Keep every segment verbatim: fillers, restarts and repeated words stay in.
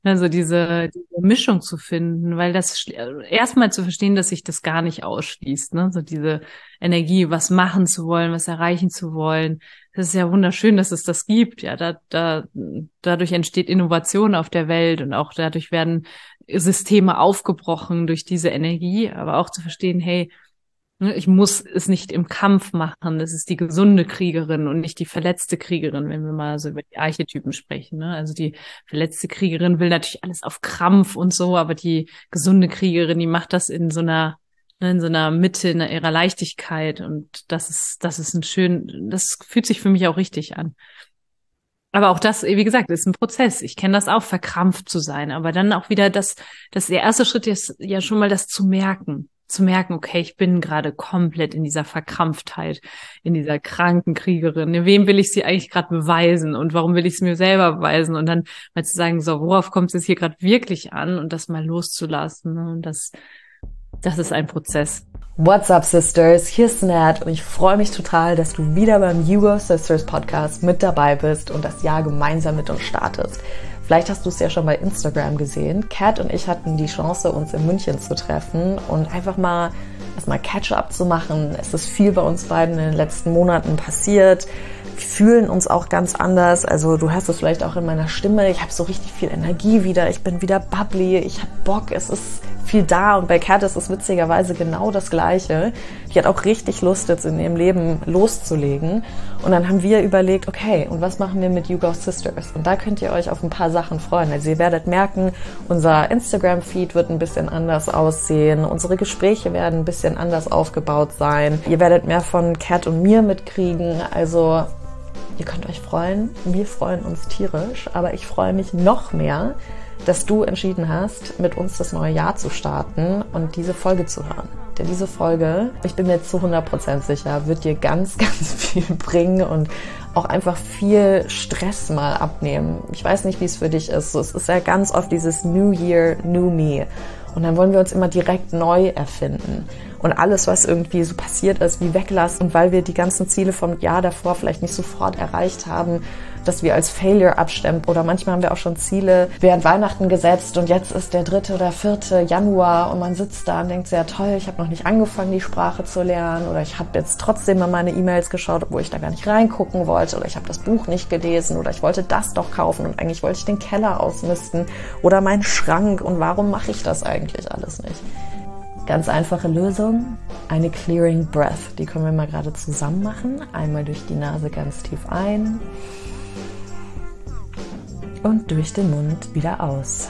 Also diese, diese Mischung zu finden, weil das erstmal zu verstehen, dass sich das gar nicht ausschließt, ne? So diese Energie, was machen zu wollen, was erreichen zu wollen. Das ist ja wunderschön, dass es das gibt. Ja, da, da, dadurch entsteht Innovation auf der Welt und auch dadurch werden Systeme aufgebrochen durch diese Energie, aber auch zu verstehen, hey, ich muss es nicht im Kampf machen. Das ist die gesunde Kriegerin und nicht die verletzte Kriegerin, wenn wir mal so über die Archetypen sprechen. Ne? Also die verletzte Kriegerin will natürlich alles auf Krampf und so, aber die gesunde Kriegerin, die macht das in so einer, ne, in so einer Mitte, in ihrer Leichtigkeit. Und das ist, das ist ein schön, das fühlt sich für mich auch richtig an. Aber auch das, wie gesagt, ist ein Prozess. Ich kenne das auch, verkrampft zu sein. Aber dann auch wieder das, das der erste Schritt ist ja schon mal das zu merken. Zu merken, okay, ich bin gerade komplett in dieser Verkrampftheit, in dieser kranken Kriegerin. Wem will ich sie eigentlich gerade beweisen und warum will ich es mir selber beweisen? Und dann mal zu sagen, so, worauf kommt es jetzt hier gerade wirklich an und das mal loszulassen. Und das, das ist ein Prozess. What's up, Sisters? Hier ist Nat und ich freue mich total, dass du wieder beim Hugo Sisters Podcast mit dabei bist und das Jahr gemeinsam mit uns startest. Vielleicht hast du es ja schon bei Instagram gesehen. Kat und ich hatten die Chance, uns in München zu treffen und einfach mal erstmal Catch-up zu machen. Es ist viel bei uns beiden in den letzten Monaten passiert. Wir fühlen uns auch ganz anders. Also du hörst es vielleicht auch in meiner Stimme. Ich habe so richtig viel Energie wieder. Ich bin wieder bubbly. Ich habe Bock. Es ist viel da. Und bei Kat ist es witzigerweise genau das Gleiche. Die hat auch richtig Lust, jetzt in ihrem Leben loszulegen. Und dann haben wir überlegt, okay, und was machen wir mit Hugo Sisters? Und da könnt ihr euch auf ein paar Sachen freuen. Also ihr werdet merken, unser Instagram-Feed wird ein bisschen anders aussehen. Unsere Gespräche werden ein bisschen anders aufgebaut sein. Ihr werdet mehr von Kat und mir mitkriegen. Also ihr könnt euch freuen. Wir freuen uns tierisch. Aber ich freue mich noch mehr, dass du entschieden hast, mit uns das neue Jahr zu starten und diese Folge zu hören. Denn diese Folge, ich bin mir zu hundert Prozent sicher, wird dir ganz, ganz viel bringen und auch einfach viel Stress mal abnehmen. Ich weiß nicht, wie es für dich ist. Es ist ja ganz oft dieses New Year, New Me. Und dann wollen wir uns immer direkt neu erfinden. Und alles, was irgendwie so passiert ist, wie weglassen. Und weil wir die ganzen Ziele vom Jahr davor vielleicht nicht sofort erreicht haben, dass wir als Failure abstempeln. Oder manchmal haben wir auch schon Ziele während Weihnachten gesetzt und jetzt ist der dritte oder vierte Januar und man sitzt da und denkt sehr toll, ich habe noch nicht angefangen, die Sprache zu lernen oder ich habe jetzt trotzdem mal meine E-Mails geschaut, obwohl ich da gar nicht reingucken wollte oder ich habe das Buch nicht gelesen oder ich wollte das doch kaufen und eigentlich wollte ich den Keller ausmisten oder meinen Schrank und warum mache ich das eigentlich alles nicht? Ganz einfache Lösung, eine Clearing Breath. Die können wir mal gerade zusammen machen. Einmal durch die Nase ganz tief ein und durch den Mund wieder aus.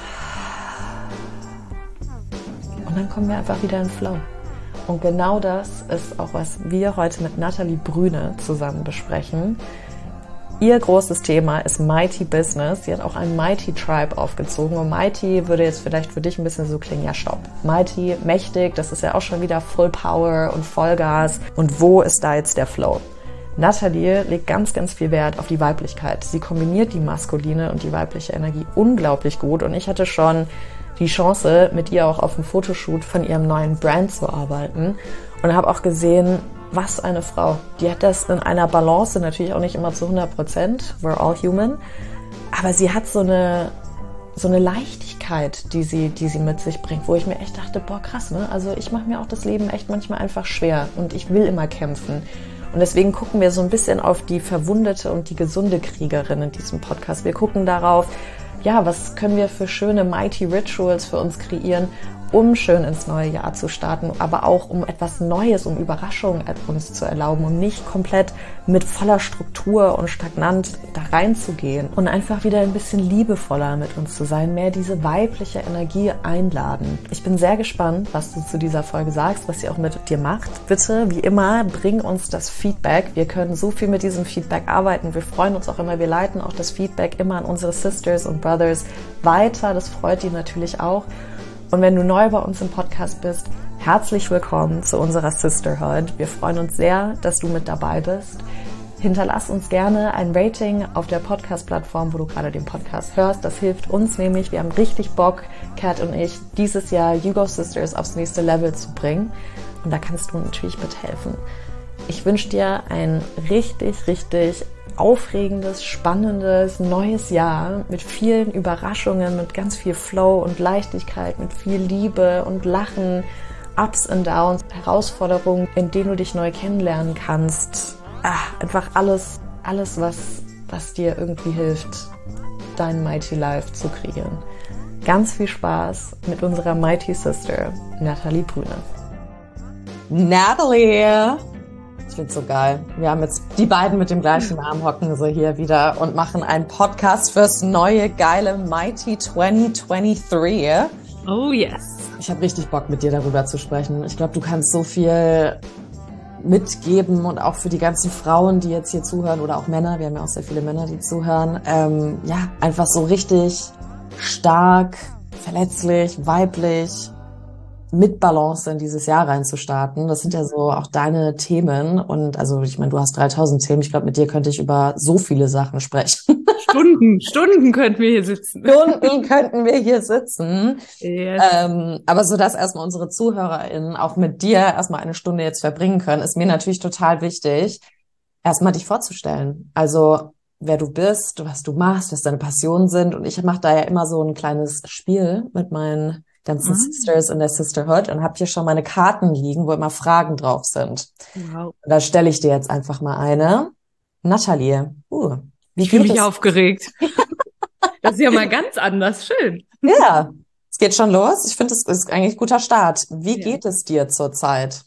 Und dann kommen wir einfach wieder in Flow. Und genau das ist auch, was wir heute mit Nathalie Brüne zusammen besprechen. Ihr großes Thema ist Mighty Business. Sie hat auch ein Mighty Tribe aufgezogen. Und Mighty würde jetzt vielleicht für dich ein bisschen so klingen, ja stopp. Mighty, mächtig, das ist ja auch schon wieder Full Power und Vollgas. Und wo ist da jetzt der Flow? Nathalie legt ganz, ganz viel Wert auf die Weiblichkeit. Sie kombiniert die maskuline und die weibliche Energie unglaublich gut. Und ich hatte schon die Chance, mit ihr auch auf dem Fotoshoot von ihrem neuen Brand zu arbeiten. Und habe auch gesehen, was eine Frau. Die hat das in einer Balance, natürlich auch nicht immer zu hundert Prozent. We're all human. Aber sie hat so eine, so eine Leichtigkeit, die sie, die sie mit sich bringt, wo ich mir echt dachte, boah krass, ne? Also ich mache mir auch das Leben echt manchmal einfach schwer und ich will immer kämpfen. Und deswegen gucken wir so ein bisschen auf die verwundete und die gesunde Kriegerin in diesem Podcast. Wir gucken darauf, ja, was können wir für schöne Mighty Rituals für uns kreieren, um schön ins neue Jahr zu starten, aber auch um etwas Neues, um Überraschungen uns zu erlauben, um nicht komplett mit voller Struktur und stagnant da reinzugehen und einfach wieder ein bisschen liebevoller mit uns zu sein, mehr diese weibliche Energie einladen. Ich bin sehr gespannt, was du zu dieser Folge sagst, was sie auch mit dir macht. Bitte, wie immer, bring uns das Feedback. Wir können so viel mit diesem Feedback arbeiten. Wir freuen uns auch immer, wir leiten auch das Feedback immer an unsere Sisters und Brothers weiter. Das freut die natürlich auch. Und wenn du neu bei uns im Podcast bist, herzlich willkommen zu unserer Sisterhood. Wir freuen uns sehr, dass du mit dabei bist. Hinterlass uns gerne ein Rating auf der Podcast-Plattform, wo du gerade den Podcast hörst. Das hilft uns nämlich. Wir haben richtig Bock, Kat und ich, dieses Jahr Hugo Sisters aufs nächste Level zu bringen. Und da kannst du natürlich mithelfen. Ich wünsche dir ein richtig, richtig aufregendes, spannendes, neues Jahr mit vielen Überraschungen, mit ganz viel Flow und Leichtigkeit, mit viel Liebe und Lachen, Ups und Downs, Herausforderungen, in denen du dich neu kennenlernen kannst. Ach, einfach alles, alles, was, was dir irgendwie hilft, dein Mighty Life zu kreieren. Ganz viel Spaß mit unserer Mighty Sister, Nathalie Brüne. Natalie! Ich find's so geil. Wir haben jetzt die beiden mit dem gleichen Namen hocken so hier wieder und machen einen Podcast fürs neue, geile Mighty zwanzig dreiundzwanzig. Oh yes. Ich habe richtig Bock, mit dir darüber zu sprechen. Ich glaube, du kannst so viel mitgeben und auch für die ganzen Frauen, die jetzt hier zuhören oder auch Männer, wir haben ja auch sehr viele Männer, die zuhören, ähm, ja, einfach so richtig stark, verletzlich, weiblich, mit Balance in dieses Jahr reinzustarten. Das sind ja so auch deine Themen und also ich meine, du hast dreitausend Themen. Ich glaube, mit dir könnte ich über so viele Sachen sprechen. Stunden, Stunden könnten wir hier sitzen. Stunden könnten wir hier sitzen. Yes. Ähm, aber so, dass erstmal unsere ZuhörerInnen auch mit dir erstmal eine Stunde jetzt verbringen können, ist mir natürlich total wichtig, erstmal dich vorzustellen. Also wer du bist, was du machst, was deine Passionen sind. Und ich mache da ja immer so ein kleines Spiel mit meinen ganzen mhm. Sisters in der Sisterhood und habe hier schon meine Karten liegen, wo immer Fragen drauf sind. Wow. Und da stelle ich dir jetzt einfach mal eine. Nathalie, uh, wie ich fühle mich es? aufgeregt. Das ist ja mal ganz anders. Schön. Ja, es geht schon los. Ich finde, es ist eigentlich ein guter Start. Wie ja. geht es dir zurzeit?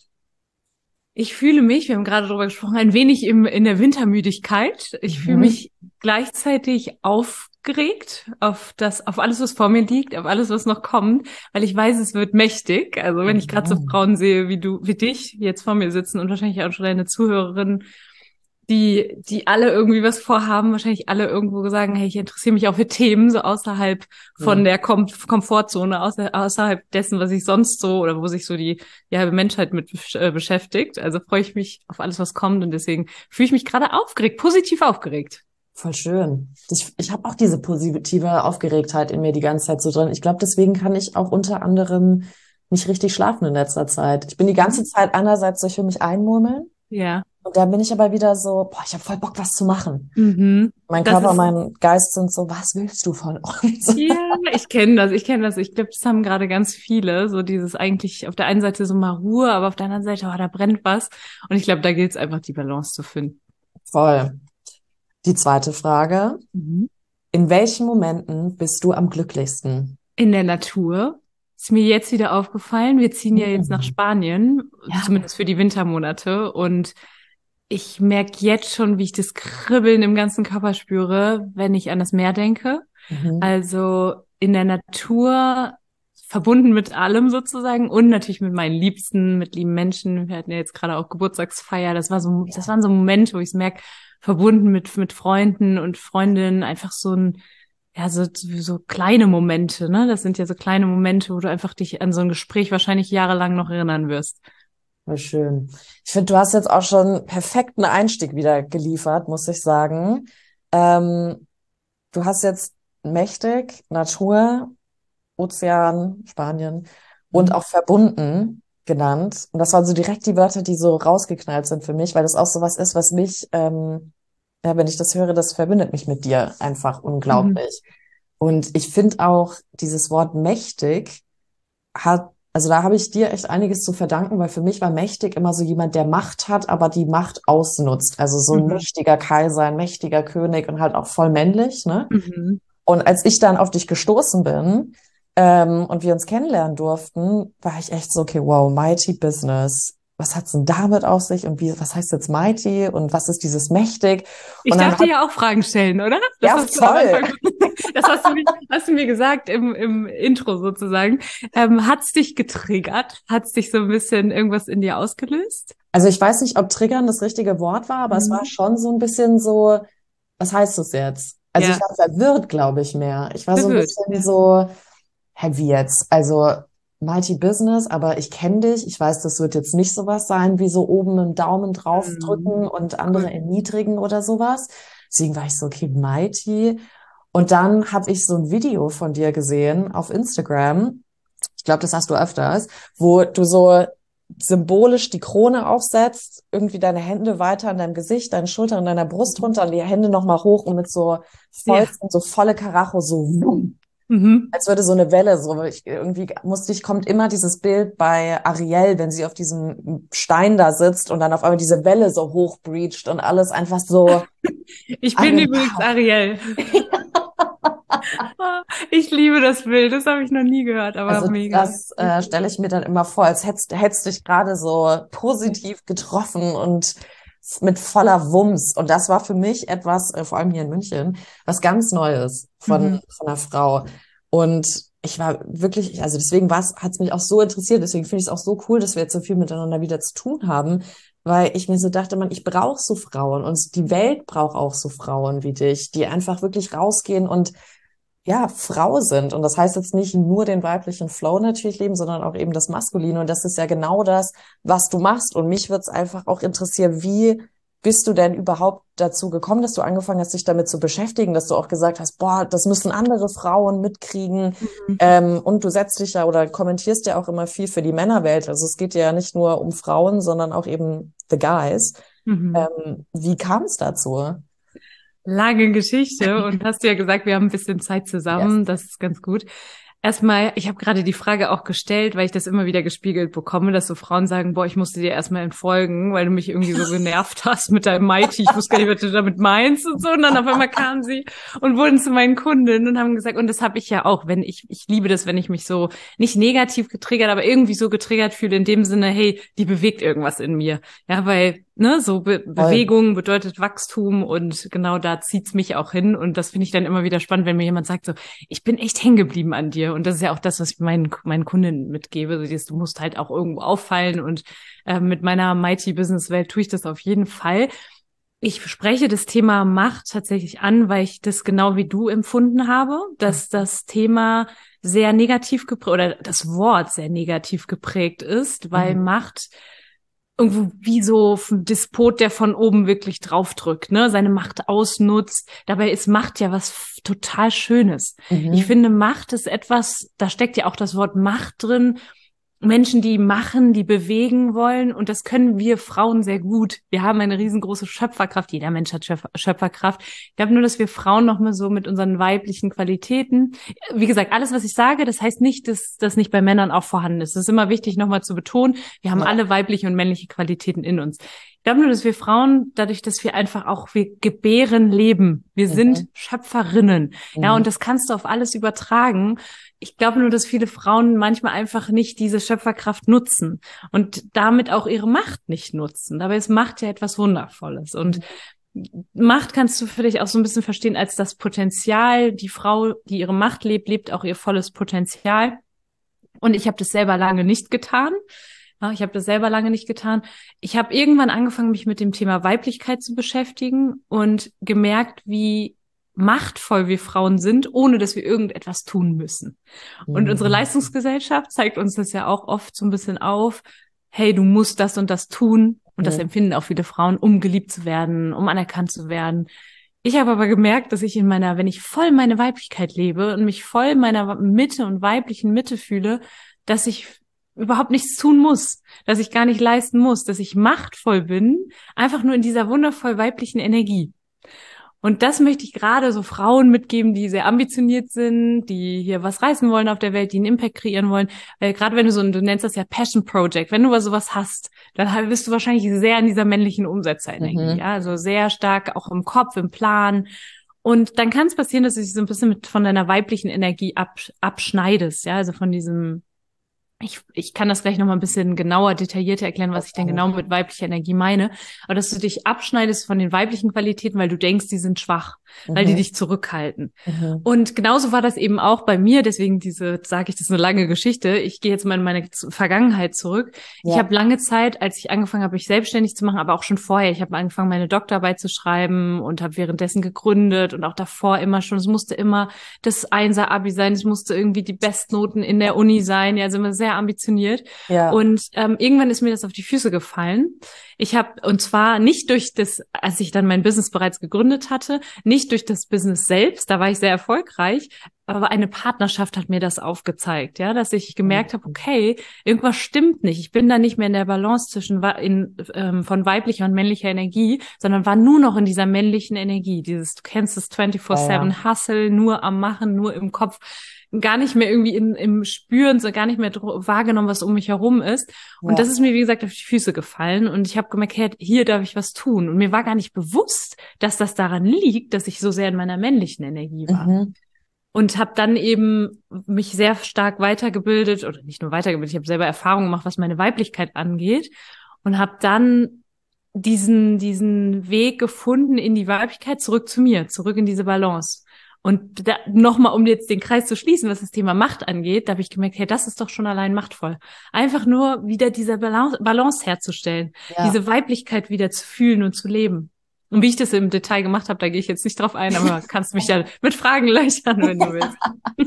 Ich fühle mich, wir haben gerade darüber gesprochen, ein wenig im, in der Wintermüdigkeit. Ich mhm. fühle mich gleichzeitig aufgeregt auf das, auf alles, was vor mir liegt, auf alles, was noch kommt, weil ich weiß, es wird mächtig. Also wenn ich gerade so Frauen sehe, wie du, wie dich jetzt vor mir sitzen und wahrscheinlich auch schon deine Zuhörerinnen, die, die alle irgendwie was vorhaben, wahrscheinlich alle irgendwo sagen, hey, ich interessiere mich auch für Themen so außerhalb von ja. der Kom- Komfortzone, außer, außerhalb dessen, was ich sonst so oder wo sich so die, die halbe Menschheit mit äh, beschäftigt. Also freue ich mich auf alles, was kommt und deswegen fühle ich mich gerade aufgeregt, positiv aufgeregt. Voll schön. Ich, ich habe auch diese positive Aufgeregtheit in mir die ganze Zeit so drin. Ich glaube, deswegen kann ich auch unter anderem nicht richtig schlafen in letzter Zeit. Ich bin die ganze Zeit einerseits so, ich will mich einmurmeln. Ja. Und dann bin ich aber wieder so, boah, ich habe voll Bock, was zu machen. Mhm. Mein das Körper, ist, mein Geist sind so, was willst du von uns? Ja, ich kenne das, ich kenne das. Ich glaube, das haben gerade ganz viele, so dieses eigentlich auf der einen Seite so mal Ruhe, aber auf der anderen Seite, oh, da brennt was. Und ich glaube, da gilt es einfach, die Balance zu finden. Voll. Die zweite Frage. Mhm. In welchen Momenten bist du am glücklichsten? In der Natur. Ist mir jetzt wieder aufgefallen. Wir ziehen ja jetzt nach Spanien, ja. zumindest für die Wintermonate. Und ich merke jetzt schon, wie ich das Kribbeln im ganzen Körper spüre, wenn ich an das Meer denke. Mhm. Also in der Natur, verbunden mit allem sozusagen und natürlich mit meinen Liebsten, mit lieben Menschen. Wir hatten ja jetzt gerade auch Geburtstagsfeier. Das war so, das waren so Momente, wo ich es merke, verbunden mit mit Freunden und Freundinnen, einfach so ein, ja, so so kleine Momente, ne? Das sind ja so kleine Momente, wo du einfach dich an so ein Gespräch wahrscheinlich jahrelang noch erinnern wirst. Voll schön. Ich finde, du hast jetzt auch schon einen perfekten Einstieg wieder geliefert, muss ich sagen. Ähm, du hast jetzt mächtig, Natur, Ozean, Spanien und auch verbunden genannt. Und das waren so direkt die Wörter, die so rausgeknallt sind für mich, weil das auch so was ist, was mich, ähm, ja, wenn ich das höre, das verbindet mich mit dir einfach unglaublich. Mhm. Und ich finde auch, dieses Wort mächtig hat, also da habe ich dir echt einiges zu verdanken, weil für mich war mächtig immer so jemand, der Macht hat, aber die Macht ausnutzt. Also so ein mhm. mächtiger Kaiser, ein mächtiger König und halt auch voll männlich, ne? Mhm. Und als ich dann auf dich gestoßen bin, ähm, und wir uns kennenlernen durften, war ich echt so, okay, wow, Mighty Business. Was hat's denn damit auf sich und wie, was heißt jetzt Mighty und was ist dieses mächtig? Ich und darf dir ja auch Fragen stellen, oder? Das ja, hast voll. Du das hast du, mir, hast du mir gesagt im, im Intro sozusagen. Ähm, hat's dich getriggert? Hat's dich so ein bisschen irgendwas in dir ausgelöst? Also ich weiß nicht, ob triggern das richtige Wort war, aber mhm. es war schon so ein bisschen so, was heißt das jetzt? Also ja. ich war verwirrt, glaube ich, mehr. Ich war verwirrt. so ein bisschen so, hä, wie jetzt? Also Mighty Business, aber ich kenne dich. Ich weiß, das wird jetzt nicht sowas sein, wie so oben mit dem Daumen draufdrücken mhm. und andere erniedrigen oder sowas. Deswegen war ich so, okay, Mighty. Und dann habe ich so ein Video von dir gesehen auf Instagram. Ich glaube, das hast du öfters, wo du so symbolisch die Krone aufsetzt, irgendwie deine Hände weiter an deinem Gesicht, deine Schultern an deiner Brust runter und die Hände nochmal hoch und mit so Fäusten, ja. so volle Karacho, so wumm, mhm. als würde so eine Welle, so ich, irgendwie musste ich, kommt immer dieses Bild bei Ariel, wenn sie auf diesem Stein da sitzt und dann auf einmal diese Welle so hoch breacht und alles einfach so. Ich bin übrigens Ariel. Ich liebe das Bild, das habe ich noch nie gehört, aber also mega. Das äh, stelle ich mir dann immer vor, als hättest du dich gerade so positiv getroffen und mit voller Wumms. Und das war für mich etwas, äh, vor allem hier in München, was ganz Neues von, mhm. von einer Frau. Und ich war wirklich, also deswegen hat es mich auch so interessiert, deswegen finde ich es auch so cool, dass wir jetzt so viel miteinander wieder zu tun haben, weil ich mir so dachte, man, ich brauche so Frauen und die Welt braucht auch so Frauen wie dich, die einfach wirklich rausgehen und ja, Frau sind. Und das heißt jetzt nicht nur den weiblichen Flow natürlich leben, sondern auch eben das Maskuline. Und das ist ja genau das, was du machst. Und mich würde es einfach auch interessieren, wie bist du denn überhaupt dazu gekommen, dass du angefangen hast, dich damit zu beschäftigen, dass du auch gesagt hast, boah, das müssen andere Frauen mitkriegen. Mhm. Ähm, und du setzt dich ja oder kommentierst ja auch immer viel für die Männerwelt. Also es geht ja nicht nur um Frauen, sondern auch eben the guys. Mhm. Ähm, wie kam es dazu? Lange Geschichte und hast du ja gesagt, wir haben ein bisschen Zeit zusammen, yes. Das ist ganz gut. Erstmal, ich habe gerade die Frage auch gestellt, weil ich das immer wieder gespiegelt bekomme, dass so Frauen sagen, boah, ich musste dir erstmal entfolgen, weil du mich irgendwie so genervt hast mit deinem Mighty, ich wusste gar nicht, was du damit meinst und so. Und dann auf einmal kamen sie und wurden zu meinen Kundinnen und haben gesagt, und das habe ich ja auch, wenn ich, ich liebe das, wenn ich mich so nicht negativ getriggert, aber irgendwie so getriggert fühle, in dem Sinne, hey, die bewegt irgendwas in mir. Ja, weil ne, so Be- Bewegung bedeutet Wachstum und genau da zieht's mich auch hin und das finde ich dann immer wieder spannend, wenn mir jemand sagt so, ich bin echt hängen geblieben an dir und das ist ja auch das, was ich meinen meinen Kunden mitgebe, so dieses, du musst halt auch irgendwo auffallen und äh, mit meiner Mighty Business Welt tue ich das auf jeden Fall. Ich spreche das Thema Macht tatsächlich an, weil ich das genau wie du empfunden habe, dass das Thema sehr negativ geprägt oder das Wort sehr negativ geprägt ist, weil mhm. Macht irgendwo wie so ein Despot, der von oben wirklich draufdrückt, ne, seine Macht ausnutzt. Dabei ist Macht ja was f- total Schönes. Mhm. Ich finde, Macht ist etwas, da steckt ja auch das Wort Macht drin. Menschen, die machen, die bewegen wollen und das können wir Frauen sehr gut. Wir haben eine riesengroße Schöpferkraft. Jeder Mensch hat Schöpfer- Schöpferkraft. Ich glaube nur, dass wir Frauen noch mal so mit unseren weiblichen Qualitäten, wie gesagt, alles, was ich sage, das heißt nicht, dass das nicht bei Männern auch vorhanden ist. Es ist immer wichtig, noch mal zu betonen, wir haben ja. alle weibliche und männliche Qualitäten in uns. Ich glaube nur, dass wir Frauen, dadurch, dass wir einfach auch, wir gebären Leben. Wir mhm. sind Schöpferinnen. Mhm. Ja, und das kannst du auf alles übertragen. Ich glaube nur, dass viele Frauen manchmal einfach nicht diese Schöpferkraft nutzen und damit auch ihre Macht nicht nutzen. Dabei ist Macht ja etwas Wundervolles. Und mhm. Macht kannst du für dich auch so ein bisschen verstehen als das Potenzial. Die Frau, die ihre Macht lebt, lebt auch ihr volles Potenzial. Und ich habe das selber lange nicht getan. Ja, ich habe das selber lange nicht getan. Ich habe irgendwann angefangen, mich mit dem Thema Weiblichkeit zu beschäftigen und gemerkt, wie machtvoll wir Frauen sind, ohne dass wir irgendetwas tun müssen. Mhm. Und unsere Leistungsgesellschaft zeigt uns das ja auch oft so ein bisschen auf. Hey, du musst das und das tun. Und mhm. das empfinden auch viele Frauen, um geliebt zu werden, um anerkannt zu werden. Ich habe aber gemerkt, dass ich in meiner, wenn ich voll meine Weiblichkeit lebe und mich voll meiner Mitte und weiblichen Mitte fühle, dass ich überhaupt nichts tun muss, dass ich gar nicht leisten muss, dass ich machtvoll bin, einfach nur in dieser wundervoll weiblichen Energie. Und das möchte ich gerade so Frauen mitgeben, die sehr ambitioniert sind, die hier was reißen wollen auf der Welt, die einen Impact kreieren wollen. Weil gerade wenn du so, du nennst das ja Passion Project, wenn du sowas hast, dann bist du wahrscheinlich sehr in dieser männlichen Umsetzerenergie, mhm. ja, also sehr stark auch im Kopf, im Plan. Und dann kann es passieren, dass du dich so ein bisschen mit von deiner weiblichen Energie ab, abschneidest, ja, also von diesem Ich, ich kann das gleich noch mal ein bisschen genauer, detaillierter erklären, was ich denn genau mit weiblicher Energie meine. Aber dass du dich abschneidest von den weiblichen Qualitäten, weil du denkst, die sind schwach, mhm. weil die dich zurückhalten. Mhm. Und genauso war das eben auch bei mir. Deswegen diese, sage ich, das ist eine lange Geschichte. Ich gehe jetzt mal in meine Vergangenheit zurück. Ja. Ich habe lange Zeit, als ich angefangen habe, mich selbstständig zu machen, aber auch schon vorher. Ich habe angefangen, meine Doktorarbeit zu schreiben und habe währenddessen gegründet und auch davor immer schon. Es musste immer das Einser-Abi sein. Es musste irgendwie die Bestnoten in der Uni sein. Ja, also immer sehr ambitioniert. Ja. Und ähm, irgendwann ist mir das auf die Füße gefallen. Ich habe, und zwar nicht durch das, als ich dann mein Business bereits gegründet hatte, nicht durch das Business selbst, da war ich sehr erfolgreich, aber eine Partnerschaft hat mir das aufgezeigt, ja, dass ich gemerkt habe, okay, irgendwas stimmt nicht. Ich bin da nicht mehr in der Balance zwischen in, ähm, von weiblicher und männlicher Energie, sondern war nur noch in dieser männlichen Energie. Dieses, du kennst das vierundzwanzig sieben Ja, ja. Hustle, nur am Machen, nur im Kopf, gar nicht mehr irgendwie in, im Spüren, so gar nicht mehr dr- wahrgenommen, was um mich herum ist. Und das Ja. ist mir, wie gesagt, auf die Füße gefallen. Und ich habe gemerkt, hey, hier darf ich was tun. Und mir war gar nicht bewusst, dass das daran liegt, dass ich so sehr in meiner männlichen Energie war. Mhm. Und habe dann eben mich sehr stark weitergebildet, oder nicht nur weitergebildet, ich habe selber Erfahrungen gemacht, was meine Weiblichkeit angeht. Und habe dann diesen, diesen Weg gefunden in die Weiblichkeit, zurück zu mir, zurück in diese Balance. Und da, nochmal, um jetzt den Kreis zu schließen, was das Thema Macht angeht, da habe ich gemerkt, hey, das ist doch schon allein machtvoll. Einfach nur wieder diese Balance, Balance herzustellen, Ja. diese Weiblichkeit wieder zu fühlen und zu leben. Und wie ich das im Detail gemacht habe, da gehe ich jetzt nicht drauf ein, aber kannst mich ja mit Fragen löchern, wenn du willst.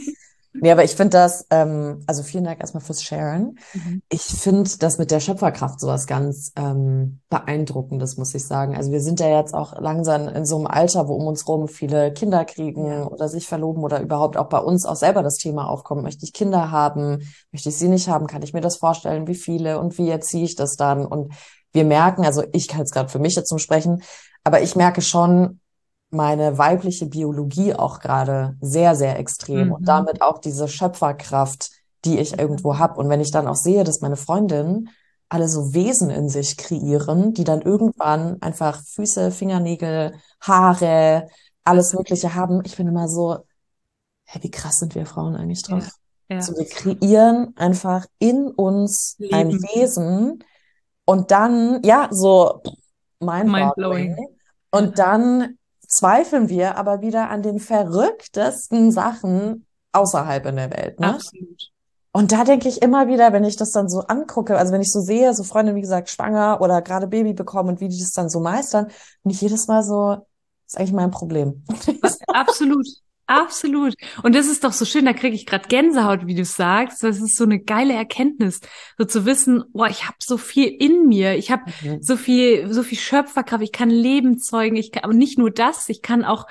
Nee, aber ich finde das, ähm, also vielen Dank erstmal fürs Sharen. Mhm. Ich finde das mit der Schöpferkraft sowas ganz ähm, Beeindruckendes, muss ich sagen. Also wir sind ja jetzt auch langsam in so einem Alter, wo um uns rum viele Kinder kriegen Ja. oder sich verloben oder überhaupt auch bei uns auch selber das Thema aufkommt. Möchte ich Kinder haben? Möchte ich sie nicht haben? Kann ich mir das vorstellen? Wie viele? Und wie erziehe ich das dann? Und wir merken, also ich kann jetzt gerade für mich jetzt zum Sprechen, aber ich merke schon, meine weibliche Biologie auch gerade sehr, sehr extrem und Mhm. damit auch diese Schöpferkraft, die ich irgendwo habe. Und wenn ich dann auch sehe, dass meine Freundinnen alle so Wesen in sich kreieren, die dann irgendwann einfach Füße, Fingernägel, Haare, alles Mögliche haben, ich bin immer so, hey, wie krass sind wir Frauen eigentlich Ja. drauf? Ja. So, wir kreieren einfach in uns ein Leben. Wesen und dann, ja, so Mindblowing. mindboggling. Und dann zweifeln wir aber wieder an den verrücktesten Sachen außerhalb in der Welt, ne? Absolut. Und da denke ich immer wieder, wenn ich das dann so angucke, also wenn ich so sehe, so Freunde, wie gesagt, schwanger oder gerade Baby bekommen und wie die das dann so meistern, bin ich jedes Mal so, das ist eigentlich mein Problem. Absolut. Absolut. Und das ist doch so schön, da kriege ich gerade Gänsehaut, wie du sagst. Das ist so eine geile Erkenntnis, so zu wissen, boah, ich habe so viel in mir, ich habe Mhm. so viel, so viel Schöpferkraft, ich kann Leben zeugen, ich kann, aber nicht nur das, ich kann auch,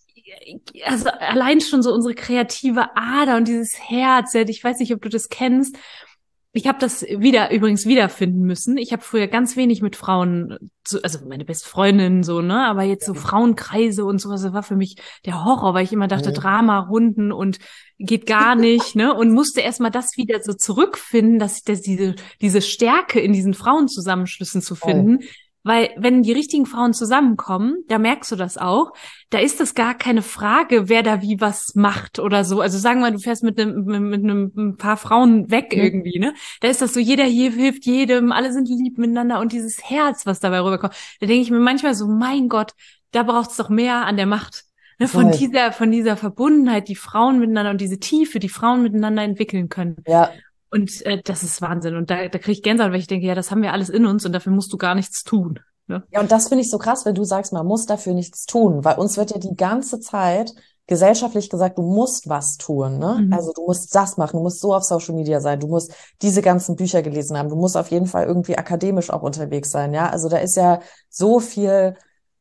also allein schon so unsere kreative Ader und dieses Herz, ja, ich weiß nicht, ob du das kennst. Ich habe das wieder übrigens wiederfinden müssen. Ich habe früher ganz wenig mit Frauen, zu, also meine beste Freundin so, ne, aber jetzt so Frauenkreise und sowas, das war für mich der Horror, weil ich immer dachte, Mhm. Drama-Runden und geht gar nicht, ne, und musste erstmal das wieder so zurückfinden, dass, dass diese diese Stärke in diesen Frauenzusammenschlüssen zu finden. Weil wenn die richtigen Frauen zusammenkommen, da merkst du das auch, da ist das gar keine Frage, wer da wie was macht oder so. Also sagen wir mal, du fährst mit einem mit, mit einem ein paar Frauen weg Mhm. irgendwie, ne? Da ist das so, jeder hier hilft jedem, alle sind lieb miteinander und dieses Herz, was dabei rüberkommt. Da denke ich mir manchmal so, mein Gott, da braucht es doch mehr an der Macht. Ne? Von Voll. dieser, von dieser Verbundenheit, die Frauen miteinander und diese Tiefe, die Frauen miteinander entwickeln können. Ja, Und äh, das ist Wahnsinn. Und da, da kriege ich Gänsehaut, weil ich denke, ja, das haben wir alles in uns und dafür musst du gar nichts tun. Ne? ja, und das finde ich so krass, wenn du sagst, man muss dafür nichts tun, weil uns wird ja die ganze Zeit gesellschaftlich gesagt, du musst was tun, ne? Mhm. Also du musst das machen, du musst so auf Social Media sein, du musst diese ganzen Bücher gelesen haben, du musst auf jeden Fall irgendwie akademisch auch unterwegs sein, ja? Also da ist ja so viel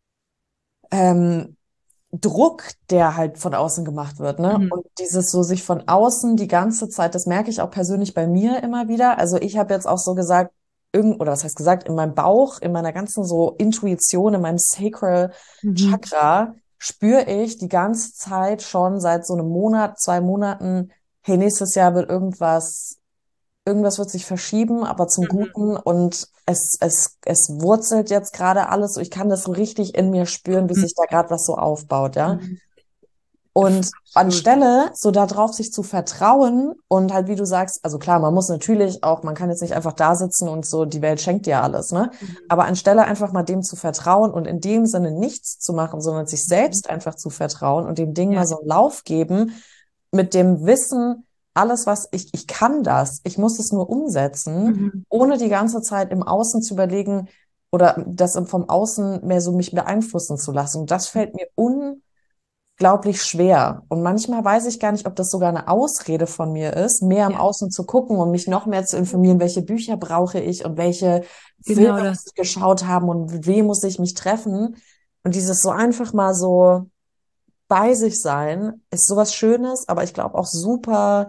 ähm, Druck, der halt von außen gemacht wird, ne? Mhm. Und dieses so sich von außen die ganze Zeit, das merke ich auch persönlich bei mir immer wieder. Also ich habe jetzt auch so gesagt, irgend, oder was heißt gesagt, in meinem Bauch, in meiner ganzen so Intuition, in meinem Sacral Mhm. Chakra spüre ich die ganze Zeit schon seit so einem Monat, zwei Monaten, hey, nächstes Jahr wird irgendwas, irgendwas wird sich verschieben, aber zum Mhm. Guten und es, es, es wurzelt jetzt gerade alles. Ich kann das so richtig in mir spüren, wie Mhm. sich da gerade was so aufbaut, ja. Mhm. Und Absolut. anstelle so darauf sich zu vertrauen und halt, wie du sagst, also klar, man muss natürlich auch, man kann jetzt nicht einfach da sitzen und so, die Welt schenkt dir alles, ne? Mhm. Aber anstelle einfach mal dem zu vertrauen und in dem Sinne nichts zu machen, sondern sich selbst einfach zu vertrauen und dem Ding Ja. mal so einen Lauf geben, mit dem Wissen, alles, was ich, ich kann das, ich muss es nur umsetzen, Mhm. ohne die ganze Zeit im Außen zu überlegen oder das vom Außen mehr so mich beeinflussen zu lassen. Und das fällt mir unglaublich schwer. Und manchmal weiß ich gar nicht, ob das sogar eine Ausrede von mir ist, mehr im Ja. Außen zu gucken und mich noch mehr zu informieren, welche Bücher brauche ich und welche Genau Filme das. muss ich geschaut haben und mit wem muss ich mich treffen. Und dieses so einfach mal so bei sich sein ist sowas Schönes, aber ich glaube auch super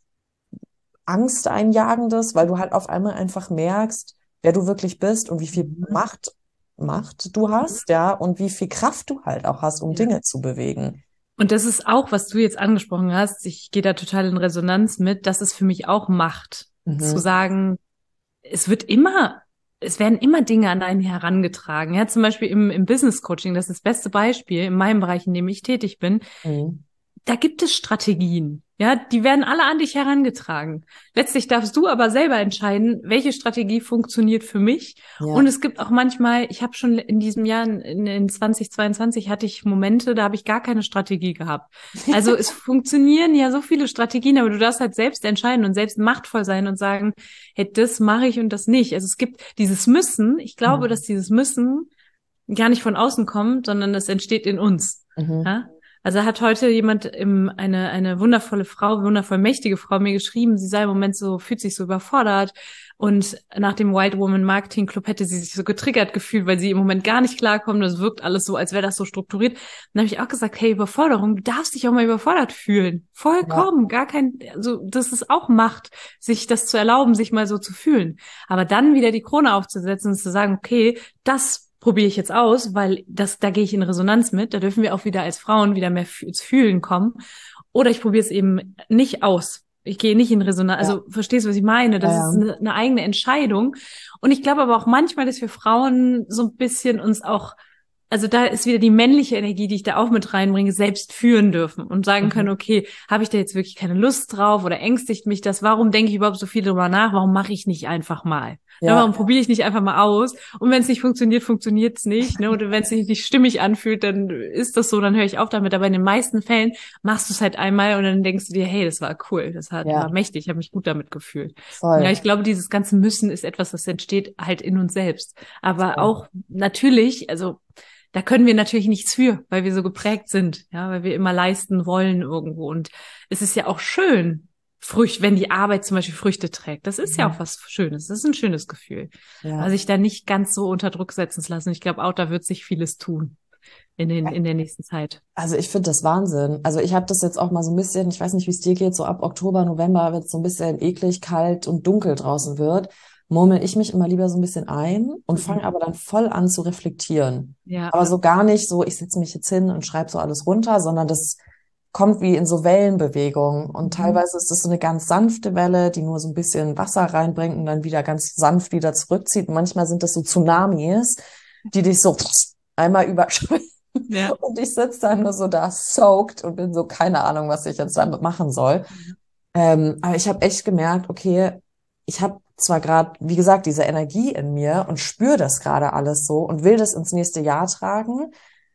angsteinjagendes, weil du halt auf einmal einfach merkst, wer du wirklich bist und wie viel Mhm. Macht, Macht du hast, ja, und wie viel Kraft du halt auch hast, um Ja. Dinge zu bewegen. Und das ist auch, was du jetzt angesprochen hast, ich gehe da total in Resonanz mit, das ist für mich auch Macht, zu Mhm. sagen, es wird immer, es werden immer Dinge an einen herangetragen. Ja, zum Beispiel im, im Business Coaching, das ist das beste Beispiel in meinem Bereich, in dem ich tätig bin. Mhm. Da gibt es Strategien. Ja, die werden alle an dich herangetragen. Letztlich darfst du aber selber entscheiden, welche Strategie funktioniert für mich. Ja. Und es gibt auch manchmal, ich habe schon in diesem Jahr, in, in zwanzig zweiundzwanzig, hatte ich Momente, da habe ich gar keine Strategie gehabt. Also es funktionieren ja so viele Strategien, aber du darfst halt selbst entscheiden und selbst machtvoll sein und sagen, hey, das mache ich und das nicht. Also es gibt dieses Müssen. Ich glaube, Mhm. dass dieses Müssen gar nicht von außen kommt, sondern das entsteht in uns. Mhm. Ja? Also hat heute jemand, im, eine eine wundervolle Frau, wundervoll mächtige Frau mir geschrieben, sie sei im Moment so, fühlt sich so überfordert und nach dem Wild Woman Marketing Club hätte sie sich so getriggert gefühlt, weil sie im Moment gar nicht klarkommt. Das wirkt alles so, als wäre das so strukturiert. Dann habe ich auch gesagt, hey, Überforderung, du darfst dich auch mal überfordert fühlen. Vollkommen, gar kein, also das ist auch Macht, sich das zu erlauben, sich mal so zu fühlen. Aber dann wieder die Krone aufzusetzen und zu sagen, okay, das probiere ich jetzt aus, weil das, da gehe ich in Resonanz mit. Da dürfen wir auch wieder als Frauen wieder mehr ins Fühlen kommen. Oder ich probiere es eben nicht aus. Ich gehe nicht in Resonanz. Ja. Also verstehst du, was ich meine? Das Ja, ja. ist eine, eine eigene Entscheidung. Und ich glaube aber auch manchmal, dass wir Frauen so ein bisschen uns auch, also da ist wieder die männliche Energie, die ich da auch mit reinbringe, selbst führen dürfen und sagen Mhm. können, okay, habe ich da jetzt wirklich keine Lust drauf oder ängstigt mich das? Warum denke ich überhaupt so viel darüber nach? Warum mache ich nicht einfach mal? Ne, Ja. warum probiere ich nicht einfach mal aus? Und wenn es nicht funktioniert, funktioniert es nicht. Ne? Oder wenn es sich nicht stimmig anfühlt, dann ist das so, dann höre ich auf damit. Aber in den meisten Fällen machst du es halt einmal und dann denkst du dir, hey, das war cool, das hat, Ja. war mächtig, ich habe mich gut damit gefühlt. Voll. Ja, ich glaube, dieses ganze Müssen ist etwas, das entsteht halt in uns selbst. Aber Voll. auch natürlich, also da können wir natürlich nichts für, weil wir so geprägt sind, ja, weil wir immer leisten wollen irgendwo. Und es ist ja auch schön, Früchte, wenn die Arbeit zum Beispiel Früchte trägt. Das ist ja auch was Schönes. Das ist ein schönes Gefühl. Ja. Aber sich da nicht ganz so unter Druck setzen zu lassen. Ich glaube, auch da wird sich vieles tun in den, in der nächsten Zeit. Also ich finde das Wahnsinn. Also ich habe das jetzt auch mal so ein bisschen, ich weiß nicht, wie es dir geht, so ab Oktober, November, wenn es so ein bisschen eklig, kalt und dunkel draußen wird, murmel ich mich immer lieber so ein bisschen ein und fange aber dann voll an zu reflektieren. Ja. Aber so gar nicht so, ich setze mich jetzt hin und schreibe so alles runter, sondern das kommt wie in so Wellenbewegungen. Und Mhm. teilweise ist es so eine ganz sanfte Welle, die nur so ein bisschen Wasser reinbringt und dann wieder ganz sanft wieder zurückzieht. Und manchmal sind das so Tsunamis, die dich so einmal überschwemmen. Ja. Und ich sitze dann nur so da soaked und bin so, keine Ahnung, was ich jetzt damit machen soll. Ähm, aber ich habe echt gemerkt, okay, ich habe zwar gerade, wie gesagt, diese Energie in mir und spüre das gerade alles so und will das ins nächste Jahr tragen,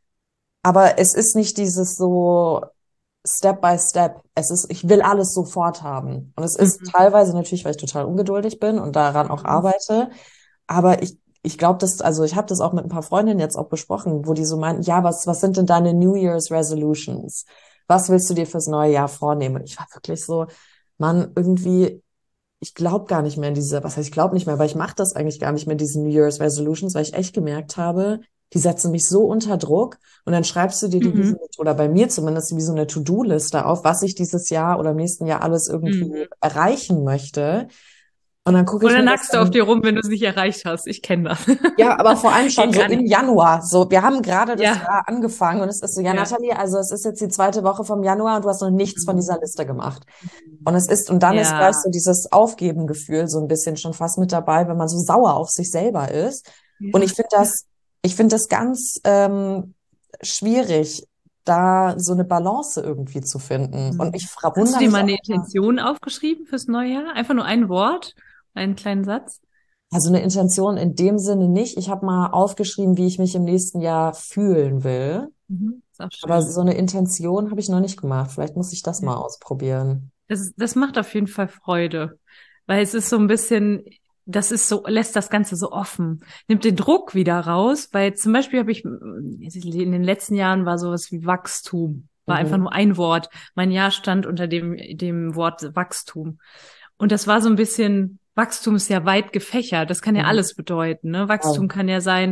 aber es ist nicht dieses so Step by Step. Es ist, ich will alles sofort haben. Und es ist Mhm. teilweise natürlich, weil ich total ungeduldig bin und daran auch Mhm. arbeite, aber ich Ich glaube, das, also ich habe das auch mit ein paar Freundinnen jetzt auch besprochen, wo die so meinten, ja, was, was sind denn deine New Year's Resolutions? Was willst du dir fürs neue Jahr vornehmen? Und ich war wirklich so, Mann, irgendwie, ich glaube gar nicht mehr in diese, was heißt, ich glaube nicht mehr, aber ich mache das eigentlich gar nicht mehr, diese New Year's Resolutions, weil ich echt gemerkt habe, die setzen mich so unter Druck und dann schreibst du dir die, wie so Mhm. eine, oder bei mir zumindest, wie so eine To-Do-Liste auf, was ich dieses Jahr oder im nächsten Jahr alles irgendwie Mhm. erreichen möchte. Und dann gucke Und ich dann mir das nackst du auf dann, dir rum, wenn du es nicht erreicht hast. Ich kenne das. ja, aber vor allem schon Geht so gar im nicht. Januar. So, wir haben gerade das Ja. Jahr angefangen und es ist so, ja, Ja. Nathalie, also es ist jetzt die zweite Woche vom Januar und du hast noch nichts von dieser Mhm. Liste gemacht. Und es ist, und dann ist gleich Ja. so dieses Aufgeben-Gefühl so ein bisschen schon fast mit dabei, wenn man so sauer auf sich selber ist. Und ich Ja. finde das, ich finde das ganz ähm, schwierig, da so eine Balance irgendwie zu finden. Und ich fra- Hast du wundere dir mich mal auch eine immer, Intention aufgeschrieben fürs neue Jahr? Einfach nur ein Wort, einen kleinen Satz? also eine Intention in dem Sinne nicht. Ich habe mal aufgeschrieben, wie ich mich im nächsten Jahr fühlen will. Mhm. Ist auch Aber schön. so eine Intention habe ich noch nicht gemacht. Vielleicht muss ich das Ja. mal ausprobieren. Das, das macht auf jeden Fall Freude, weil es ist so ein bisschen, das ist so, lässt das Ganze so offen, nimmt den Druck wieder raus, weil zum Beispiel habe ich, in den letzten Jahren war sowas wie Wachstum, war einfach Mhm. nur ein Wort. Mein Jahr stand unter dem, dem Wort Wachstum. Und das war so ein bisschen, Wachstum ist ja weit gefächert, das kann ja Mhm. alles bedeuten, ne? Wachstum Voll. kann ja sein,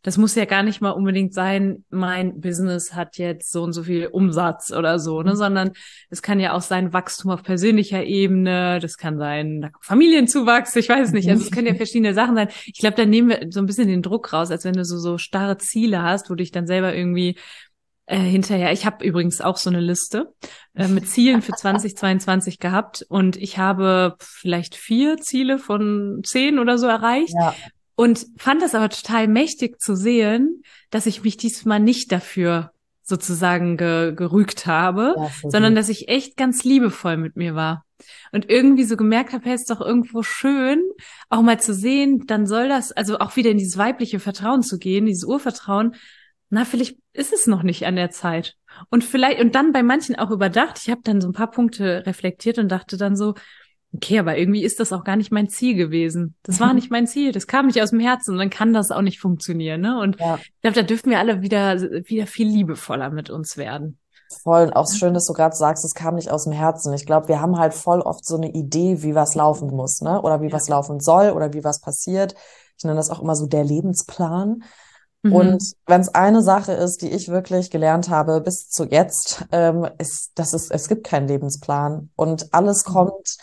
das muss ja gar nicht mal unbedingt sein, mein Business hat jetzt so und so viel Umsatz oder so, ne, sondern es kann ja auch sein Wachstum auf persönlicher Ebene, das kann sein Familienzuwachs, ich weiß nicht, also es können ja verschiedene Sachen sein. Ich glaube, da nehmen wir so ein bisschen den Druck raus, als wenn du so so starre Ziele hast, wo du dich dann selber irgendwie äh, hinterher, ich habe übrigens auch so eine Liste äh, mit Zielen für zwanzig zweiundzwanzig gehabt und ich habe vielleicht vier Ziele von zehn oder so erreicht. Ja. Und fand das aber total mächtig zu sehen, dass ich mich diesmal nicht dafür sozusagen ge gerügt habe, Ja, voll sondern gut. dass ich echt ganz liebevoll mit mir war. Und irgendwie so gemerkt habe, hey, ist doch irgendwo schön, auch mal zu sehen, dann soll das, also auch wieder in dieses weibliche Vertrauen zu gehen, dieses Urvertrauen, na, vielleicht ist es noch nicht an der Zeit. Und vielleicht, und dann bei manchen auch überdacht, ich habe dann so ein paar Punkte reflektiert und dachte dann so, okay, aber irgendwie ist das auch gar nicht mein Ziel gewesen. Das war nicht mein Ziel. Das kam nicht aus dem Herzen und dann kann das auch nicht funktionieren, ne? Und Ja, ich glaube, da dürfen wir alle wieder, wieder viel liebevoller mit uns werden. voll. Und auch schön, dass du gerade sagst, es kam nicht aus dem Herzen. Ich glaube, wir haben halt voll oft so eine Idee, wie was laufen muss, ne? Oder wie Ja. was laufen soll oder wie was passiert. Ich nenne das auch immer so der Lebensplan. Mhm. Und wenn es eine Sache ist, die ich wirklich gelernt habe bis zu jetzt, ähm, ist, dass es, es gibt keinen Lebensplan und alles kommt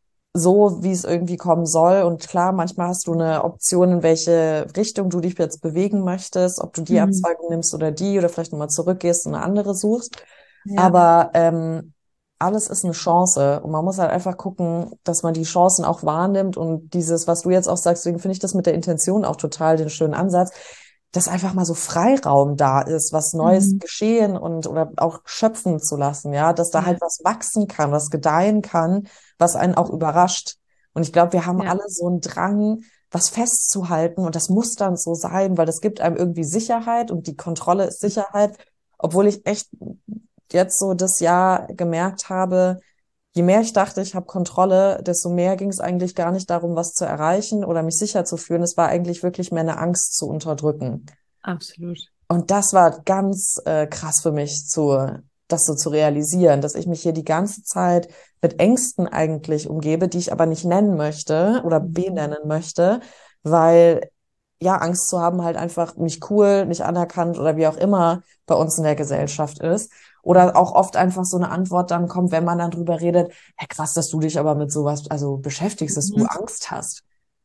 so, wie es irgendwie kommen soll. Und klar, manchmal hast du eine Option, in welche Richtung du dich jetzt bewegen möchtest, ob du die Mhm. Abzweigung nimmst oder die oder vielleicht nochmal zurückgehst und eine andere suchst. Ja. Aber ähm, alles ist eine Chance und man muss halt einfach gucken, dass man die Chancen auch wahrnimmt und dieses, was du jetzt auch sagst, deswegen finde ich das mit der Intention auch total den schönen Ansatz, dass einfach mal so Freiraum da ist, was Neues Mhm. geschehen und oder auch schöpfen zu lassen, ja, dass da Ja. halt was wachsen kann, was gedeihen kann, was einen auch überrascht. Und ich glaube, wir haben Ja. alle so einen Drang, was festzuhalten und das muss dann so sein, weil das gibt einem irgendwie Sicherheit und die Kontrolle ist Sicherheit, obwohl ich echt jetzt so das Jahr gemerkt habe, je mehr ich dachte, ich habe Kontrolle, desto mehr ging es eigentlich gar nicht darum, was zu erreichen oder mich sicher zu fühlen. Es war eigentlich wirklich mehr eine Angst zu unterdrücken. Absolut. Und das war ganz äh, krass für mich, zu, das so zu realisieren, dass ich mich hier die ganze Zeit mit Ängsten eigentlich umgebe, die ich aber nicht nennen möchte oder Mhm. benennen möchte, weil ja, Angst zu haben halt einfach nicht cool, nicht anerkannt oder wie auch immer bei uns in der Gesellschaft ist. Oder auch oft einfach so eine Antwort dann kommt, wenn man dann drüber redet, hey, krass, dass du dich aber mit sowas, also beschäftigst, dass du Mhm. Angst hast.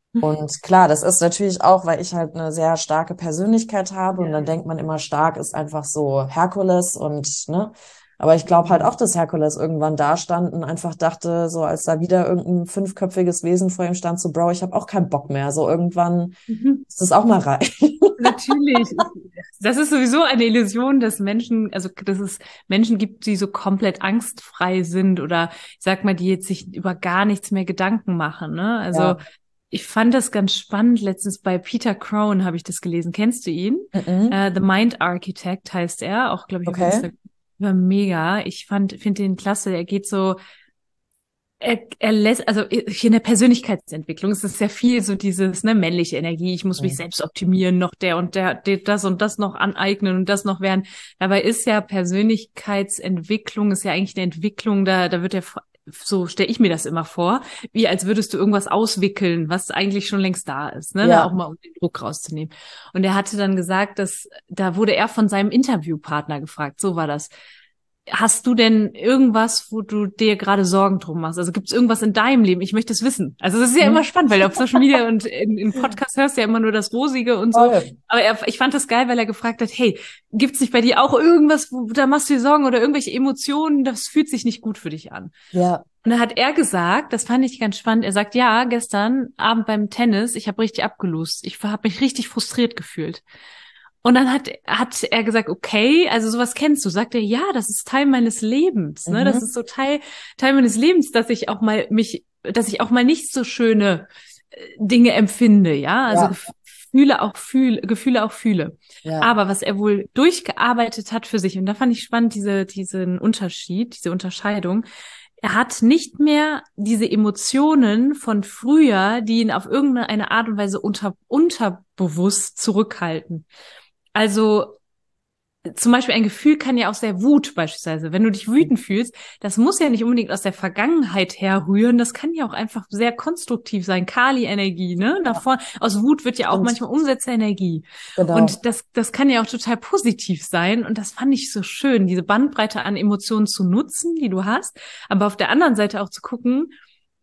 Und klar, das ist natürlich auch, weil ich halt eine sehr starke Persönlichkeit habe und dann denkt man immer, stark ist einfach so Herkules und, ne? Aber ich glaube halt auch, dass Herkules irgendwann da stand und einfach dachte, so als da wieder irgendein fünfköpfiges Wesen vor ihm stand, so, Bro, ich habe auch keinen Bock mehr. So irgendwann Mhm. ist es auch mal rein. Natürlich. Das ist sowieso eine Illusion, dass Menschen, also dass es Menschen gibt, die so komplett angstfrei sind oder ich sag mal, die jetzt sich über gar nichts mehr Gedanken machen, ne? Also Ja. ich fand das ganz spannend. Letztens bei Peter Crone habe ich das gelesen. Kennst du ihn? Mhm. Äh, The Mind Architect heißt er, auch glaube ich auf Okay. Instagram. War mega. Ich fand, finde den klasse. Er geht so, er, er lässt, also hier in der Persönlichkeitsentwicklung ist es sehr viel so dieses, ne, männliche Energie. Ich muss mich Mhm. selbst optimieren, noch der und der, der, das und das noch aneignen und das noch werden. Dabei ist ja Persönlichkeitsentwicklung, ist ja eigentlich eine Entwicklung, da, da wird ja, so stelle ich mir das immer vor, wie als würdest du irgendwas auswickeln, was eigentlich schon längst da ist, ne, da auch Ja. mal um den Druck rauszunehmen. Und er hatte dann gesagt, dass, da wurde er von seinem Interviewpartner gefragt, so war das. Hast du denn irgendwas, wo du dir gerade Sorgen drum machst? Also gibt es irgendwas in deinem Leben? Ich möchte es wissen. Also das ist ja immer Mhm. spannend, weil auf Social Media und in, in Podcasts hörst du ja immer nur das Rosige und so. Voll. Aber er, ich fand das geil, weil er gefragt hat, hey, gibt's nicht bei dir auch irgendwas, wo, da machst du dir Sorgen oder irgendwelche Emotionen, das fühlt sich nicht gut für dich an? Ja. Und da hat er gesagt, das fand ich ganz spannend, er sagt, ja, gestern Abend beim Tennis, ich habe richtig abgelost. Ich habe mich richtig frustriert gefühlt. Und dann hat, hat er gesagt, okay, also sowas kennst du. Sagt er, ja, das ist Teil meines Lebens, ne? Das Mhm. ist so Teil, Teil meines Lebens, dass ich auch mal mich, dass ich auch mal nicht so schöne äh, Dinge empfinde, ja? Also Ja. Gefühle auch fühle, Gefühle auch fühle. Ja. Aber was er wohl durchgearbeitet hat für sich, und da fand ich spannend, diese, diesen Unterschied, diese Unterscheidung. Er hat nicht mehr diese Emotionen von früher, die ihn auf irgendeine Art und Weise unter, unterbewusst zurückhalten. Also zum Beispiel ein Gefühl kann ja aus der Wut beispielsweise, wenn du dich wütend fühlst, das muss ja nicht unbedingt aus der Vergangenheit herrühren, das kann ja auch einfach sehr konstruktiv sein, Kali-Energie, ne? Davor, aus Wut wird ja auch Und manchmal Umsetzerenergie. genau. Und das, das kann ja auch total positiv sein. Und das fand ich so schön, diese Bandbreite an Emotionen zu nutzen, die du hast, aber auf der anderen Seite auch zu gucken,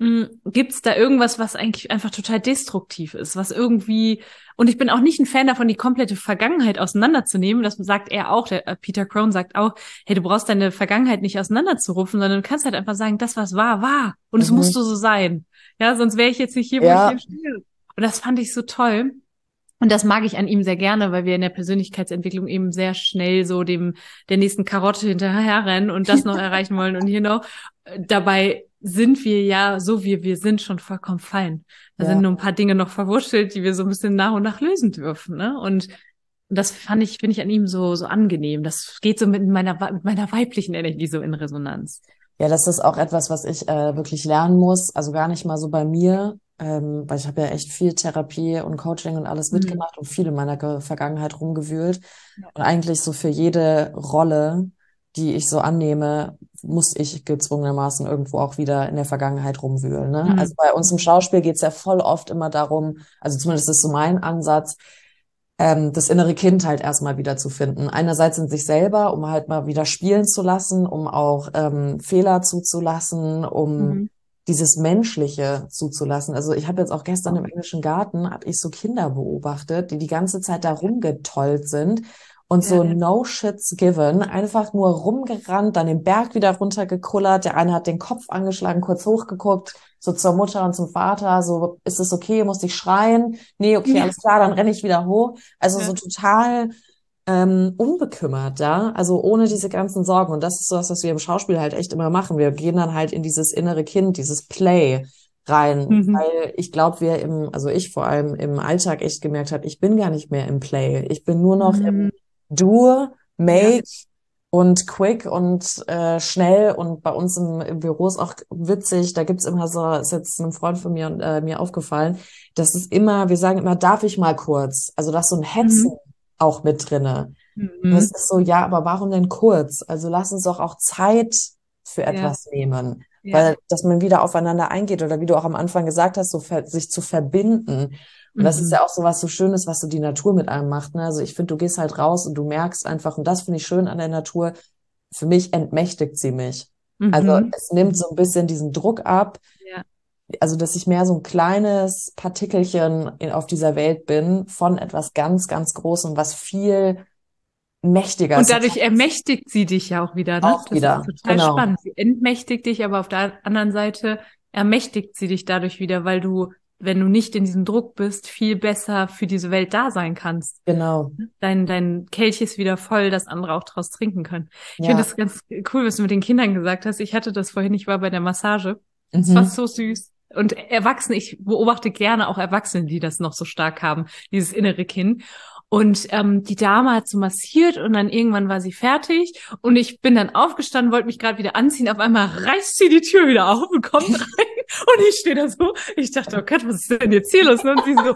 gibt es da irgendwas, was eigentlich einfach total destruktiv ist, was irgendwie, und ich bin auch nicht ein Fan davon, die komplette Vergangenheit auseinanderzunehmen, das sagt er auch, der äh, Peter Crone sagt auch, hey, du brauchst deine Vergangenheit nicht auseinanderzurufen, sondern du kannst halt einfach sagen, das, was war, war, und es Mhm. musste so sein, ja, sonst wäre ich jetzt nicht hier, wo Ja. ich hier stehe. Und das fand ich so toll. Und das mag ich an ihm sehr gerne, weil wir in der Persönlichkeitsentwicklung eben sehr schnell so dem der nächsten Karotte hinterherrennen und das noch erreichen wollen und hier noch. Dabei sind wir ja, so wie wir sind, schon vollkommen fein. Da Ja. sind nur ein paar Dinge noch verwurschtelt, die wir so ein bisschen nach und nach lösen dürfen, ne? Und das fand ich, finde ich an ihm so so angenehm. Das geht so mit meiner mit meiner weiblichen Energie so in Resonanz. Ja, das ist auch etwas, was ich äh, wirklich lernen muss. Also gar nicht mal so bei mir, ähm, weil ich habe ja echt viel Therapie und Coaching und alles Mhm. mitgemacht und viel in meiner Ge- Vergangenheit rumgewühlt. Ja. Und eigentlich so für jede Rolle, die ich so annehme, muss ich gezwungenermaßen irgendwo auch wieder in der Vergangenheit rumwühlen, ne? Mhm. Also bei uns im Schauspiel geht's ja voll oft immer darum, also zumindest ist so mein Ansatz, ähm, das innere Kind halt erstmal wieder zu finden. Einerseits in sich selber, um halt mal wieder spielen zu lassen, um auch ähm, Fehler zuzulassen, um Mhm. dieses Menschliche zuzulassen. Also ich habe jetzt auch gestern im englischen Garten, habe ich so Kinder beobachtet, die die ganze Zeit da rumgetollt sind und so Ja. no shits given, einfach nur rumgerannt, dann den Berg wieder runtergekullert. Der eine hat den Kopf angeschlagen, kurz hochgeguckt, so zur Mutter und zum Vater, so, ist es okay, muss ich schreien? Nee, okay, Ja. alles klar, dann renne ich wieder hoch. Also so Ja. total ähm, unbekümmert, ja, also ohne diese ganzen Sorgen. Und das ist so was, was wir im Schauspiel halt echt immer machen. Wir gehen dann halt in dieses innere Kind, dieses Play rein, Mhm. weil ich glaube, wir im, also ich vor allem im Alltag echt gemerkt habe, ich bin gar nicht mehr im Play. Ich bin nur noch im Mhm. Do, Ja. Make und quick und äh, schnell. Und bei uns im, im Büro ist auch witzig, da gibt's immer so, ist jetzt einem Freund von mir und äh, mir aufgefallen, das ist immer, wir sagen immer, darf ich mal kurz? Also da ist so ein Hetzen Mhm. auch mit drinne. Und es Mhm. ist so, ja, aber warum denn kurz? Also lass uns doch auch Zeit für Ja. etwas nehmen. Ja. Weil, dass man wieder aufeinander eingeht oder wie du auch am Anfang gesagt hast, so ver sich zu verbinden. Und das ist Mhm. ja auch so was so Schönes, was so die Natur mit einem macht, ne? Also ich finde, du gehst halt raus und du merkst einfach, und das finde ich schön an der Natur, für mich entmächtigt sie mich. Also Mhm. es nimmt so ein bisschen diesen Druck ab, Ja. also dass ich mehr so ein kleines Partikelchen in, auf dieser Welt bin von etwas ganz, ganz Großem, was viel mächtiger Und ist. dadurch ermächtigt sie dich ja auch wieder, ne? Auch Das ist wieder, total genau. spannend. Sie entmächtigt dich, aber auf der anderen Seite ermächtigt sie dich dadurch wieder, weil du, wenn du nicht in diesem Druck bist, viel besser für diese Welt da sein kannst. Genau. Dein, dein Kelch ist wieder voll, dass andere auch draus trinken können. Ich Ja. finde das ganz cool, was du mit den Kindern gesagt hast. Ich hatte das vorhin, ich war bei der Massage. Es Mhm. war so süß. Und Erwachsene, ich beobachte gerne auch Erwachsene, die das noch so stark haben, dieses innere Kind. Und ähm, die Dame hat so massiert und dann irgendwann war sie fertig und ich bin dann aufgestanden, wollte mich gerade wieder anziehen. Auf einmal reißt sie die Tür wieder auf und kommt rein und ich stehe da so. Ich dachte, oh Gott, was ist denn jetzt hier los? Und sie so,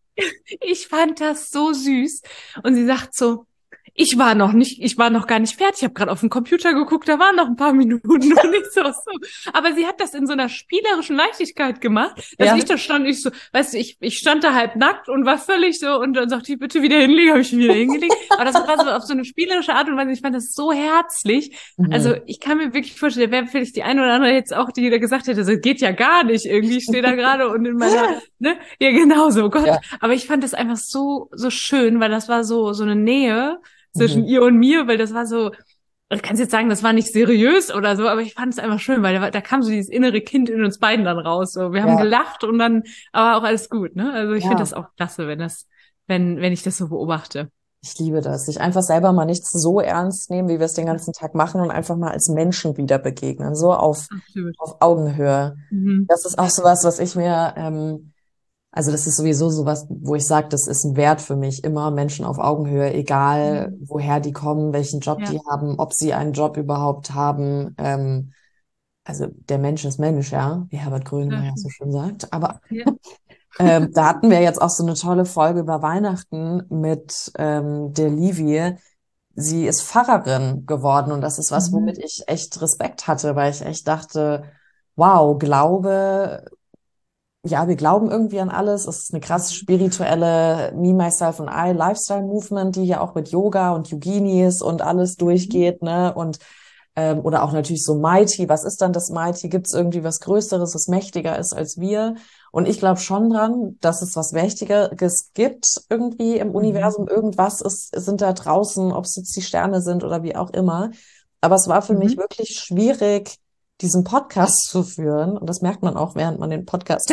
ich fand das so süß. Und sie sagt so, ich war noch nicht, ich war noch gar nicht fertig. Ich habe gerade auf den Computer geguckt, da waren noch ein paar Minuten und ich so, so. Aber sie hat das in so einer spielerischen Leichtigkeit gemacht, dass Ja. ich da stand, ich so, weißt du, ich, ich stand da halb nackt und war völlig so und dann sagte ich, bitte wieder hinlegen, habe ich mich wieder hingelegt. Aber das war so auf so eine spielerische Art und Weise. Ich fand das so herzlich. Mhm. Also ich kann mir wirklich vorstellen, wäre vielleicht die eine oder andere jetzt auch, die da gesagt hätte, das geht ja gar nicht irgendwie. Ich stehe da gerade und in meiner, ne, ja genau so, Gott. Ja. Aber ich fand das einfach so, so schön, weil das war so, so eine Nähe zwischen Mhm. ihr und mir, weil das war so, ich kann jetzt sagen, das war nicht seriös oder so, aber ich fand es einfach schön, weil da, da kam so dieses innere Kind in uns beiden dann raus. So, wir haben Ja. gelacht und dann, aber auch alles gut, ne? Also ich Ja. finde das auch klasse, wenn das, wenn, wenn ich das so beobachte. Ich liebe das. Sich einfach selber mal nicht so ernst nehmen, wie wir es den ganzen Tag machen und einfach mal als Menschen wieder begegnen. So auf, Absolut. auf Augenhöhe. Mhm. Das ist auch sowas, was ich mir, ähm, also das ist sowieso sowas, wo ich sage, das ist ein Wert für mich, immer Menschen auf Augenhöhe, egal Mhm. woher die kommen, welchen Job Ja. die haben, ob sie einen Job überhaupt haben. Ähm, also der Mensch ist Mensch, ja, wie Herbert Grönemeyer so schön sagt. Aber Ja. ähm, da hatten wir jetzt auch so eine tolle Folge über Weihnachten mit ähm, der Livie. sie ist Pfarrerin geworden und das ist was, Mhm. womit ich echt Respekt hatte, weil ich echt dachte, wow, Glaube, ja, wir glauben irgendwie an alles. Es ist eine krass spirituelle Me, Myself and I Lifestyle Movement, die hier auch mit Yoga und Yoginis und alles durchgeht, ne? Und ähm, oder auch natürlich so Mighty. Was ist dann das Mighty? Gibt es irgendwie was Größeres, was mächtiger ist als wir? Und ich glaube schon dran, dass es was Mächtigeres gibt irgendwie im Mhm. Universum. Irgendwas ist, sind da draußen, ob es jetzt die Sterne sind oder wie auch immer. Aber es war für mich Mhm. wirklich schwierig, diesen Podcast zu führen. Und das merkt man auch, während man den Podcast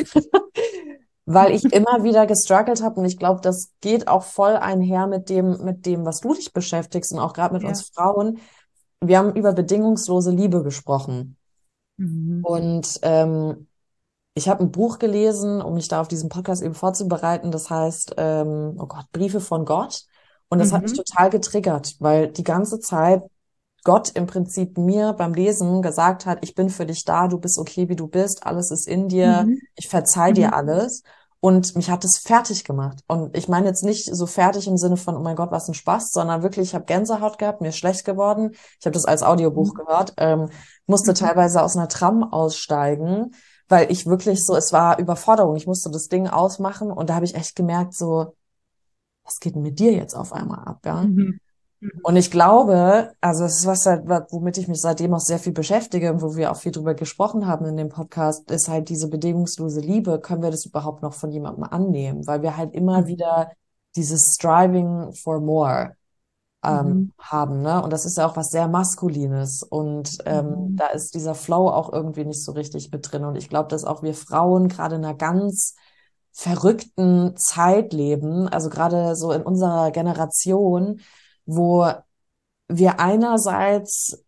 weil ich immer wieder gestruggelt habe und ich glaube, das geht auch voll einher mit dem, mit dem, was du dich beschäftigst und auch gerade mit Ja. uns Frauen. Wir haben über bedingungslose Liebe gesprochen Mhm. und ähm, ich habe ein Buch gelesen, um mich da auf diesen Podcast eben vorzubereiten. Das heißt, ähm, oh Gott, Briefe von Gott. Und das hat mich Mhm. total getriggert, weil die ganze Zeit Gott im Prinzip mir beim Lesen gesagt hat, ich bin für dich da, du bist okay, wie du bist, alles ist in dir, Mhm. ich verzeih dir Mhm. alles. Und mich hat es fertig gemacht. Und ich meine jetzt nicht so fertig im Sinne von, oh mein Gott, was ein Spaß, sondern wirklich, ich habe Gänsehaut gehabt, mir ist schlecht geworden. Ich habe das als Audiobuch Mhm. gehört, ähm, musste Mhm. teilweise aus einer Tram aussteigen, weil ich wirklich so, es war Überforderung. Ich musste das Ding ausmachen und da habe ich echt gemerkt, so, was geht denn mit dir jetzt auf einmal ab, ja? Mhm. Mhm. Und ich glaube, also es ist was halt, womit ich mich seitdem auch sehr viel beschäftige und wo wir auch viel drüber gesprochen haben in dem Podcast, ist halt diese bedingungslose Liebe. Können wir das überhaupt noch von jemandem annehmen? Weil wir halt immer Mhm. wieder dieses Striving for more ähm, Mhm. haben, ne? Und das ist ja auch was sehr Maskulines. Und ähm, Mhm. da ist dieser Flow auch irgendwie nicht so richtig mit drin. Und ich glaube, dass auch wir Frauen gerade in einer ganz verrückten Zeit leben, also gerade so in unserer Generation, wo wir einerseits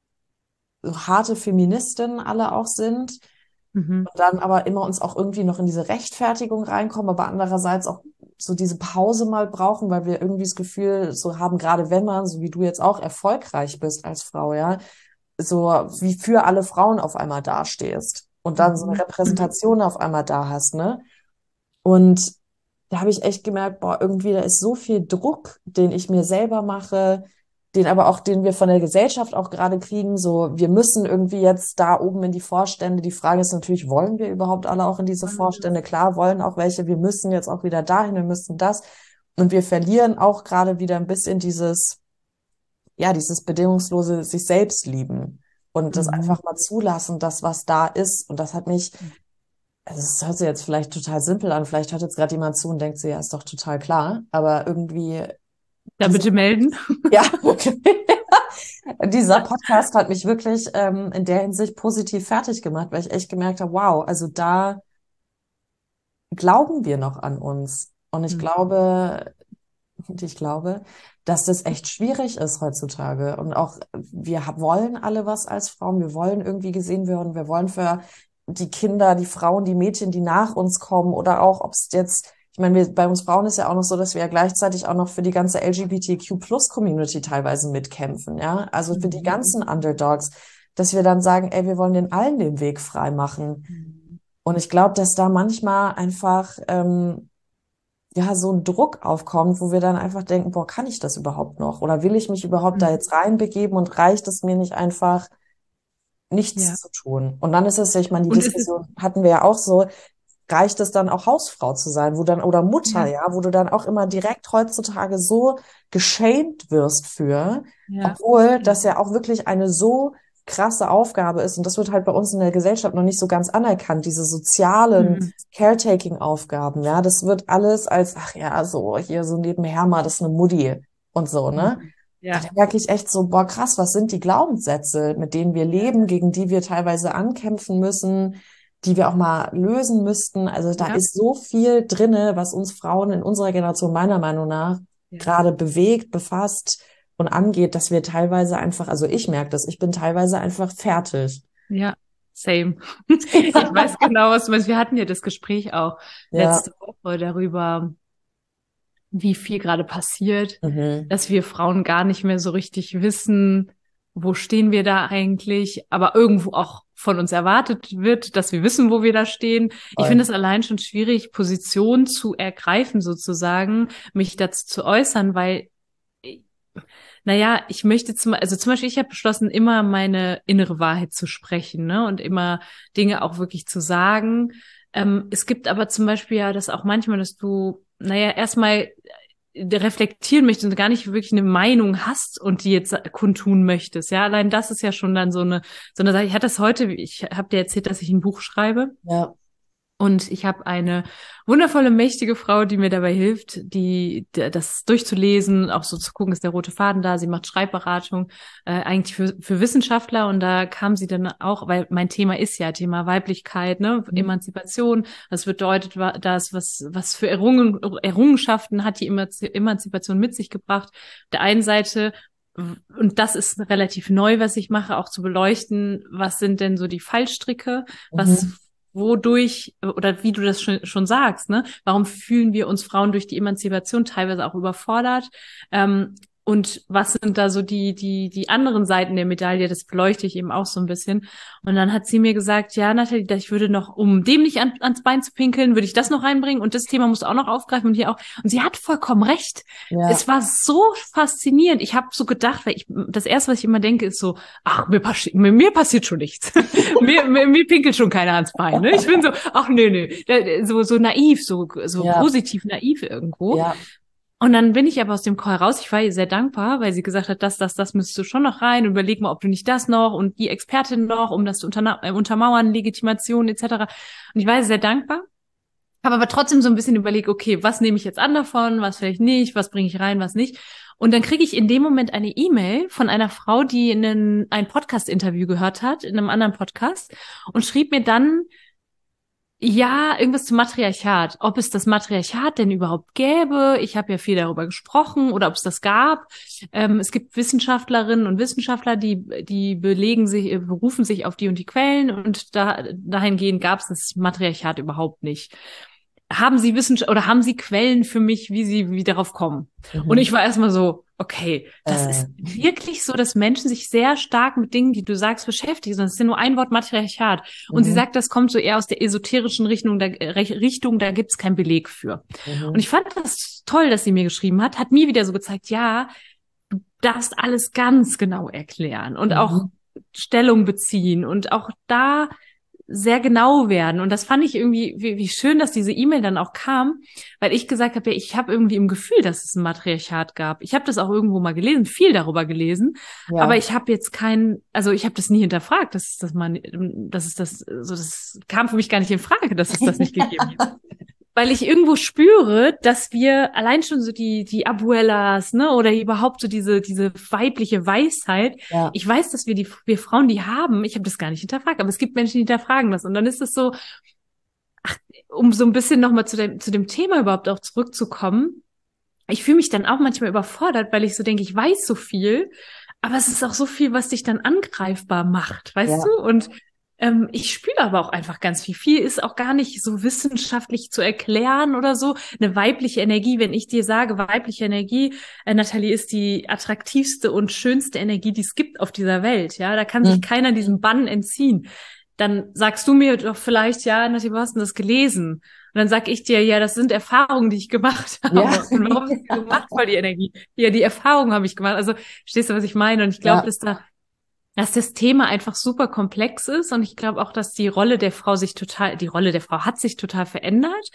so harte Feministinnen alle auch sind Mhm. und dann aber immer uns auch irgendwie noch in diese Rechtfertigung reinkommen, aber andererseits auch so diese Pause mal brauchen, weil wir irgendwie das Gefühl so haben, gerade wenn man, so wie du jetzt auch, erfolgreich bist als Frau, ja, so wie für alle Frauen auf einmal dastehst und dann so eine Mhm. Mhm. Repräsentation auf einmal da hast, ne? Und da habe ich echt gemerkt, boah, irgendwie da ist so viel Druck, den ich mir selber mache, den aber auch, den wir von der Gesellschaft auch gerade kriegen. So, wir müssen irgendwie jetzt da oben in die Vorstände. Die Frage ist natürlich, wollen wir überhaupt alle auch in diese Vorstände? Klar, wollen auch welche. Wir müssen jetzt auch wieder dahin, wir müssen das. Und wir verlieren auch gerade wieder ein bisschen dieses, ja, dieses bedingungslose sich selbst lieben und das Mhm. einfach mal zulassen, das, was da ist. Und das hat mich also es hört sich jetzt vielleicht total simpel an, vielleicht hört jetzt gerade jemand zu und denkt sich, ja, ist doch total klar, aber irgendwie Da dieser, bitte melden. ja, okay. Dieser Podcast hat mich wirklich ähm, in der Hinsicht positiv fertig gemacht, weil ich echt gemerkt habe, wow, also da glauben wir noch an uns. Und ich Mhm. glaube, und ich glaube, dass das echt schwierig ist heutzutage. Und auch wir hab- wollen alle was als Frauen. Wir wollen irgendwie gesehen werden. Wir wollen für die Kinder, die Frauen, die Mädchen, die nach uns kommen oder auch, ob es jetzt, ich meine, wir, bei uns Frauen ist ja auch noch so, dass wir ja gleichzeitig auch noch für die ganze L G B T Q-Plus-Community teilweise mitkämpfen, ja. Also für die Mhm. ganzen Underdogs, dass wir dann sagen, ey, wir wollen den allen den Weg frei machen. Mhm. Und ich glaube, dass da manchmal einfach ähm, ja, so ein Druck aufkommt, wo wir dann einfach denken, boah, kann ich das überhaupt noch? Oder will ich mich überhaupt da Mhm. jetzt reinbegeben und reicht es mir nicht einfach, nichts Ja. zu tun? Und dann ist es ja, ich meine, die Und es ist, Diskussion hatten wir ja auch so, reicht es dann auch Hausfrau zu sein, wo dann, oder Mutter, ja, ja, wo du dann auch immer direkt heutzutage so geschämt wirst für, ja, obwohl ja, das ja auch wirklich eine so krasse Aufgabe ist. Und das wird halt bei uns in der Gesellschaft noch nicht so ganz anerkannt, diese sozialen mhm. Caretaking-Aufgaben, ja, das wird alles als, ach ja, so, hier so nebenher mal, das ist eine Mutti und so, ne? Mhm. Da Ja, merke ich echt so, boah, krass, was sind die Glaubenssätze, mit denen wir ja, leben, gegen die wir teilweise ankämpfen müssen, die wir auch mal lösen müssten. Also da ja, ist so viel drinne, was uns Frauen in unserer Generation meiner Meinung nach ja, gerade bewegt, befasst und angeht, dass wir teilweise einfach, also ich merke das, ich bin teilweise einfach fertig. ja, same. Ich weiß genau, was du meinst. Wir hatten ja das Gespräch auch Ja, letzte Woche darüber, wie viel gerade passiert, mhm. dass wir Frauen gar nicht mehr so richtig wissen, wo stehen wir da eigentlich, aber irgendwo auch von uns erwartet wird, dass wir wissen, wo wir da stehen. Ich finde Voll. es allein schon schwierig, Position zu ergreifen sozusagen, mich dazu zu äußern, weil naja, ich möchte zum, also zum Beispiel, ich habe beschlossen, immer meine innere Wahrheit zu sprechen, ne, und immer Dinge auch wirklich zu sagen. Ähm, es gibt aber zum Beispiel ja das auch manchmal, dass du, naja, erstmal reflektieren möchtest und gar nicht wirklich eine Meinung hast und die jetzt kundtun möchtest. Ja, allein das ist ja schon dann so eine, so eine Sache. Ich hatte das heute, ich habe dir erzählt, dass ich ein Buch schreibe. Ja. Und ich habe eine wundervolle, mächtige Frau, die mir dabei hilft, die, die das durchzulesen, auch so zu gucken, ist der rote Faden da. Sie macht Schreibberatung, äh, eigentlich für, für Wissenschaftler. Und da kam sie dann auch, weil mein Thema ist ja Thema Weiblichkeit, ne, Mhm. Emanzipation. Das bedeutet, das, was, was für Errungen, Errungenschaften hat die Emanzipation mit sich gebracht. Auf der einen Seite, und das ist relativ neu, was ich mache, auch zu beleuchten, was sind denn so die Fallstricke, was Mhm. wodurch, oder wie du das schon, schon sagst, ne? Warum fühlen wir uns Frauen durch die Emanzipation teilweise auch überfordert? Ähm, und was sind da so die, die, die anderen Seiten der Medaille? Das beleuchte ich eben auch so ein bisschen. Und dann hat sie mir gesagt, ja, Nathalie, ich würde noch, um dem nicht an, ans Bein zu pinkeln, würde ich das noch reinbringen und das Thema musst du auch noch aufgreifen und hier auch. Und sie hat vollkommen recht. Ja. Es war so faszinierend. Ich habe so gedacht, weil ich, das erste, was ich immer denke, ist so, ach, mir, passi mir, mir passiert schon nichts. mir, mir, mir pinkelt schon keiner ans Bein. Ne? Ich bin so, ach nee, nee, so, so naiv, so, so Ja. positiv naiv irgendwo. Ja. Und dann bin ich aber aus dem Call raus. Ich war ihr sehr dankbar, weil sie gesagt hat, das, das, das müsstest du schon noch rein. Überleg mal, ob du nicht das noch und die Expertin noch, um das zu äh, untermauern, Legitimation et cetera. Und ich war ihr sehr dankbar. Habe aber trotzdem so ein bisschen überlegt, okay, was nehme ich jetzt an davon, was vielleicht nicht, was bringe ich rein, was nicht. Und dann kriege ich in dem Moment eine E-Mail von einer Frau, die einen, ein Podcast-Interview gehört hat, in einem anderen Podcast, und schrieb mir dann, ja, irgendwas zum Matriarchat. Ob es das Matriarchat denn überhaupt gäbe. Ich habe ja viel darüber gesprochen oder ob es das gab. Ähm, es gibt Wissenschaftlerinnen und Wissenschaftler, die die belegen sich, berufen sich auf die und die Quellen und da dahingehend gab es das Matriarchat überhaupt nicht. Haben Sie Wissenschaft oder haben Sie Quellen für mich, wie Sie wie darauf kommen? Mhm. Und ich war erstmal so, okay, das Äh. ist wirklich so, dass Menschen sich sehr stark mit Dingen, die du sagst, beschäftigen. Das ist ja nur ein Wort Matriarchat. Und Mhm. sie sagt, das kommt so eher aus der esoterischen Richtung, da, Richtung, da gibt's keinen Beleg für. Mhm. Und ich fand das toll, dass sie mir geschrieben hat, hat mir wieder so gezeigt, ja, du darfst alles ganz genau erklären und Mhm. auch Stellung beziehen und auch da sehr genau werden. Und das fand ich irgendwie, wie, wie schön, dass diese E-Mail dann auch kam, weil ich gesagt habe, ja, ich habe irgendwie im Gefühl, dass es ein Matriarchat gab. Ich habe das auch irgendwo mal gelesen, viel darüber gelesen, Ja. aber ich habe jetzt kein, also ich habe das nie hinterfragt, dass es das man, dass es das, so das kam für mich gar nicht in Frage, dass es das nicht gegeben hat. Weil ich irgendwo spüre, dass wir allein schon so die die Abuelas, ne, oder überhaupt so diese diese weibliche Weisheit. Ja. Ich weiß, dass wir die wir Frauen die haben. Ich habe das gar nicht hinterfragt, aber es gibt Menschen, die hinterfragen das und dann ist es so, ach, um so ein bisschen noch mal zu dem zu dem Thema überhaupt auch zurückzukommen. Ich fühle mich dann auch manchmal überfordert, weil ich so denke, ich weiß so viel, aber es ist auch so viel, was dich dann angreifbar macht, weißt Ja. du? Und Ähm, ich spüre aber auch einfach ganz viel. Viel ist auch gar nicht so wissenschaftlich zu erklären oder so. Eine weibliche Energie, wenn ich dir sage, weibliche Energie, äh, Nathalie, ist die attraktivste und schönste Energie, die es gibt auf dieser Welt. Ja, da kann sich Mhm. keiner diesem Bann entziehen. Dann sagst du mir doch vielleicht, ja, Nathalie, wo hast du das gelesen? Und dann sag ich dir, ja, das sind Erfahrungen, die ich gemacht habe. Ja. Und warum hast du gemacht, voll die Energie? Ja, die Erfahrungen habe ich gemacht. Also, verstehst du, was ich meine? Und ich glaube, Ja. dass da dass das Thema einfach super komplex ist und ich glaube auch, dass die Rolle der Frau sich total, die Rolle der Frau hat sich total verändert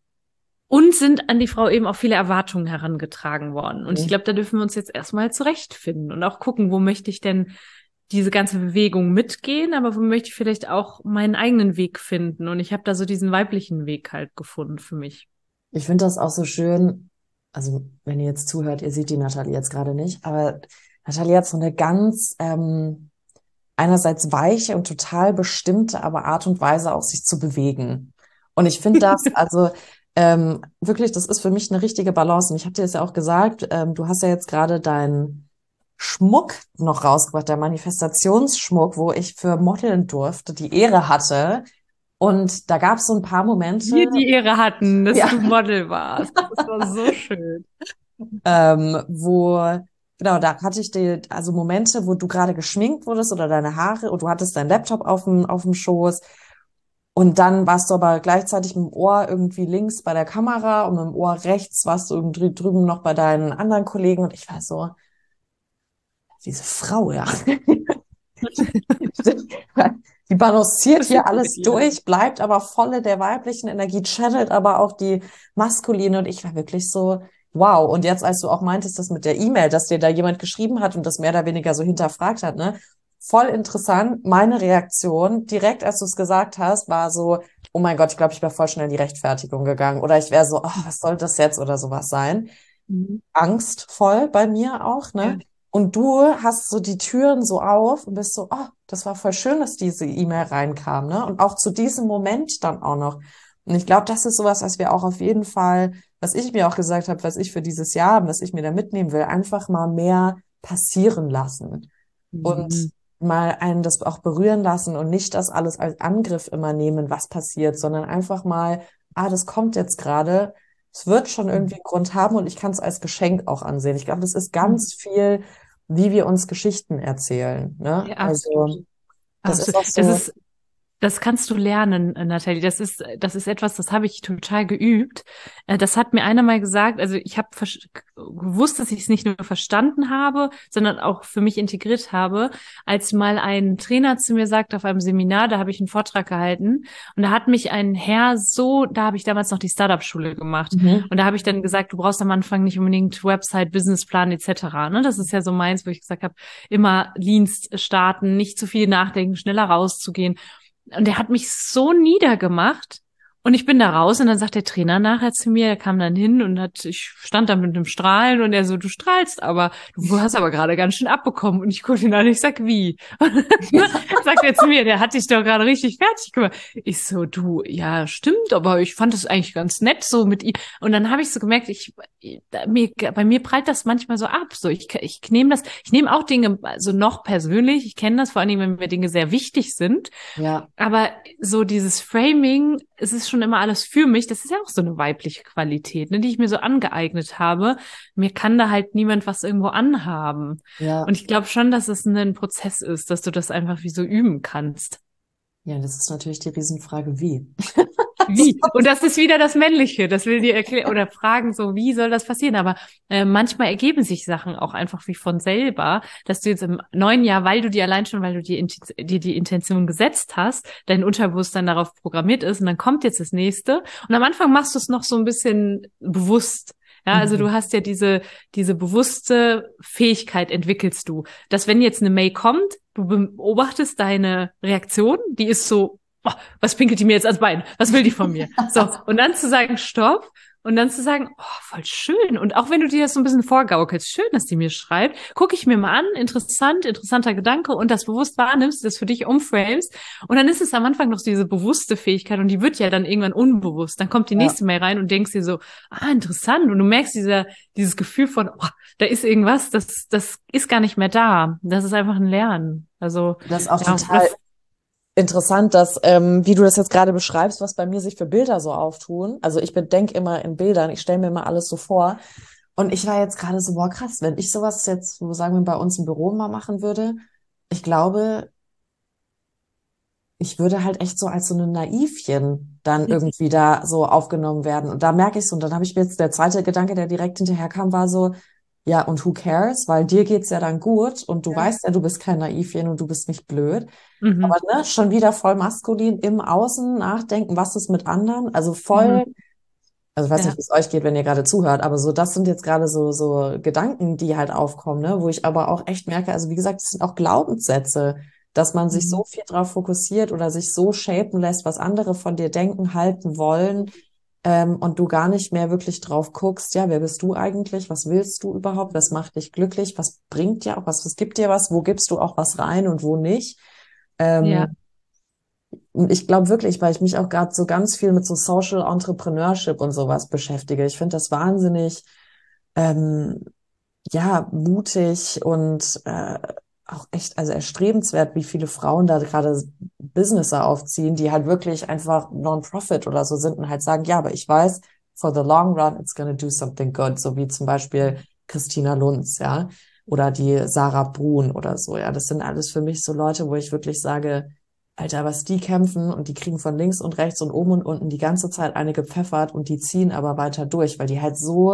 und sind an die Frau eben auch viele Erwartungen herangetragen worden. Und Mhm. ich glaube, da dürfen wir uns jetzt erstmal zurechtfinden und auch gucken, wo möchte ich denn diese ganze Bewegung mitgehen, aber wo möchte ich vielleicht auch meinen eigenen Weg finden. Und ich habe da so diesen weiblichen Weg halt gefunden für mich. Ich finde das auch so schön. Also, wenn ihr jetzt zuhört, ihr seht die Nathalie jetzt gerade nicht, aber Nathalie hat so eine ganz, ähm, einerseits weiche und total bestimmte, aber Art und Weise auch sich zu bewegen. Und ich finde das, also ähm, wirklich, das ist für mich eine richtige Balance. Und ich habe dir das ja auch gesagt, ähm, du hast ja jetzt gerade deinen Schmuck noch rausgebracht, der Manifestationsschmuck, wo ich für modeln durfte, die Ehre hatte. Und da gab es so ein paar Momente, Wir die Ehre hatten, dass Ja. du Model warst. Das war so schön. ähm, wo, genau, da hatte ich die, also Momente, wo du gerade geschminkt wurdest oder deine Haare und du hattest deinen Laptop auf dem, auf dem Schoß und dann warst du aber gleichzeitig mit dem Ohr irgendwie links bei der Kamera und mit dem Ohr rechts warst du irgendwie drüben noch bei deinen anderen Kollegen und ich war so, diese Frau, ja. Die balanciert hier alles durch, bleibt aber volle der weiblichen Energie, channelt aber auch die maskuline. Und ich war wirklich so, wow. Und jetzt, als du auch meintest, das mit der E-Mail, dass dir da jemand geschrieben hat und das mehr oder weniger so hinterfragt hat, ne? Voll interessant. Meine Reaktion, direkt als du es gesagt hast, war so, oh mein Gott, ich glaube, ich wäre voll schnell in die Rechtfertigung gegangen. Oder ich wäre so, oh, was soll das jetzt oder sowas sein? Mhm. Angstvoll bei mir auch, ne? Ja. Und du hast so die Türen so auf und bist so, oh, das war voll schön, dass diese E-Mail reinkam, ne? Und auch zu diesem Moment dann auch noch. Und ich glaube, das ist sowas, was wir auch auf jeden Fall, was ich mir auch gesagt habe, was ich für dieses Jahr, was ich mir da mitnehmen will, einfach mal mehr passieren lassen und Mhm. mal einen das auch berühren lassen und nicht das alles als Angriff immer nehmen, was passiert, sondern einfach mal, ah, das kommt jetzt gerade. Es wird schon irgendwie einen Grund haben und ich kann es als Geschenk auch ansehen. Ich glaube, das ist ganz viel, wie wir uns Geschichten erzählen, ne? Ja, Also, absolut. das ist Absolut. auch Das so, ist, das kannst du lernen, äh, Nathalie. Das ist, das ist etwas, das habe ich total geübt. Äh, Das hat mir einer mal gesagt. Also ich habe versch- gewusst, dass ich es nicht nur verstanden habe, sondern auch für mich integriert habe, als mal ein Trainer zu mir sagte auf einem Seminar, da habe ich einen Vortrag gehalten und da hat mich ein Herr so, da habe ich damals noch die Startup-Schule gemacht mhm. und da habe ich dann gesagt, du brauchst am Anfang nicht unbedingt Website, Businessplan et cetera. Ne? Das ist ja so meins, wo ich gesagt habe, immer Leans starten, nicht zu viel nachdenken, schneller rauszugehen. Und er hat mich so niedergemacht. Und ich bin da raus und dann sagt der Trainer nachher zu mir, er kam dann hin und hat, ich stand da mit einem Strahlen und er so, du strahlst aber, du hast aber gerade ganz schön abbekommen. Und ich gucke ihn an, ich sag, wie? Sagt er zu mir, der hat dich doch gerade richtig fertig gemacht. Ich so, du, ja, stimmt, aber ich fand das eigentlich ganz nett so mit ihm. Und dann habe ich so gemerkt, ich, mir, bei mir prallt das manchmal so ab. So, ich, ich nehme das, ich nehme auch Dinge, also noch persönlich, ich kenne das vor allen Dingen, wenn mir Dinge sehr wichtig sind. Ja, Aber so dieses Framing, es ist schon immer alles für mich, das ist ja auch so eine weibliche Qualität, ne, die ich mir so angeeignet habe. Mir kann da halt niemand was irgendwo anhaben. ja, Und ich glaube schon, dass es ein Prozess ist, dass du das einfach wie so üben kannst. ja, das ist natürlich die Riesenfrage, wie? Wie? Und das ist wieder das Männliche, das will dir erklären oder fragen, so, wie soll das passieren? Aber äh, manchmal ergeben sich Sachen auch einfach wie von selber, dass du jetzt im neuen Jahr, weil du dir allein schon, weil du dir, Inti- dir die Intention gesetzt hast, dein Unterbewusstsein darauf programmiert ist und dann kommt jetzt das nächste. Und am Anfang machst du es noch so ein bisschen bewusst. Ja, also Mhm. du hast ja diese, diese bewusste Fähigkeit entwickelst du, dass wenn jetzt eine Mail kommt, du beobachtest deine Reaktion, die ist so, oh, was pinkelt die mir jetzt ans Bein? Was will die von mir? So, und dann zu sagen, stopp, und dann zu sagen, oh, voll schön. Und auch wenn du dir das so ein bisschen vorgaukelst, schön, dass die mir schreibt, gucke ich mir mal an, interessant, interessanter Gedanke und das bewusst wahrnimmst, das für dich umframest. Und dann ist es am Anfang noch diese bewusste Fähigkeit und die wird ja dann irgendwann unbewusst. Dann kommt die Ja. nächste Mail rein und denkst dir so, ah, interessant. Und du merkst dieser, dieses Gefühl von, oh, da ist irgendwas, das, das ist gar nicht mehr da. Das ist einfach ein Lernen. Also, Das ist auch ja, total das, interessant, dass, ähm, wie du das jetzt gerade beschreibst, was bei mir sich für Bilder so auftun. Also ich bedenke immer in Bildern, ich stelle mir immer alles so vor. Und ich war jetzt gerade so, boah, krass, wenn ich sowas jetzt, wo sagen wir, bei uns im Büro mal machen würde, ich glaube, ich würde halt echt so als so eine Naivchen dann irgendwie da so aufgenommen werden. Und da merke ich so, und dann habe ich mir jetzt, der zweite Gedanke, der direkt hinterher kam, war so, ja, und who cares? Weil dir geht's ja dann gut und du Ja. weißt ja, du bist kein Naivchen und du bist nicht blöd. mhm. Aber ne, schon wieder voll maskulin im Außen nachdenken, was ist mit anderen? Also voll, Mhm. also ich weiß Ja. nicht, wie es euch geht, wenn ihr gerade zuhört, aber so, das sind jetzt gerade so, so Gedanken, die halt aufkommen, ne, wo ich aber auch echt merke, also wie gesagt, es sind auch Glaubenssätze, dass man sich so Mhm. viel drauf fokussiert oder sich so shapen lässt, was andere von dir denken, halten wollen, ähm, und du gar nicht mehr wirklich drauf guckst, ja, wer bist du eigentlich? Was willst du überhaupt? Was macht dich glücklich? Was bringt dir auch was? Was gibt dir was? Wo gibst du auch was rein und wo nicht? Ja. Ähm, und ich glaube wirklich, weil ich mich auch gerade so ganz viel mit so Social Entrepreneurship und sowas beschäftige. Ich finde das wahnsinnig, ähm, ja, mutig und äh, auch echt, also erstrebenswert, wie viele Frauen da gerade Businesses aufziehen, die halt wirklich einfach Non-Profit oder so sind und halt sagen, ja, aber ich weiß, for the long run, it's gonna do something good. So wie zum Beispiel Christina Lunz, ja, oder die Sarah Brun oder so, ja. Das sind alles für mich so Leute, wo ich wirklich sage, Alter, was die kämpfen und die kriegen von links und rechts und oben und unten die ganze Zeit eine gepfeffert und die ziehen aber weiter durch, weil die halt so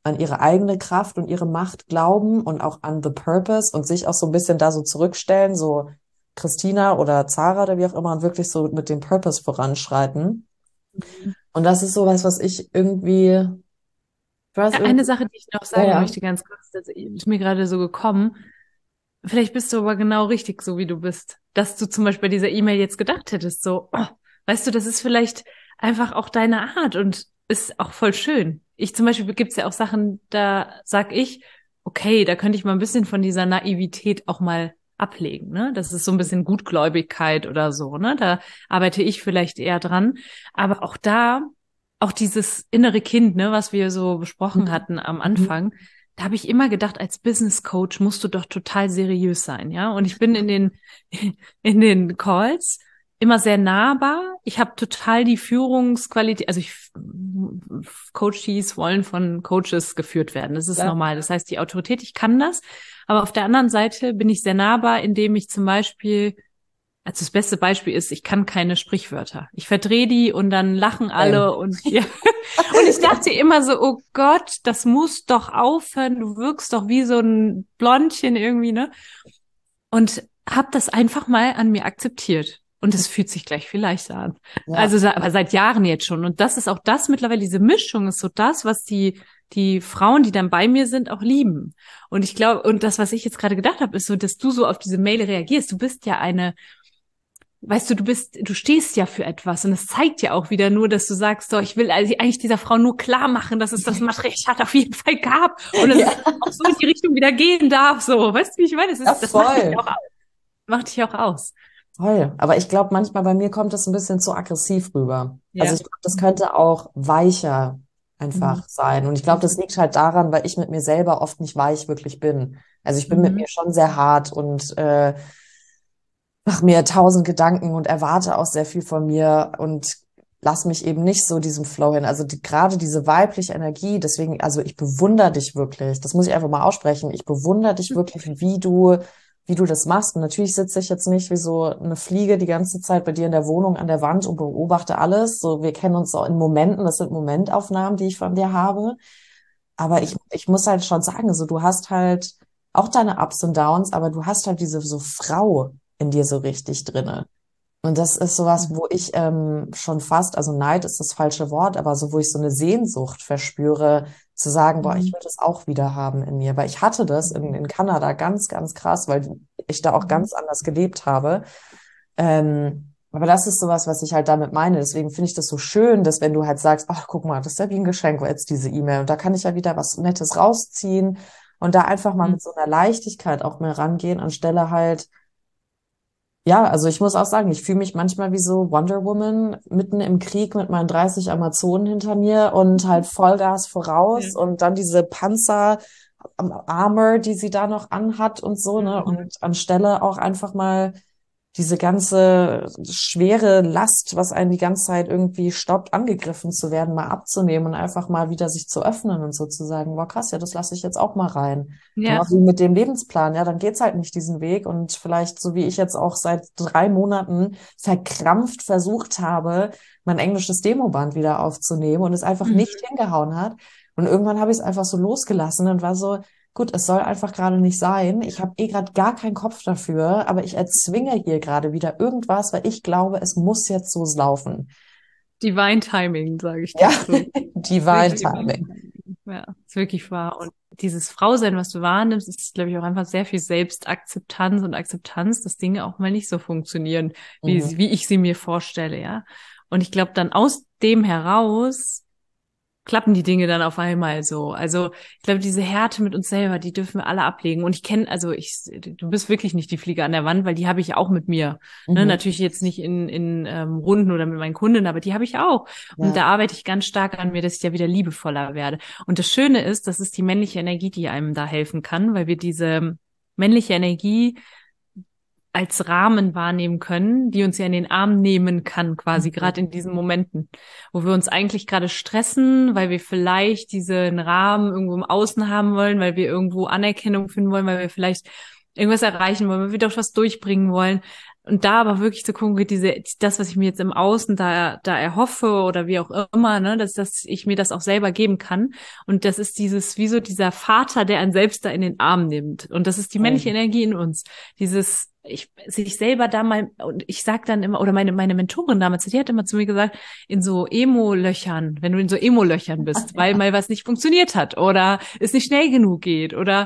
an ihre eigene Kraft und ihre Macht glauben und auch an the purpose und sich auch so ein bisschen da so zurückstellen, so Christina oder Zara oder wie auch immer und wirklich so mit dem Purpose voranschreiten. Mhm. Und das ist sowas, was ich irgendwie, ich weiß Ja, eine irgendwie, Sache, die ich noch ja, sagen ja, möchte, ganz kurz, das ist mir gerade so gekommen. Vielleicht bist du aber genau richtig, so wie du bist. Dass du zum Beispiel bei dieser E-Mail jetzt gedacht hättest, so, oh, weißt du, das ist vielleicht einfach auch deine Art und ist auch voll schön. Ich zum Beispiel gibt's ja auch Sachen, da sag ich, okay, da könnte ich mal ein bisschen von dieser Naivität auch mal ablegen, ne? Das ist so ein bisschen Gutgläubigkeit oder so, ne? Da arbeite ich vielleicht eher dran. Aber auch da, auch dieses innere Kind, ne, was wir so besprochen mhm. hatten am Mhm. Anfang, da habe ich immer gedacht, als Business Coach musst du doch total seriös sein, ja? Und ich bin in den in den Calls immer sehr nahbar. Ich habe total die Führungsqualität, also ich Coaches wollen von Coaches geführt werden. Das ist Klar. normal. Das heißt, die Autorität, ich kann das. Aber auf der anderen Seite bin ich sehr nahbar, indem ich zum Beispiel, also das beste Beispiel ist, ich kann keine Sprichwörter. Ich verdrehe die und dann lachen alle Ähm. und ja. Und ich dachte immer so, oh Gott, das muss doch aufhören. Du wirkst doch wie so ein Blondchen irgendwie, ne? Und hab das einfach mal an mir akzeptiert. Und es fühlt sich gleich viel leichter an. Ja. Also, aber seit Jahren jetzt schon. Und das ist auch das mittlerweile, diese Mischung ist so das, was die, die Frauen, die dann bei mir sind, auch lieben. Und ich glaube, und das, was ich jetzt gerade gedacht habe, ist so, dass du so auf diese Mail reagierst. Du bist ja eine, weißt du, du bist, du stehst ja für etwas. Und es zeigt ja auch wieder nur, dass du sagst, so, ich will also eigentlich dieser Frau nur klar machen, dass es das Matriarchat auf jeden Fall gab. Und dass Ja. es auch so in die Richtung wieder gehen darf. So, weißt du, wie ich meine? Das ist, Ja, das macht dich voll. auch, macht dich auch aus. Voll. Aber ich glaube, manchmal bei mir kommt das ein bisschen zu aggressiv rüber. Also Ja. ich glaube, das könnte auch weicher einfach Mhm. sein. Und ich glaube, das liegt halt daran, weil ich mit mir selber oft nicht weich wirklich bin. Also ich bin mit Mhm. mir schon sehr hart und äh, mache mir tausend Gedanken und erwarte auch sehr viel von mir und lass mich eben nicht so diesem Flow hin. Also die, gerade diese weibliche Energie, deswegen, also ich bewundere dich wirklich. Das muss ich einfach mal aussprechen. Ich bewundere dich wirklich, wie du wie du das machst. Und natürlich sitze ich jetzt nicht wie so eine Fliege die ganze Zeit bei dir in der Wohnung an der Wand und beobachte alles. So, wir kennen uns auch in Momenten, das sind Momentaufnahmen, die ich von dir habe. Aber ich, ich muss halt schon sagen, so, du hast halt auch deine Ups und Downs, aber du hast halt diese so Frau in dir so richtig drinne. Und das ist sowas, wo ich ähm, schon fast, also Neid ist das falsche Wort, aber so, wo ich so eine Sehnsucht verspüre, zu sagen, boah, ich Mhm. will das auch wieder haben in mir. Weil ich hatte das in, in Kanada ganz, ganz krass, weil ich da auch ganz anders gelebt habe. Ähm, aber das ist sowas, was ich halt damit meine. Deswegen finde ich das so schön, dass wenn du halt sagst, ach, guck mal, das ist ja wie ein Geschenk, jetzt diese E-Mail. Und da kann ich ja wieder was Nettes rausziehen und da einfach mal Mhm. mit so einer Leichtigkeit auch mehr rangehen, anstelle halt, ja, also ich muss auch sagen, ich fühle mich manchmal wie so Wonder Woman mitten im Krieg mit meinen dreißig Amazonen hinter mir und halt Vollgas Ja. voraus und dann diese Panzer, ähm, Armor, die sie da noch anhat und so, ne? Mhm. Und anstelle auch einfach mal diese ganze schwere Last, was einen die ganze Zeit irgendwie stoppt, angegriffen zu werden, mal abzunehmen und einfach mal wieder sich zu öffnen und so zu sagen, boah, krass, ja, das lasse ich jetzt auch mal rein. Ja. Genauso wie mit dem Lebensplan, ja, dann geht's halt nicht diesen Weg und vielleicht, so wie ich jetzt auch seit drei Monaten verkrampft versucht habe, mein englisches Demoband wieder aufzunehmen und es einfach Mhm. nicht hingehauen hat. Und irgendwann habe ich es einfach so losgelassen und war so, gut, es soll einfach gerade nicht sein. Ich habe eh gerade gar keinen Kopf dafür, aber ich erzwinge hier gerade wieder irgendwas, weil ich glaube, es muss jetzt so laufen. Divine Timing, sage ich Ja, dazu. Divine Wirklich Divine Timing. Timing. Ja, ist wirklich wahr. Und dieses Frausein, was du wahrnimmst, ist, glaube ich, auch einfach sehr viel Selbstakzeptanz und Akzeptanz, dass Dinge auch mal nicht so funktionieren, wie, Mhm. sie- wie ich sie mir vorstelle, ja. Und ich glaube, dann aus dem heraus klappen die Dinge dann auf einmal so. Also ich glaube, diese Härte mit uns selber, die dürfen wir alle ablegen. Und ich kenne, also ich, du bist wirklich nicht die Fliege an der Wand, weil die habe ich auch mit mir. Ne? Mhm. Natürlich jetzt nicht in, in ähm, Runden oder mit meinen Kunden, aber die habe ich auch. Und Ja. da arbeite ich ganz stark an mir, dass ich ja wieder liebevoller werde. Und das Schöne ist, das ist die männliche Energie, die einem da helfen kann, weil wir diese männliche Energie als Rahmen wahrnehmen können, die uns ja in den Arm nehmen kann, quasi Mhm. gerade in diesen Momenten, wo wir uns eigentlich gerade stressen, weil wir vielleicht diesen Rahmen irgendwo im Außen haben wollen, weil wir irgendwo Anerkennung finden wollen, weil wir vielleicht irgendwas erreichen wollen, weil wir doch was durchbringen wollen. Und da aber wirklich zu gucken, diese, das, was ich mir jetzt im Außen da, da erhoffe oder wie auch immer, ne, dass, dass ich mir das auch selber geben kann. Und das ist dieses, wie so dieser Vater, der einen selbst da in den Arm nimmt. Und das ist die männliche Mhm. Energie in uns. Dieses, ich, sich selber da mal, und ich sag dann immer, oder meine, meine Mentorin damals, die hat immer zu mir gesagt, in so Emo-Löchern, wenn du in so Emo-Löchern bist, weil mal was nicht funktioniert hat oder es nicht schnell genug geht oder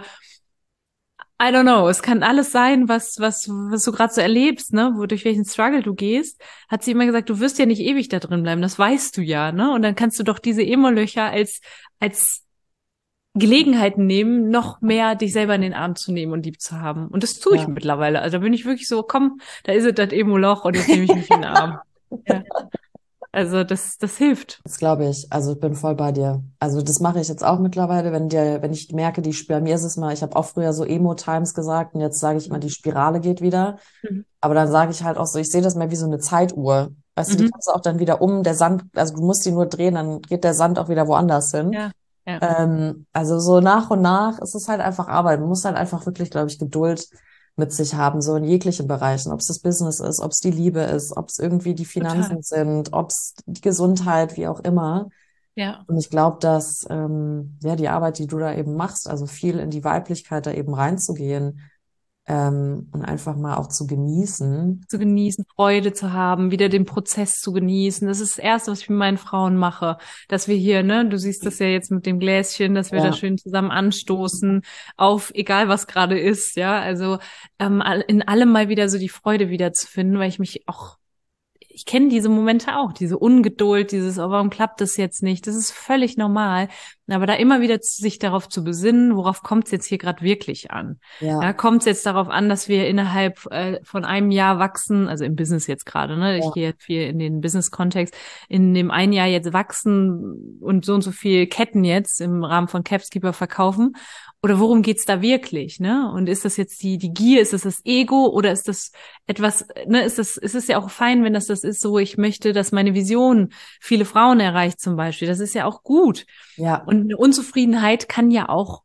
I don't know, es kann alles sein, was was was du gerade so erlebst, ne, wo durch welchen Struggle du gehst, hat sie immer gesagt, du wirst ja nicht ewig da drin bleiben, das weißt du ja, ne? Und dann kannst du doch diese Emo-Löcher als als Gelegenheiten nehmen, noch mehr dich selber in den Arm zu nehmen und lieb zu haben. Und das tue ich Ja. mittlerweile. Also da bin ich wirklich so, komm, da ist es das Emo-Loch und jetzt nehme ich mich in den Arm. Ja. Also das das hilft. Das glaube ich. Also ich bin voll bei dir. Also das mache ich jetzt auch mittlerweile, wenn dir, wenn ich merke, die Sp- bei mir ist es mal, ich habe auch früher so Emo-Times gesagt und jetzt sage ich mal, die Spirale geht wieder. Mhm. Aber dann sage ich halt auch so, ich sehe das mehr wie so eine Zeituhr. Weißt du, die Mhm. kannst du auch dann wieder um, der Sand, also du musst die nur drehen, dann geht der Sand auch wieder woanders hin. Ja. Ja. Ähm, also so nach und nach ist es halt einfach Arbeit. Man muss halt einfach wirklich, glaube ich, Geduld mit sich haben, so in jeglichen Bereichen. Ob es das Business ist, ob es die Liebe ist, ob es irgendwie die Total. Finanzen sind, ob es die Gesundheit, wie auch immer. Ja. Und ich glaube, dass ähm, ja die Arbeit, die du da eben machst, also viel in die Weiblichkeit da eben reinzugehen ähm, und einfach mal auch zu genießen. Zu genießen, Freude zu haben, wieder den Prozess zu genießen. Das ist das Erste, was ich mit meinen Frauen mache, dass wir hier, ne, du siehst das ja jetzt mit dem Gläschen, dass wir da Ja, schön zusammen anstoßen auf egal was gerade ist, ja, also ähm, all- in allem mal wieder so die Freude wiederzufinden, weil ich mich auch ich kenne diese Momente auch, diese Ungeduld, dieses, oh, warum klappt das jetzt nicht? Das ist völlig normal. Aber da immer wieder zu- sich darauf zu besinnen, worauf kommt es jetzt hier gerade wirklich an? Ja, ja, kommt es jetzt darauf an, dass wir innerhalb äh, von einem Jahr wachsen, also im Business jetzt gerade, ne? Ich ja, gehe jetzt viel in den Business-Kontext, in dem einen Jahr jetzt wachsen und so und so viel Ketten jetzt im Rahmen von Capskeeper verkaufen. Oder worum geht's da wirklich, ne? Und ist das jetzt die die Gier, ist das das Ego oder ist das etwas, ne, ist das, ist es ja auch fein, wenn das das ist, so ich möchte, dass meine Vision viele Frauen erreicht zum Beispiel. Das ist ja auch gut. ja, Und eine Unzufriedenheit kann ja auch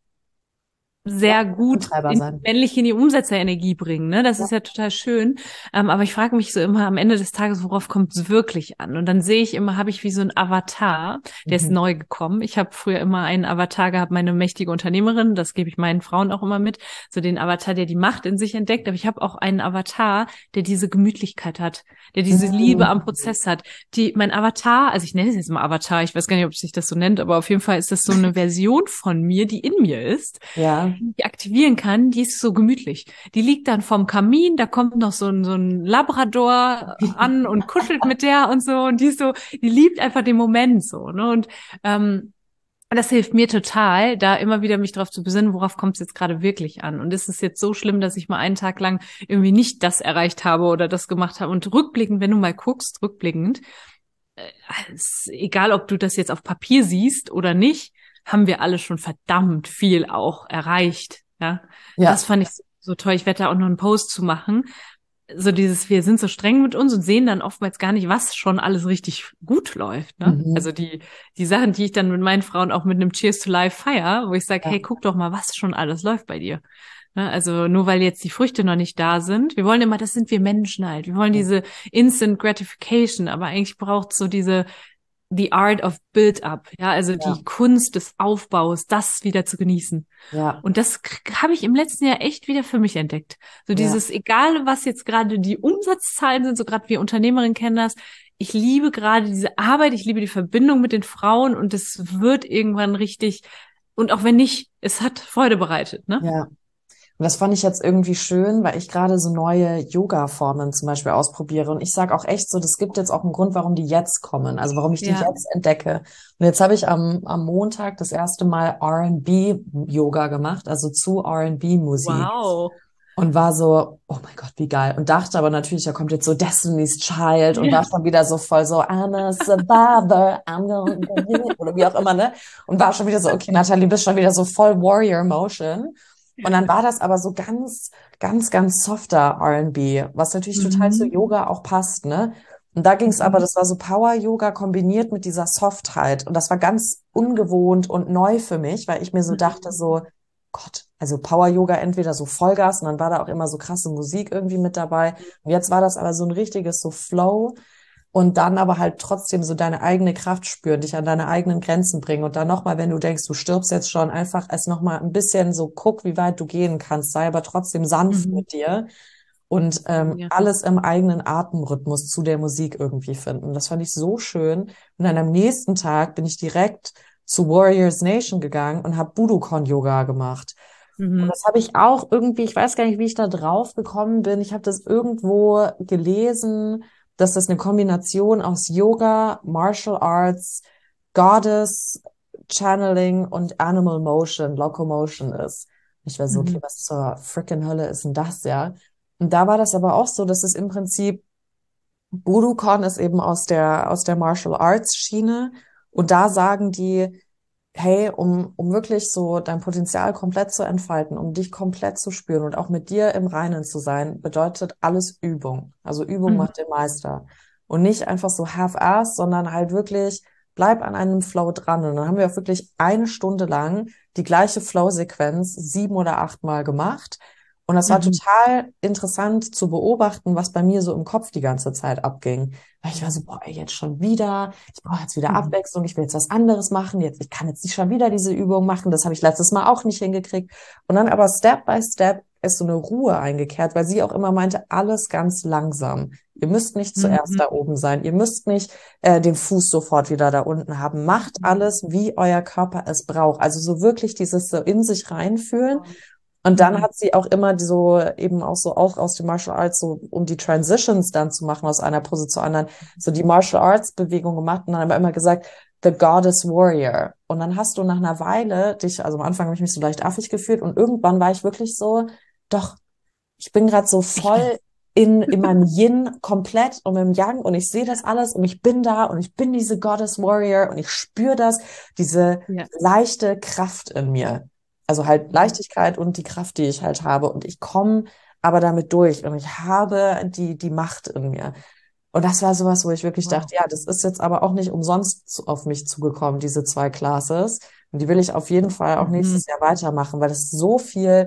ja, sehr gut Antreiber in sein. männlich in die Umsetzerenergie bringen, ne? Das Ja. ist ja total schön. Ähm, aber ich frage mich so immer am Ende des Tages, worauf kommt es wirklich an? Und dann sehe ich immer, habe ich wie so ein Avatar, der ist Mhm. neu gekommen. Ich habe früher immer einen Avatar gehabt, meine mächtige Unternehmerin, das gebe ich meinen Frauen auch immer mit, so den Avatar, der die Macht in sich entdeckt. Aber ich habe auch einen Avatar, der diese Gemütlichkeit hat, der diese Liebe am Mhm. Prozess hat. Die, mein Avatar, also ich nenne es jetzt mal Avatar, ich weiß gar nicht, ob sich das so nennt, aber auf jeden Fall ist das so eine Version von mir, die in mir ist, Ja, die aktivieren kann, die ist so gemütlich. Die liegt dann vorm Kamin, da kommt noch so ein, so ein Labrador an und kuschelt mit der und so und die ist so, die liebt einfach den Moment so, ne? Und ähm, das hilft mir total, da immer wieder mich darauf zu besinnen, worauf kommt es jetzt gerade wirklich an. Und ist es jetzt so schlimm, dass ich mal einen Tag lang irgendwie nicht das erreicht habe oder das gemacht habe? Und rückblickend, wenn du mal guckst, rückblickend, äh, ist egal, ob du das jetzt auf Papier siehst oder nicht, haben wir alle schon verdammt viel auch erreicht. Ja, das ja, fand ich so, so toll. Ich werde da auch noch einen Post zu machen. So dieses, wir sind so streng mit uns und sehen dann oftmals gar nicht, was schon alles richtig gut läuft. Ne? Also mhm. die die Sachen, die ich dann mit meinen Frauen auch mit einem Cheers to Life feier, wo ich sage, Ja, hey, guck doch mal, was schon alles läuft bei dir. Ne? Also nur weil jetzt die Früchte noch nicht da sind. Wir wollen immer, das sind wir Menschen halt. Wir wollen diese Instant Gratification, aber eigentlich braucht es so diese The Art of Build-up, ja, also ja, die Kunst des Aufbaus, das wieder zu genießen. ja, Und das habe ich im letzten Jahr echt wieder für mich entdeckt. So ja, dieses, egal was jetzt gerade die Umsatzzahlen sind, so gerade wir Unternehmerinnen kennen das, ich liebe gerade diese Arbeit, ich liebe die Verbindung mit den Frauen und es wird irgendwann richtig, und auch wenn nicht, es hat Freude bereitet, ne? ja. Und das fand ich jetzt irgendwie schön, weil ich gerade so neue Yoga-Formen zum Beispiel ausprobiere. Und ich sage auch echt so, das gibt jetzt auch einen Grund, warum die jetzt kommen, also warum ich die Ja. jetzt entdecke. Und jetzt habe ich am, am Montag das erste Mal R and B-Yoga gemacht, also zu R and B-Musik. Wow. Und war so, oh mein Gott, wie geil. Und dachte aber natürlich, da kommt jetzt so Destiny's Child und Ja. war schon wieder so voll so, I'm a survivor, I'm gonna do it, oder wie auch immer, ne? Und war schon wieder so, okay, Nathalie, bist schon wieder so voll Warrior Motion. Und dann war das aber so ganz, ganz, ganz softer R and B, was natürlich total zu Mhm. Yoga auch passt, ne? Und da ging es aber, Mhm. das war so Power-Yoga kombiniert mit dieser Softheit. Und das war ganz ungewohnt und neu für mich, weil ich mir so dachte, so, Gott, also Power-Yoga entweder so Vollgas und dann war da auch immer so krasse Musik irgendwie mit dabei. Und jetzt war das aber so ein richtiges so Flow und dann aber halt trotzdem so deine eigene Kraft spüren, dich an deine eigenen Grenzen bringen und dann nochmal, wenn du denkst, du stirbst jetzt schon, einfach es nochmal ein bisschen so guck, wie weit du gehen kannst, sei aber trotzdem sanft Mhm. mit dir und ähm, Ja. alles im eigenen Atemrhythmus zu der Musik irgendwie finden. Das fand ich so schön. Und dann am nächsten Tag bin ich direkt zu Warriors Nation gegangen und habe Budokon Yoga gemacht. Und Mhm. das habe ich auch irgendwie, ich weiß gar nicht, wie ich da drauf gekommen bin. Ich habe das irgendwo gelesen, dass das eine Kombination aus Yoga, Martial Arts, Goddess, Channeling und Animal Motion, Locomotion ist. Ich war so, okay, Mhm. was zur frickin' Hölle ist denn das, ja? Und da war das aber auch so, dass es im Prinzip Budokon ist eben aus der, aus der Martial Arts Schiene. Und da sagen die, hey, um, um wirklich so dein Potenzial komplett zu entfalten, um dich komplett zu spüren und auch mit dir im Reinen zu sein, bedeutet alles Übung. Also Übung Mhm. macht den Meister. Und nicht einfach so half-ass, sondern halt wirklich bleib an einem Flow dran. Und dann haben wir auch wirklich eine Stunde lang die gleiche Flow-Sequenz sieben oder achtmal gemacht. Und das war Mhm. total interessant zu beobachten, was bei mir so im Kopf die ganze Zeit abging. Weil ich war so, boah, ey, jetzt schon wieder, ich brauche jetzt wieder Mhm. Abwechslung, ich will jetzt was anderes machen, jetzt, ich kann jetzt nicht schon wieder diese Übung machen, das habe ich letztes Mal auch nicht hingekriegt. Und dann aber Step by Step ist so eine Ruhe eingekehrt, weil sie auch immer meinte, alles ganz langsam. Ihr müsst nicht zuerst Mhm. da oben sein, ihr müsst nicht äh, den Fuß sofort wieder da unten haben. Macht alles, wie euer Körper es braucht. Also so wirklich dieses so in sich reinfühlen. Und dann Mhm. hat sie auch immer die so eben auch so auch aus dem Martial Arts so, um die Transitions dann zu machen aus einer Pose zur anderen, so die Martial Arts Bewegung gemacht und dann aber immer gesagt, the Goddess Warrior. Und dann hast du nach einer Weile dich, also am Anfang habe ich mich so leicht affig gefühlt und irgendwann war ich wirklich so, doch, ich bin gerade so Ich bin. voll in, in meinem Yin komplett und im Yang und ich sehe das alles und ich bin da und ich bin diese Goddess Warrior und ich spüre das, diese Ja. leichte Kraft in mir. Also halt Mhm. Leichtigkeit und die Kraft, die ich halt habe. Und ich komme aber damit durch und ich habe die, die Macht in mir. Und das war sowas, wo ich wirklich Wow. dachte, ja, das ist jetzt aber auch nicht umsonst zu- auf mich zugekommen, diese zwei Classes. Und die will ich auf jeden Fall auch Mhm. nächstes Jahr weitermachen, weil das so viel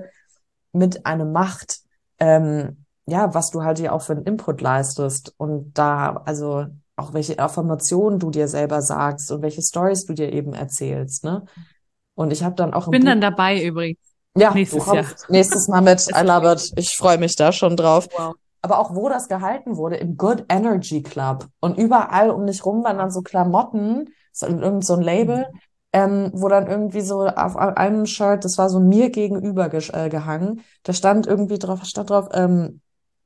mit einem macht, ähm, ja, was du halt hier auch für einen Input leistest. Und da, also auch welche Affirmationen du dir selber sagst und welche Stories du dir eben erzählst, ne? Und ich habe dann auch im Bin Buch, dann dabei übrigens ja, du nächstes Jahr. kommst nächstes Mal mit. I Es, love it. Ich freue mich da schon drauf. wow. Aber auch wo das gehalten wurde, im Good Energy Club. Und überall um dich rum waren dann so Klamotten, so irgend so ein Label, Mhm. ähm, wo dann irgendwie so auf einem Shirt, das war so mir gegenüber ge äh, gehangen, da stand irgendwie drauf, stand drauf, ähm,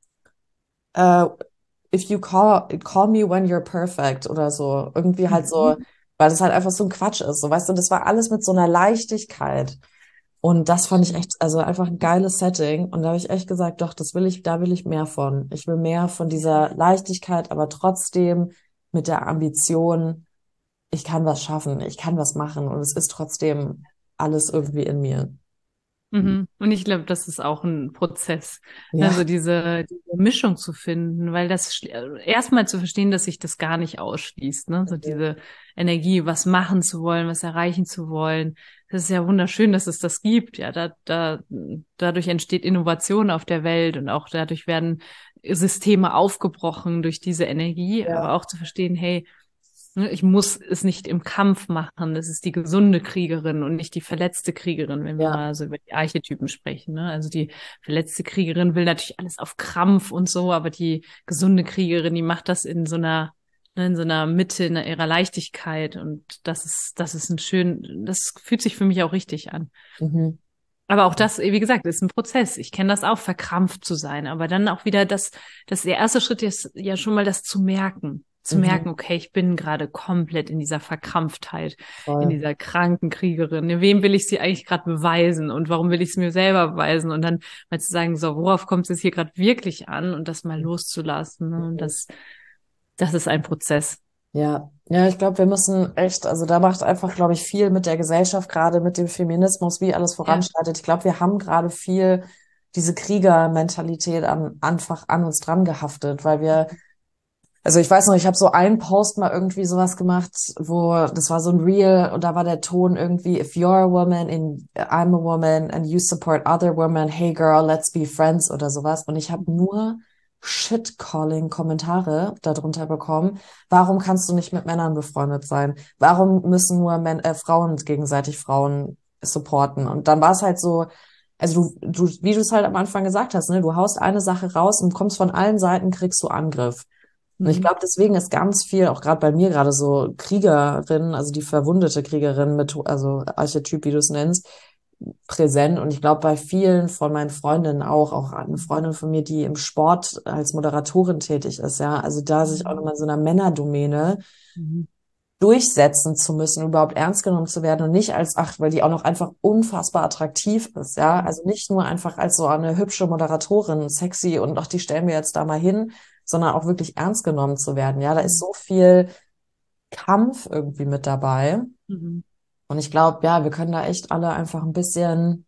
äh, if you call, call me when you're perfect oder so. Irgendwie halt so, Mhm. weil das halt einfach so ein Quatsch ist. So, weißt du, das war alles mit so einer Leichtigkeit. Und das fand ich Schön. echt, also einfach ein geiles Setting. Und da habe ich echt gesagt, doch, das will ich, da will ich mehr von. Ich will mehr von dieser Leichtigkeit, aber trotzdem mit der Ambition, ich kann was schaffen, ich kann was machen und es ist trotzdem alles irgendwie in mir. Mhm. Und ich glaube, das ist auch ein Prozess, also Ja, diese, diese Mischung zu finden, weil das schl- erstmal zu verstehen, dass sich das gar nicht ausschließt, ne? So diese Energie, was machen zu wollen, was erreichen zu wollen. Das ist ja wunderschön, dass es das gibt. Ja, da, da, dadurch entsteht Innovation auf der Welt und auch dadurch werden Systeme aufgebrochen durch diese Energie, aber ja, auch zu verstehen, hey, ne, ich muss es nicht im Kampf machen. Das ist die gesunde Kriegerin und nicht die verletzte Kriegerin, wenn wir ja. mal so über die Archetypen sprechen. Ne? Also die verletzte Kriegerin will natürlich alles auf Krampf und so, aber die gesunde Kriegerin, die macht das in so einer, ne, in so einer Mitte, in ihrer Leichtigkeit. Und das ist, das ist ein schön, das fühlt sich für mich auch richtig an. Mhm. Aber auch das, wie gesagt, ist ein Prozess. Ich kenne das auch, verkrampft zu sein. Aber dann auch wieder das, das der erste Schritt ist ja schon mal das zu merken. Zu Mhm. merken, okay, ich bin gerade komplett in dieser Verkrampftheit, in Voll. dieser kranken Kriegerin. Wem will ich sie eigentlich gerade beweisen und warum will ich es mir selber beweisen? Und dann mal zu sagen, so, worauf kommt es jetzt hier gerade wirklich an und das mal loszulassen. Ne? Und Mhm. das, das ist ein Prozess. Ja, ja, ich glaube, wir müssen echt, also da macht einfach, glaube ich, viel mit der Gesellschaft, gerade mit dem Feminismus, wie alles Ja. voranschreitet. Ich glaube, wir haben gerade viel diese Kriegermentalität an, einfach an uns dran gehaftet, weil wir Also ich weiß noch, ich habe so einen Post mal irgendwie sowas gemacht, wo das war so ein Reel und da war der Ton irgendwie, if you're a woman and I'm a woman and you support other women, hey girl, let's be friends oder sowas. Und ich habe nur Shit-Calling-Kommentare darunter bekommen. Warum kannst du nicht mit Männern befreundet sein? Warum müssen nur Män äh, Frauen gegenseitig Frauen supporten? Und dann war es halt so, also du, du, wie du es halt am Anfang gesagt hast, ne, du haust eine Sache raus und kommst von allen Seiten, kriegst du Angriff. Und ich glaube, deswegen ist ganz viel, auch gerade bei mir gerade so Kriegerin, also die verwundete Kriegerin mit, also Archetyp, wie du es nennst, präsent. Und ich glaube, bei vielen von meinen Freundinnen auch, auch eine Freundin von mir, die im Sport als Moderatorin tätig ist, ja, also da sich auch nochmal in so einer Männerdomäne Mhm. durchsetzen zu müssen, überhaupt ernst genommen zu werden und nicht als, ach, weil die auch noch einfach unfassbar attraktiv ist, ja, also nicht nur einfach als so eine hübsche Moderatorin, sexy und ach, die stellen wir jetzt da mal hin, sondern auch wirklich ernst genommen zu werden, ja, da ist so viel Kampf irgendwie mit dabei Mhm. und ich glaube, ja, wir können da echt alle einfach ein bisschen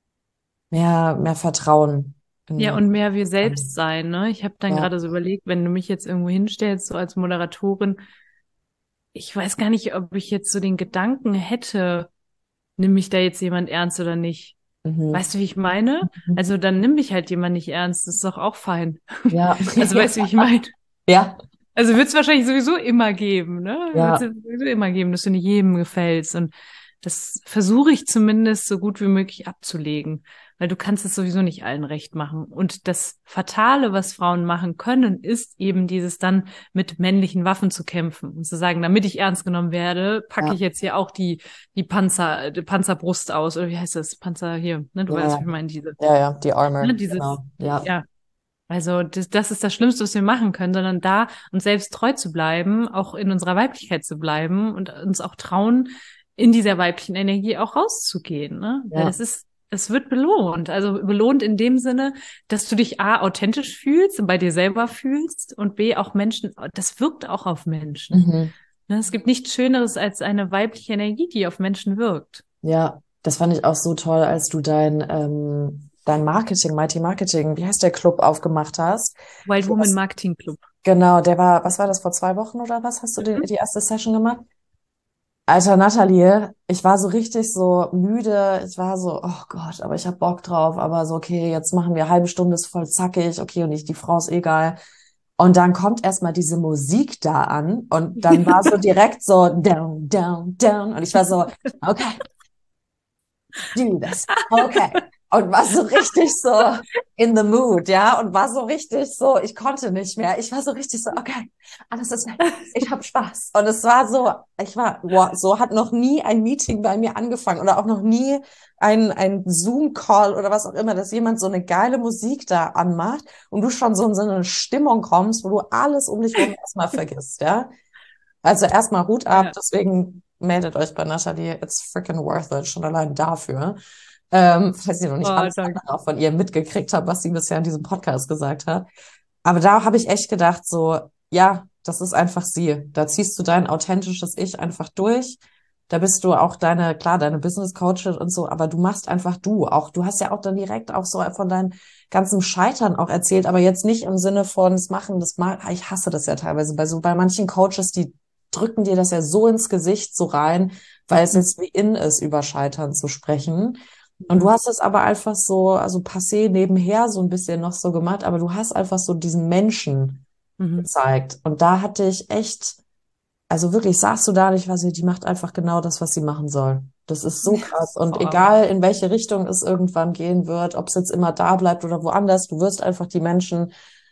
mehr, mehr Vertrauen Ja, in, und mehr wir selbst sein, ne? Ich habe dann ja, gerade so überlegt, wenn du mich jetzt irgendwo hinstellst, so als Moderatorin, ich weiß gar nicht, ob ich jetzt so den Gedanken hätte, nimm mich da jetzt jemand ernst oder nicht. mhm. Weißt du, wie ich meine? Also dann nimm mich halt jemand nicht ernst, das ist doch auch fein. Ja, Also weißt du, wie ich meine? ja, Also wird es wahrscheinlich sowieso immer geben, ne? Wird ja, es sowieso immer geben, dass du nicht jedem gefällst. Und das versuche ich zumindest so gut wie möglich abzulegen, weil du kannst es sowieso nicht allen recht machen. Und das Fatale, was Frauen machen können, ist eben dieses dann mit männlichen Waffen zu kämpfen und zu sagen, damit ich ernst genommen werde, packe ja, ich jetzt hier auch die die Panzer, die Panzerbrust aus oder wie heißt das? Panzer hier, ne? Du ja, weißt, ja, was ich meine, diese, ja, ja, die ne? Armor, Dieses, genau, ja, ja. Also das, das ist das Schlimmste, was wir machen können, sondern da uns selbst treu zu bleiben, auch in unserer Weiblichkeit zu bleiben und uns auch trauen, in dieser weiblichen Energie auch rauszugehen, ne? Weil ja, das ist, es wird belohnt. Also belohnt in dem Sinne, dass du dich A, authentisch fühlst und bei dir selber fühlst und B, auch Menschen, das wirkt auch auf Menschen. mhm. Ne? Es gibt nichts Schöneres als eine weibliche Energie, die auf Menschen wirkt. Ja, das fand ich auch so toll, als du dein, ähm, dein Marketing, Mighty Marketing, wie heißt der Club, aufgemacht hast. Wild Du Woman hast, Marketing Club. genau, der war, was war das, vor zwei Wochen oder was? Hast du die, Mhm. die erste Session gemacht? Alter, Nathalie, ich war so richtig so müde. Ich war so, oh Gott, aber ich hab Bock drauf. Aber so, okay, jetzt machen wir halbe Stunde, ist voll zackig. Okay, und ich, die Frau ist egal. Und dann kommt erstmal diese Musik da an und dann war so direkt so down, down, down. Und ich war so, okay, do this. Okay. Und war so richtig so in the mood, ja, und war so richtig so, ich konnte nicht mehr. Ich war so richtig so, okay, alles ist nett. Ich habe Spaß. Und es war so, ich war, wow, so hat noch nie ein Meeting bei mir angefangen oder auch noch nie ein, ein Zoom-Call oder was auch immer, dass jemand so eine geile Musik da anmacht und du schon so in so eine Stimmung kommst, wo du alles um dich herum erstmal vergisst, ja. Also erstmal Hut ab, Ja. deswegen meldet euch bei Nathalie, it's freaking worth it, schon allein dafür. Ähm, falls ihr noch nicht Oh, alles danke. andere auch von ihr mitgekriegt habt, was sie bisher in diesem Podcast gesagt hat. Aber da habe ich echt gedacht, so, ja, das ist einfach sie. Da ziehst du dein authentisches Ich einfach durch. Da bist du auch deine, klar, deine Business Coachin und so, aber du machst einfach du. Auch, du hast ja auch dann direkt auch so von deinen ganzen Scheitern auch erzählt, aber jetzt nicht im Sinne von, das Machen, das mal, ich hasse das ja teilweise bei so, bei manchen Coaches, die drücken dir das ja so ins Gesicht so rein, weil es jetzt wie in ist, über Scheitern zu sprechen. Und du hast es aber einfach so, also passé nebenher so ein bisschen noch so gemacht, aber du hast einfach so diesen Menschen Mhm. gezeigt. Und da hatte ich echt, also wirklich saßt du da und ich weiß nicht, die macht einfach genau das, was sie machen soll. Das ist so krass. Und Oh. egal, in welche Richtung es irgendwann gehen wird, ob es jetzt immer da bleibt oder woanders, du wirst einfach die Menschen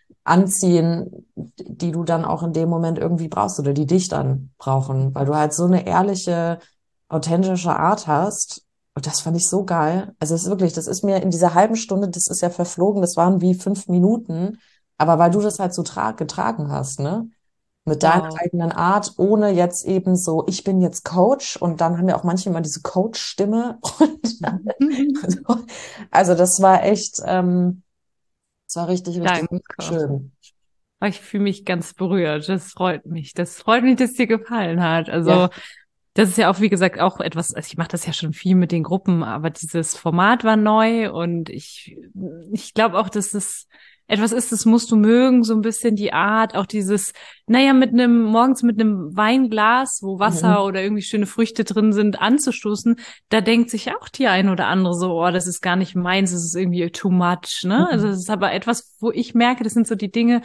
anziehen, die du dann auch in dem Moment irgendwie brauchst oder die dich dann brauchen, weil du halt so eine ehrliche, authentische Art hast. Und das fand ich so geil. Also es ist wirklich, das ist mir in dieser halben Stunde, das ist ja verflogen, das waren wie fünf Minuten, aber weil du das halt so tra getragen hast, ne? Mit deiner Wow. eigenen Art, ohne jetzt eben so, ich bin jetzt Coach und dann haben ja auch manche immer diese Coach-Stimme. Und dann, also, also das war echt, ähm, das war richtig, richtig Danke. schön. Oh, ich fühle mich ganz berührt. Das freut mich. Das freut mich, dass es dir gefallen hat. Also Ja, das ist ja auch, wie gesagt, auch etwas, also ich mache das ja schon viel mit den Gruppen, aber dieses Format war neu und ich, ich glaube auch, dass es etwas ist, das musst du mögen, so ein bisschen die Art, auch dieses, naja, mit einem, morgens mit einem Weinglas, wo Wasser Mhm. oder irgendwie schöne Früchte drin sind, anzustoßen, da denkt sich auch die ein oder andere so, oh, das ist gar nicht meins, das ist irgendwie too much, ne? Also Mhm. es ist aber etwas, wo ich merke, das sind so die Dinge,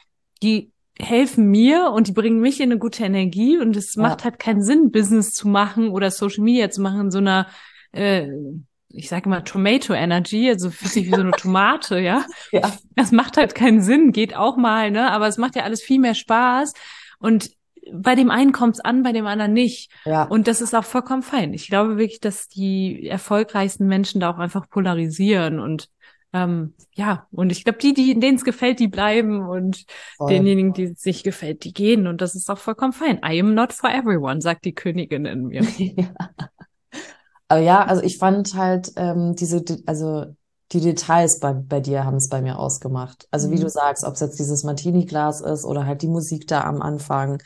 die helfen mir und die bringen mich in eine gute Energie und es macht Ja, halt keinen Sinn, Business zu machen oder Social Media zu machen in so einer, äh, ich sage immer Tomato Energy, also fühlt sich wie so eine Tomate, ja. ja, Das macht halt keinen Sinn, geht auch mal, ne? Aber es macht ja alles viel mehr Spaß und bei dem einen kommt es an, bei dem anderen nicht. ja, Und das ist auch vollkommen fein. Ich glaube wirklich, dass die erfolgreichsten Menschen da auch einfach polarisieren und ähm, ja, und ich glaube, die, die, denen es gefällt, die bleiben und voll. denjenigen, die es nicht gefällt, die gehen. Und das ist auch vollkommen fein. I am not for everyone, sagt die Königin in mir. Ja. Aber ja, also ich fand halt ähm, diese, De- also die Details bei, bei dir haben es bei mir ausgemacht. Also wie du Mhm. sagst, ob es jetzt dieses Martini-Glas ist oder halt die Musik da am Anfang.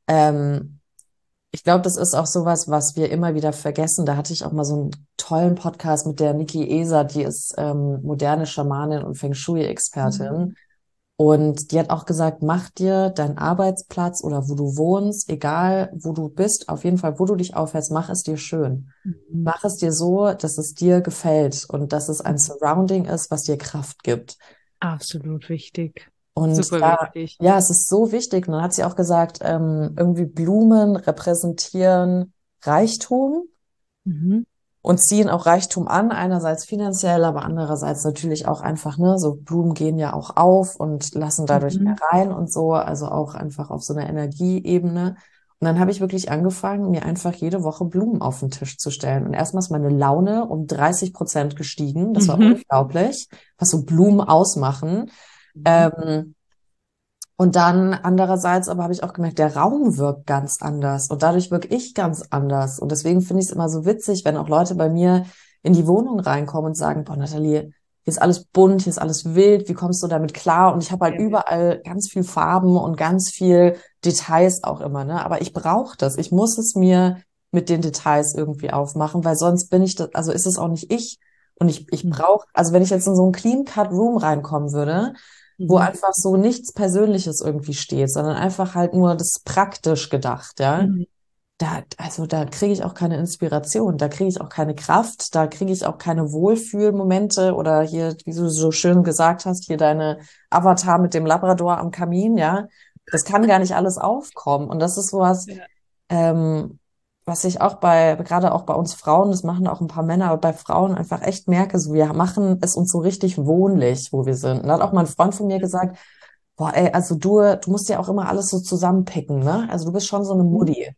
Ähm, Ich glaube, das ist auch sowas, was wir immer wieder vergessen. Da hatte ich auch mal so einen tollen Podcast mit der Niki Eser, die ist ähm, moderne Schamanin und Feng Shui-Expertin. Mhm. Und die hat auch gesagt, mach dir deinen Arbeitsplatz oder wo du wohnst, egal wo du bist, auf jeden Fall, wo du dich aufhältst, mach es dir schön. Mhm. Mach es dir so, dass es dir gefällt und dass es ein Surrounding ist, was dir Kraft gibt. Absolut wichtig. Und Super da, wichtig. ja, es ist so wichtig. Und dann hat sie auch gesagt, ähm, irgendwie Blumen repräsentieren Reichtum Mhm. und ziehen auch Reichtum an, einerseits finanziell, aber andererseits natürlich auch einfach, ne, so Blumen gehen ja auch auf und lassen dadurch mehr Mhm. rein und so, also auch einfach auf so einer Energieebene. Und dann habe ich wirklich angefangen, mir einfach jede Woche Blumen auf den Tisch zu stellen. Und erstmal ist meine Laune um dreißig Prozent gestiegen. Das war Mhm. unglaublich, was so Blumen ausmachen. Mhm. Ähm, und dann andererseits aber habe ich auch gemerkt, der Raum wirkt ganz anders und dadurch wirke ich ganz anders. Und deswegen finde ich es immer so witzig, wenn auch Leute bei mir in die Wohnung reinkommen und sagen, boah, Nathalie, hier ist alles bunt, hier ist alles wild, wie kommst du damit klar? Und ich habe halt Ja. überall ganz viel Farben und ganz viel Details auch immer, ne? Aber ich brauche das. Ich muss es mir mit den Details irgendwie aufmachen, weil sonst bin ich das, also ist es auch nicht ich. Und ich, ich Mhm. brauche, also wenn ich jetzt in so einen Clean-Cut-Room reinkommen würde, wo Mhm. einfach so nichts Persönliches irgendwie steht, sondern einfach halt nur das praktisch gedacht, ja. Mhm. Da, also da kriege ich auch keine Inspiration, da kriege ich auch keine Kraft, da kriege ich auch keine Wohlfühlmomente oder hier, wie du so schön gesagt hast, hier deine Avatar mit dem Labrador am Kamin, ja. Das kann gar nicht alles aufkommen. Und das ist sowas, Ja. ähm, was ich auch bei, gerade auch bei uns Frauen, das machen auch ein paar Männer, aber bei Frauen einfach echt merke, so wir machen es uns so richtig wohnlich, wo wir sind. Und da hat auch mal ein Freund von mir gesagt, boah, ey, also du, du musst ja auch immer alles so zusammenpicken, ne? Also du bist schon so eine Mhm. Mutti.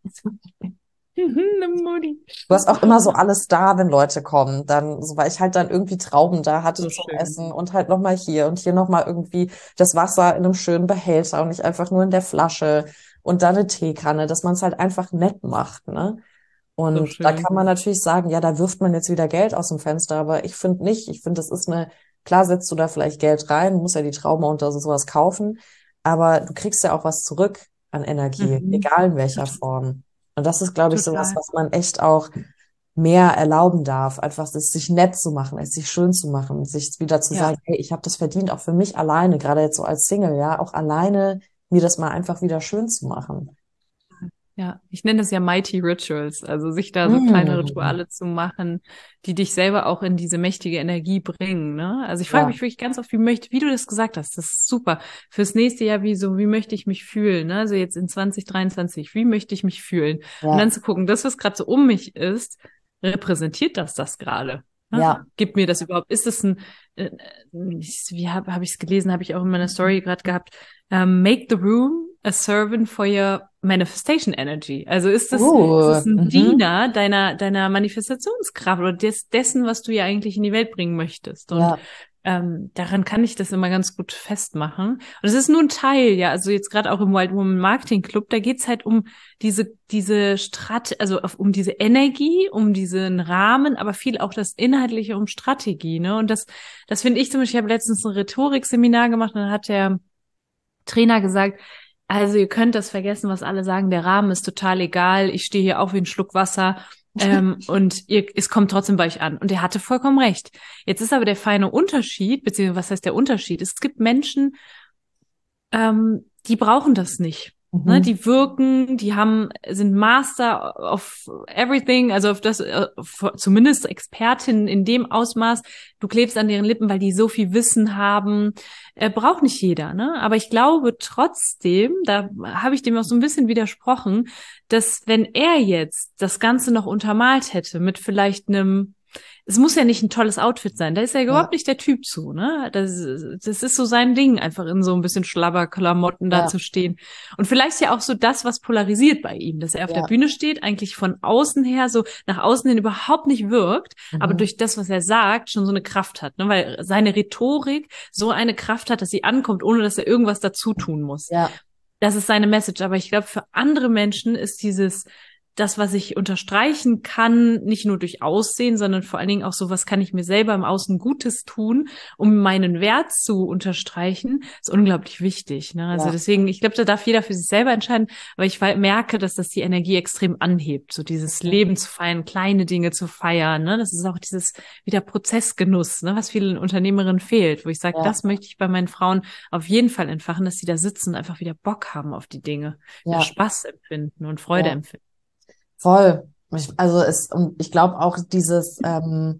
Mhm. Eine Mutti. Du hast auch immer so alles da, wenn Leute kommen. Dann, so weil ich halt dann irgendwie Trauben da hatte So zum schön. Essen und halt nochmal hier und hier nochmal irgendwie das Wasser in einem schönen Behälter und nicht einfach nur in der Flasche und dann eine Teekanne, dass man es halt einfach nett macht, ne? So Und da schön. kann man natürlich sagen, ja, da wirft man jetzt wieder Geld aus dem Fenster, aber ich finde nicht. Ich finde, das ist eine, klar setzt du da vielleicht Geld rein, musst ja die Trauben und so sowas kaufen, aber du kriegst ja auch was zurück an Energie, Mhm. egal in welcher Form. Und das ist, glaube ich, sowas, Total. was man echt auch mehr erlauben darf, einfach es sich nett zu machen, es sich schön zu machen, sich wieder zu Ja. sagen, hey, ich habe das verdient, auch für mich alleine, gerade jetzt so als Single, ja, auch alleine mir das mal einfach wieder schön zu machen. Ja, ich nenne das ja Mighty Rituals, also sich da so kleine Mm. Rituale zu machen, die dich selber auch in diese mächtige Energie bringen, ne? Also ich frage Ja, mich wirklich ganz oft, wie möchte, wie du das gesagt hast, das ist super. Fürs nächste Jahr, wie so, wie möchte ich mich fühlen, ne? Also jetzt in zwanzig dreiundzwanzig, wie möchte ich mich fühlen? Und dann ja, zu gucken, das, was gerade so um mich ist, repräsentiert das das gerade? Ne? ja. Gibt mir das überhaupt? Ist es ein, äh, ich- wie habe hab ich es gelesen, habe ich auch in meiner Story gerade gehabt, ähm, make the room a servant for your manifestation energy. Also ist es, ist Uh, es ein mhm. Diener deiner, deiner Manifestationskraft oder des, dessen, was du ja eigentlich in die Welt bringen möchtest. Und Ja, ähm, daran kann ich das immer ganz gut festmachen. Und es ist nur ein Teil, ja, also jetzt gerade auch im Wild Woman Marketing Club, da geht's halt um diese, diese Strat, also auf, um diese Energie, um diesen Rahmen, aber viel auch das Inhaltliche um Strategie, ne? Und das, das finde ich zum Beispiel, ich habe letztens ein Rhetorikseminar gemacht und dann hat der Trainer gesagt, also ihr könnt das vergessen, was alle sagen, der Rahmen ist total egal, ich stehe hier auch wie ein Schluck Wasser. ähm, und ihr, es kommt trotzdem bei euch an. Und er hatte vollkommen recht. Jetzt ist aber der feine Unterschied, beziehungsweise was heißt der Unterschied? Es gibt Menschen, ähm, die brauchen das nicht. Ne, Mhm. die wirken, die haben, sind Master of everything, also auf das, auf, zumindest Expertinnen in dem Ausmaß. Du klebst an deren Lippen, weil die so viel Wissen haben. Äh, braucht nicht jeder, ne? Aber ich glaube trotzdem, da habe ich dem auch so ein bisschen widersprochen, dass wenn er jetzt das Ganze noch untermalt hätte mit vielleicht einem, es muss ja nicht ein tolles Outfit sein, da ist er ja überhaupt Ja, nicht der Typ zu, ne? Das, das ist so sein Ding, einfach in so ein bisschen Schlabberklamotten da ja, zu stehen. Und vielleicht ja auch so das, was polarisiert bei ihm, dass er auf der ja. Bühne steht, eigentlich von außen her so nach außen hin überhaupt nicht wirkt, aber Mhm. durch das, was er sagt, schon so eine Kraft hat, ne? Weil seine Rhetorik so eine Kraft hat, dass sie ankommt, ohne dass er irgendwas dazu tun muss. Ja, Das ist seine Message. Aber ich glaube, für andere Menschen ist dieses, das, was ich unterstreichen kann, nicht nur durch Aussehen, sondern vor allen Dingen auch so, was kann ich mir selber im Außen Gutes tun, um meinen Wert zu unterstreichen, ist unglaublich wichtig. Ne? Also ja, deswegen, ich glaube, da darf jeder für sich selber entscheiden, aber ich merke, dass das die Energie extrem anhebt, so dieses Leben zu feiern, kleine Dinge zu feiern. Ne? Das ist auch dieses wieder Prozessgenuss, ne? Was vielen Unternehmerinnen fehlt, wo ich sage, ja, das möchte ich bei meinen Frauen auf jeden Fall entfachen, dass sie da sitzen und einfach wieder Bock haben auf die Dinge, wieder ja, Spaß empfinden und Freude ja. empfinden. Voll. Ich, also es, und ich glaube auch dieses ähm,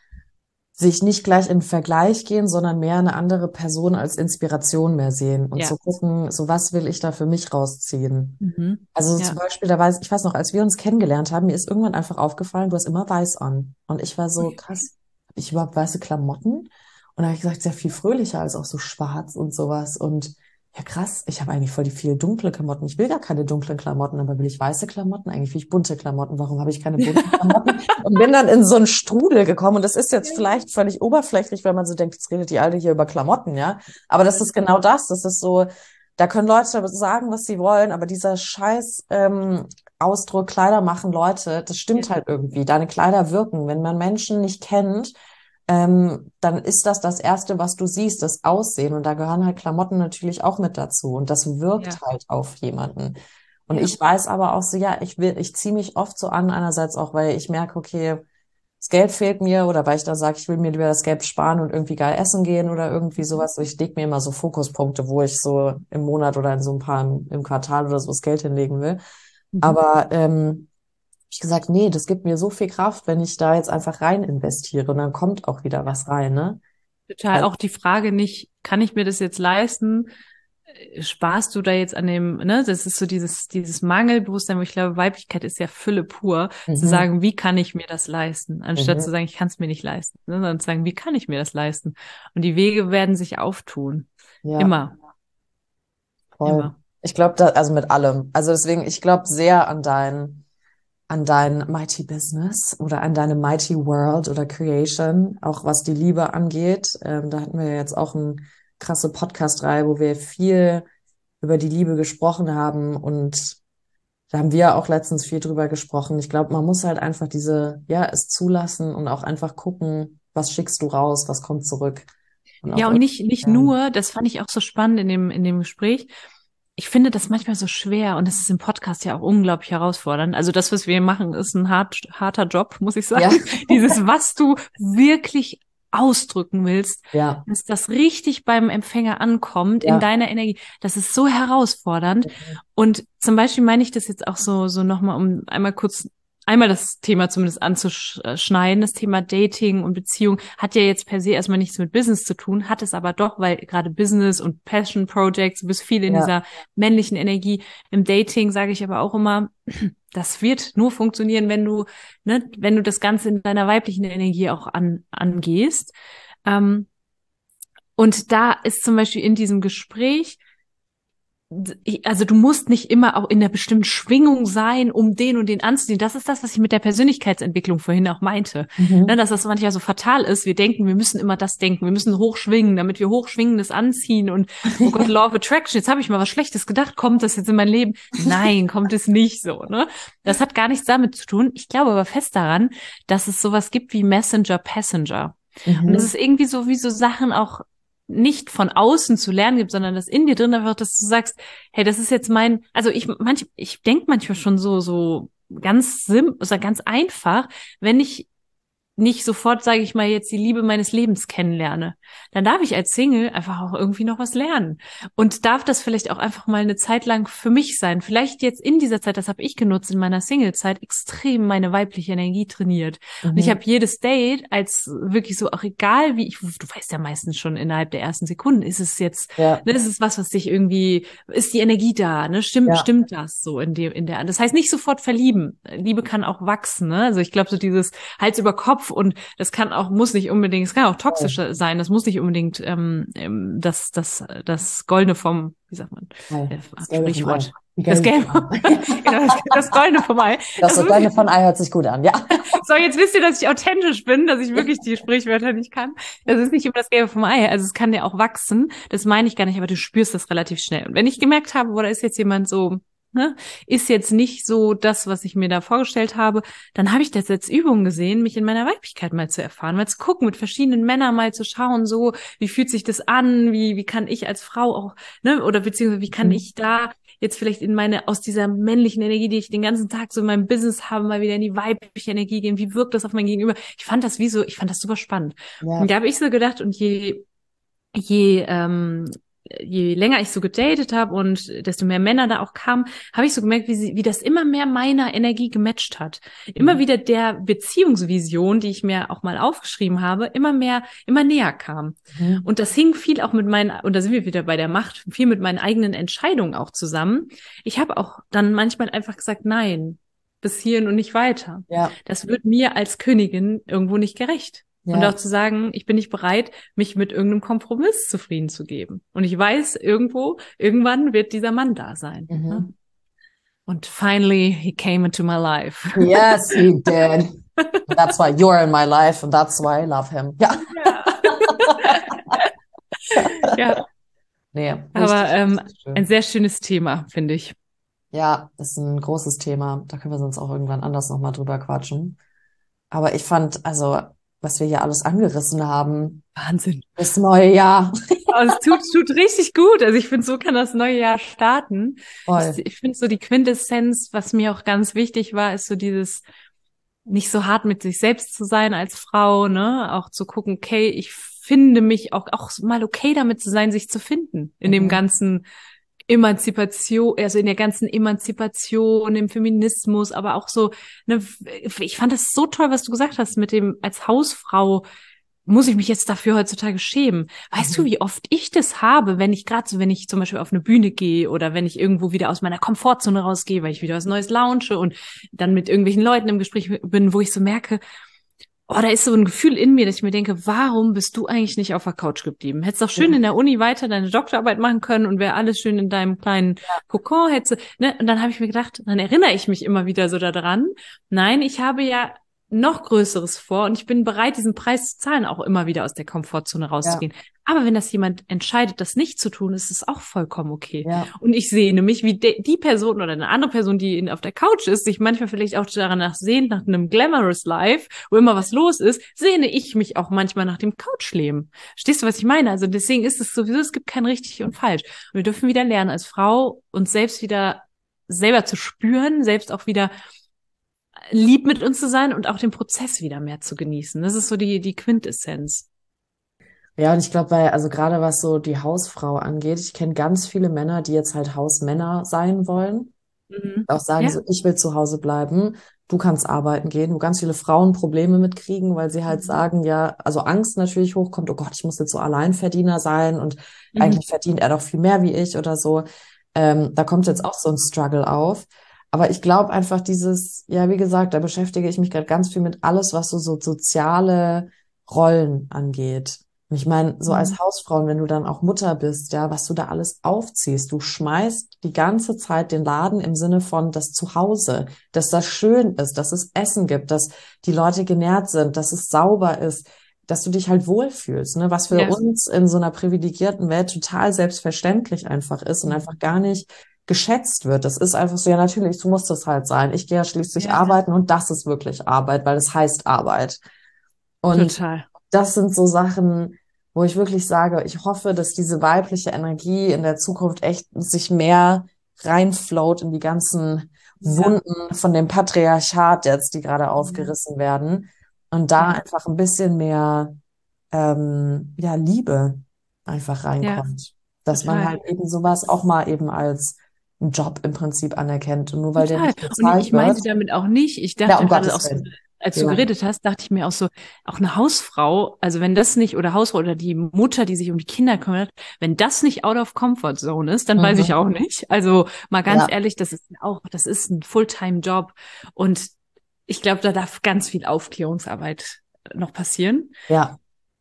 sich nicht gleich in Vergleich gehen, sondern mehr eine andere Person als Inspiration mehr sehen und Ja. zu gucken, so was will ich da für mich rausziehen. Mhm. Also zum Ja. Beispiel, da weiß ich weiß noch, als wir uns kennengelernt haben, mir ist irgendwann einfach aufgefallen, du hast immer weiß an. Und ich war so, krass, hab ich überhaupt weiße Klamotten? Und da habe ich gesagt, sehr viel fröhlicher als auch so schwarz und sowas. Und ja, krass, ich habe eigentlich voll die viel dunkle Klamotten. Ich will gar keine dunklen Klamotten, aber will ich weiße Klamotten? Eigentlich will ich bunte Klamotten. Warum habe ich keine bunten Klamotten? Und bin dann in so einen Strudel gekommen. Und das ist jetzt vielleicht völlig oberflächlich, weil man so denkt, jetzt redet die Alte hier über Klamotten, ja. Aber das ist genau das. Das ist so, da können Leute sagen, was sie wollen, aber dieser scheiß ähm, Ausdruck, Kleider machen Leute, das stimmt halt irgendwie. Deine Kleider wirken. Wenn man Menschen nicht kennt, ähm, dann ist das das Erste, was du siehst, das Aussehen. Und da gehören halt Klamotten natürlich auch mit dazu. Und das wirkt Ja. halt auf jemanden. Und Ja. ich weiß aber auch so, ja, ich will, ich ziehe mich oft so an, einerseits auch, weil ich merke, okay, das Geld fehlt mir oder weil ich da sage, ich will mir lieber das Geld sparen und irgendwie geil essen gehen oder irgendwie sowas. So, ich leg mir immer so Fokuspunkte, wo ich so im Monat oder in so ein paar im, im Quartal oder so das Geld hinlegen will. Mhm. Aber ähm, ich gesagt, nee, das gibt mir so viel Kraft, wenn ich da jetzt einfach rein investiere und dann kommt auch wieder was rein, ne? Total. Also, Auch die Frage nicht, kann ich mir das jetzt leisten? Äh, Sparst du da jetzt an dem, ne? Das ist so dieses, dieses Mangelbewusstsein, wo ich glaube, Weiblichkeit ist ja Fülle pur, zu mhm, sagen, wie kann ich mir das leisten? Anstatt mhm, zu sagen, ich kann es mir nicht leisten, ne? Sondern zu sagen, wie kann ich mir das leisten? Und die Wege werden sich auftun. ja, Immer, voll. immer. Ich glaube da, also mit allem. Also deswegen, ich glaube sehr an dein, an dein Mighty Business oder an deine Mighty World oder Creation, auch was die Liebe angeht. Ähm, da hatten wir ja jetzt auch eine krasse Podcast-Reihe, wo wir viel über die Liebe gesprochen haben und da haben wir auch letztens viel drüber gesprochen. Ich glaube, man muss halt einfach diese, ja, es zulassen und auch einfach gucken, was schickst du raus, was kommt zurück. Und auch, Ja, und nicht, nicht ja, nur, das fand ich auch so spannend in dem, in dem Gespräch. Ich finde das manchmal so schwer und es ist im Podcast ja auch unglaublich herausfordernd. Also das, was wir machen, ist ein hart, harter Job, muss ich sagen. ja, Dieses, was du wirklich ausdrücken willst, ja, dass das richtig beim Empfänger ankommt in ja, deiner Energie. Das ist so herausfordernd. Und zum Beispiel meine ich das jetzt auch so, so nochmal, um einmal kurz einmal das Thema zumindest anzuschneiden. Das Thema Dating und Beziehung hat ja jetzt per se erstmal nichts mit Business zu tun, hat es aber doch, weil gerade Business und Passion Projects, du bist viel in ja, dieser männlichen Energie. Im Dating sage ich aber auch immer, das wird nur funktionieren, wenn du, ne, wenn du das Ganze in deiner weiblichen Energie auch an, angehst. Ähm, und da ist zum Beispiel in diesem Gespräch, also du musst nicht immer auch in einer bestimmten Schwingung sein, um den und den anzuziehen. Das ist das, was ich mit der Persönlichkeitsentwicklung vorhin auch meinte. mhm, Ne, dass das manchmal so fatal ist. Wir denken, wir müssen immer das denken. Wir müssen hochschwingen, damit wir hochschwingendes anziehen. Und oh Gott, Law of Attraction, jetzt habe ich mal was Schlechtes gedacht. Kommt das jetzt in mein Leben? Nein, kommt es nicht so. Ne? Das hat gar nichts damit zu tun. Ich glaube aber fest daran, dass es sowas gibt wie Messenger, Passenger. Und es mhm, ist irgendwie so, wie so Sachen auch nicht von außen zu lernen gibt, sondern das in dir drin einfach, dass du sagst, hey, das ist jetzt mein, also ich manch, ich denke manchmal schon so, so ganz simpel, also ganz einfach, wenn ich nicht sofort, sage ich mal, jetzt die Liebe meines Lebens kennenlerne, dann darf ich als Single einfach auch irgendwie noch was lernen und darf das vielleicht auch einfach mal eine Zeit lang für mich sein. Vielleicht jetzt in dieser Zeit, das habe ich genutzt in meiner Single-Zeit, extrem meine weibliche Energie trainiert. Mhm. Und ich habe jedes Date als wirklich so, auch egal wie ich, du weißt ja meistens schon innerhalb der ersten Sekunden, ist es jetzt, ja. ne, ist es was, was dich irgendwie, ist die Energie da, ne, stimmt, ja. stimmt das so in dem, in der, das heißt nicht sofort verlieben. Liebe kann auch wachsen, ne, also ich glaube so dieses Hals über Kopf. Und das kann auch, muss nicht unbedingt, es kann auch toxisch oh. sein, das muss nicht unbedingt ähm, das, das, das Goldene vom, wie sagt man, oh, äh, das Sprichwort. Das Gelbe, genau, das, das Goldene vom Ei. Das, das Goldene vom Ei hört sich gut an, ja. So, jetzt wisst ihr, dass ich authentisch bin, dass ich wirklich die Sprichwörter nicht kann. Das ist nicht immer das Gelbe vom Ei, also es kann ja auch wachsen, das meine ich gar nicht, aber du spürst das relativ schnell. Und wenn ich gemerkt habe, boah, da ist jetzt jemand so, Ne, ist jetzt nicht so das, was ich mir da vorgestellt habe, dann habe ich das als Übung gesehen, mich in meiner Weiblichkeit mal zu erfahren, mal zu gucken, mit verschiedenen Männern mal zu schauen, so, wie fühlt sich das an, wie wie kann ich als Frau auch, ne, oder beziehungsweise wie kann mhm. ich da jetzt vielleicht in meine, aus dieser männlichen Energie, die ich den ganzen Tag so in meinem Business habe, mal wieder in die weibliche Energie gehen, wie wirkt das auf mein Gegenüber? Ich fand das wie so, ich fand das super spannend. Ja. Und da habe ich so gedacht, und je je ähm, je länger ich so gedatet habe und desto mehr Männer da auch kamen, habe ich so gemerkt, wie, sie, wie das immer mehr meiner Energie gematcht hat. Immer mhm. wieder der Beziehungsvision, die ich mir auch mal aufgeschrieben habe, immer mehr, immer näher kam. Mhm. Und das hing viel auch mit meinen, und da sind wir wieder bei der Macht, viel mit meinen eigenen Entscheidungen auch zusammen. Ich habe auch dann manchmal einfach gesagt, nein, bis hierhin und nicht weiter. Ja. Das wird mir als Königin irgendwo nicht gerecht. Ja. Und auch zu sagen, ich bin nicht bereit, mich mit irgendeinem Kompromiss zufrieden zu geben. Und ich weiß, irgendwo, irgendwann wird dieser Mann da sein. Mhm. Ne? Und finally, he came into my life. Yes, he did. That's why you're in my life and that's why I love him. Ja. Ja. ja. Nee, richtig, aber ähm, ein sehr schönes Thema, finde ich. Ja, das ist ein großes Thema. Da können wir sonst auch irgendwann anders nochmal drüber quatschen. Aber ich fand, also was wir hier alles angerissen haben. Wahnsinn. Das neue Jahr. Aber es tut, tut richtig gut. Also ich finde, so kann das neue Jahr starten. Voll. Ich, ich finde so die Quintessenz, was mir auch ganz wichtig war, ist so dieses, nicht so hart mit sich selbst zu sein als Frau, ne? Auch zu gucken, okay, ich finde mich auch, auch mal okay damit zu sein, sich zu finden in mhm. dem ganzen Emanzipation, also in der ganzen Emanzipation, im Feminismus, aber auch so, ne, ich fand das so toll, was du gesagt hast mit dem, als Hausfrau muss ich mich jetzt dafür heutzutage schämen. Weißt mhm. du, wie oft ich das habe, wenn ich gerade so, wenn ich zum Beispiel auf eine Bühne gehe oder wenn ich irgendwo wieder aus meiner Komfortzone rausgehe, weil ich wieder was Neues launche und dann mit irgendwelchen Leuten im Gespräch bin, wo ich so merke, oh, da ist so ein Gefühl in mir, dass ich mir denke, warum bist du eigentlich nicht auf der Couch geblieben? Hättest doch schön ja. in der Uni weiter deine Doktorarbeit machen können und wäre alles schön in deinem kleinen ja. Kokon, hättest, ne? Und dann habe ich mir gedacht, dann erinnere ich mich immer wieder so daran, nein, ich habe ja noch Größeres vor und ich bin bereit, diesen Preis zu zahlen, auch immer wieder aus der Komfortzone rauszugehen. Ja. Aber wenn das jemand entscheidet, das nicht zu tun, ist es auch vollkommen okay. Ja. Und ich sehne mich, wie de- die Person oder eine andere Person, die in, auf der Couch ist, sich manchmal vielleicht auch danach sehnt, nach einem glamorous Life, wo immer was los ist, sehne ich mich auch manchmal nach dem Couchleben. Verstehst du, was ich meine? Also deswegen ist es sowieso, es gibt kein richtig und falsch. Und wir dürfen wieder lernen, als Frau uns selbst wieder selber zu spüren, selbst auch wieder lieb mit uns zu sein und auch den Prozess wieder mehr zu genießen. Das ist so die, die Quintessenz. Ja, und ich glaube, weil, also gerade was so die Hausfrau angeht, ich kenne ganz viele Männer, die jetzt halt Hausmänner sein wollen. Mhm. Auch sagen Ja. so, ich will zu Hause bleiben, du kannst arbeiten gehen, wo ganz viele Frauen Probleme mitkriegen, weil sie halt Mhm. sagen, ja, also Angst natürlich hochkommt, oh Gott, ich muss jetzt so Alleinverdiener sein und Mhm. eigentlich verdient er doch viel mehr wie ich oder so. Ähm, da kommt jetzt auch so ein Struggle auf. Aber ich glaube einfach dieses, ja, wie gesagt, da beschäftige ich mich gerade ganz viel mit alles, was so, so soziale Rollen angeht. Und ich meine, so als Mhm. Hausfrau, wenn du dann auch Mutter bist, ja, was du da alles aufziehst, du schmeißt die ganze Zeit den Laden im Sinne von das Zuhause, dass das schön ist, dass es Essen gibt, dass die Leute genährt sind, dass es sauber ist, dass du dich halt wohlfühlst, ne, was für Ja. uns in so einer privilegierten Welt total selbstverständlich einfach ist und Mhm. einfach gar nicht geschätzt wird. Das ist einfach so, ja, natürlich, so muss das halt sein. Ich gehe ja schließlich Ja. arbeiten und das ist wirklich Arbeit, weil es heißt Arbeit. Und Total. das sind so Sachen, wo ich wirklich sage, ich hoffe, dass diese weibliche Energie in der Zukunft echt sich mehr reinfloat in die ganzen Ja, Wunden von dem Patriarchat jetzt, die gerade ja, aufgerissen werden. Und da ja, einfach ein bisschen mehr, ähm, ja, Liebe einfach ja, reinkommt. Dass man total. halt eben sowas auch Das mal eben als einen Job im Prinzip anerkennt. Und nur weil der Total. nicht Und ich bezahlt meinte wird, damit auch nicht, ich ja, dachte um gerade auch Gottes so, Willen. als du Ja. geredet hast, dachte ich mir auch so, auch eine Hausfrau, also wenn das nicht, oder Hausfrau oder die Mutter, die sich um die Kinder kümmert, wenn das nicht out of comfort zone ist, dann weiß ich Mhm. auch nicht. Also mal ganz Ja, ehrlich, das ist auch, das ist ein Fulltime-Job. Und ich glaube, da darf ganz viel Aufklärungsarbeit noch passieren. ja.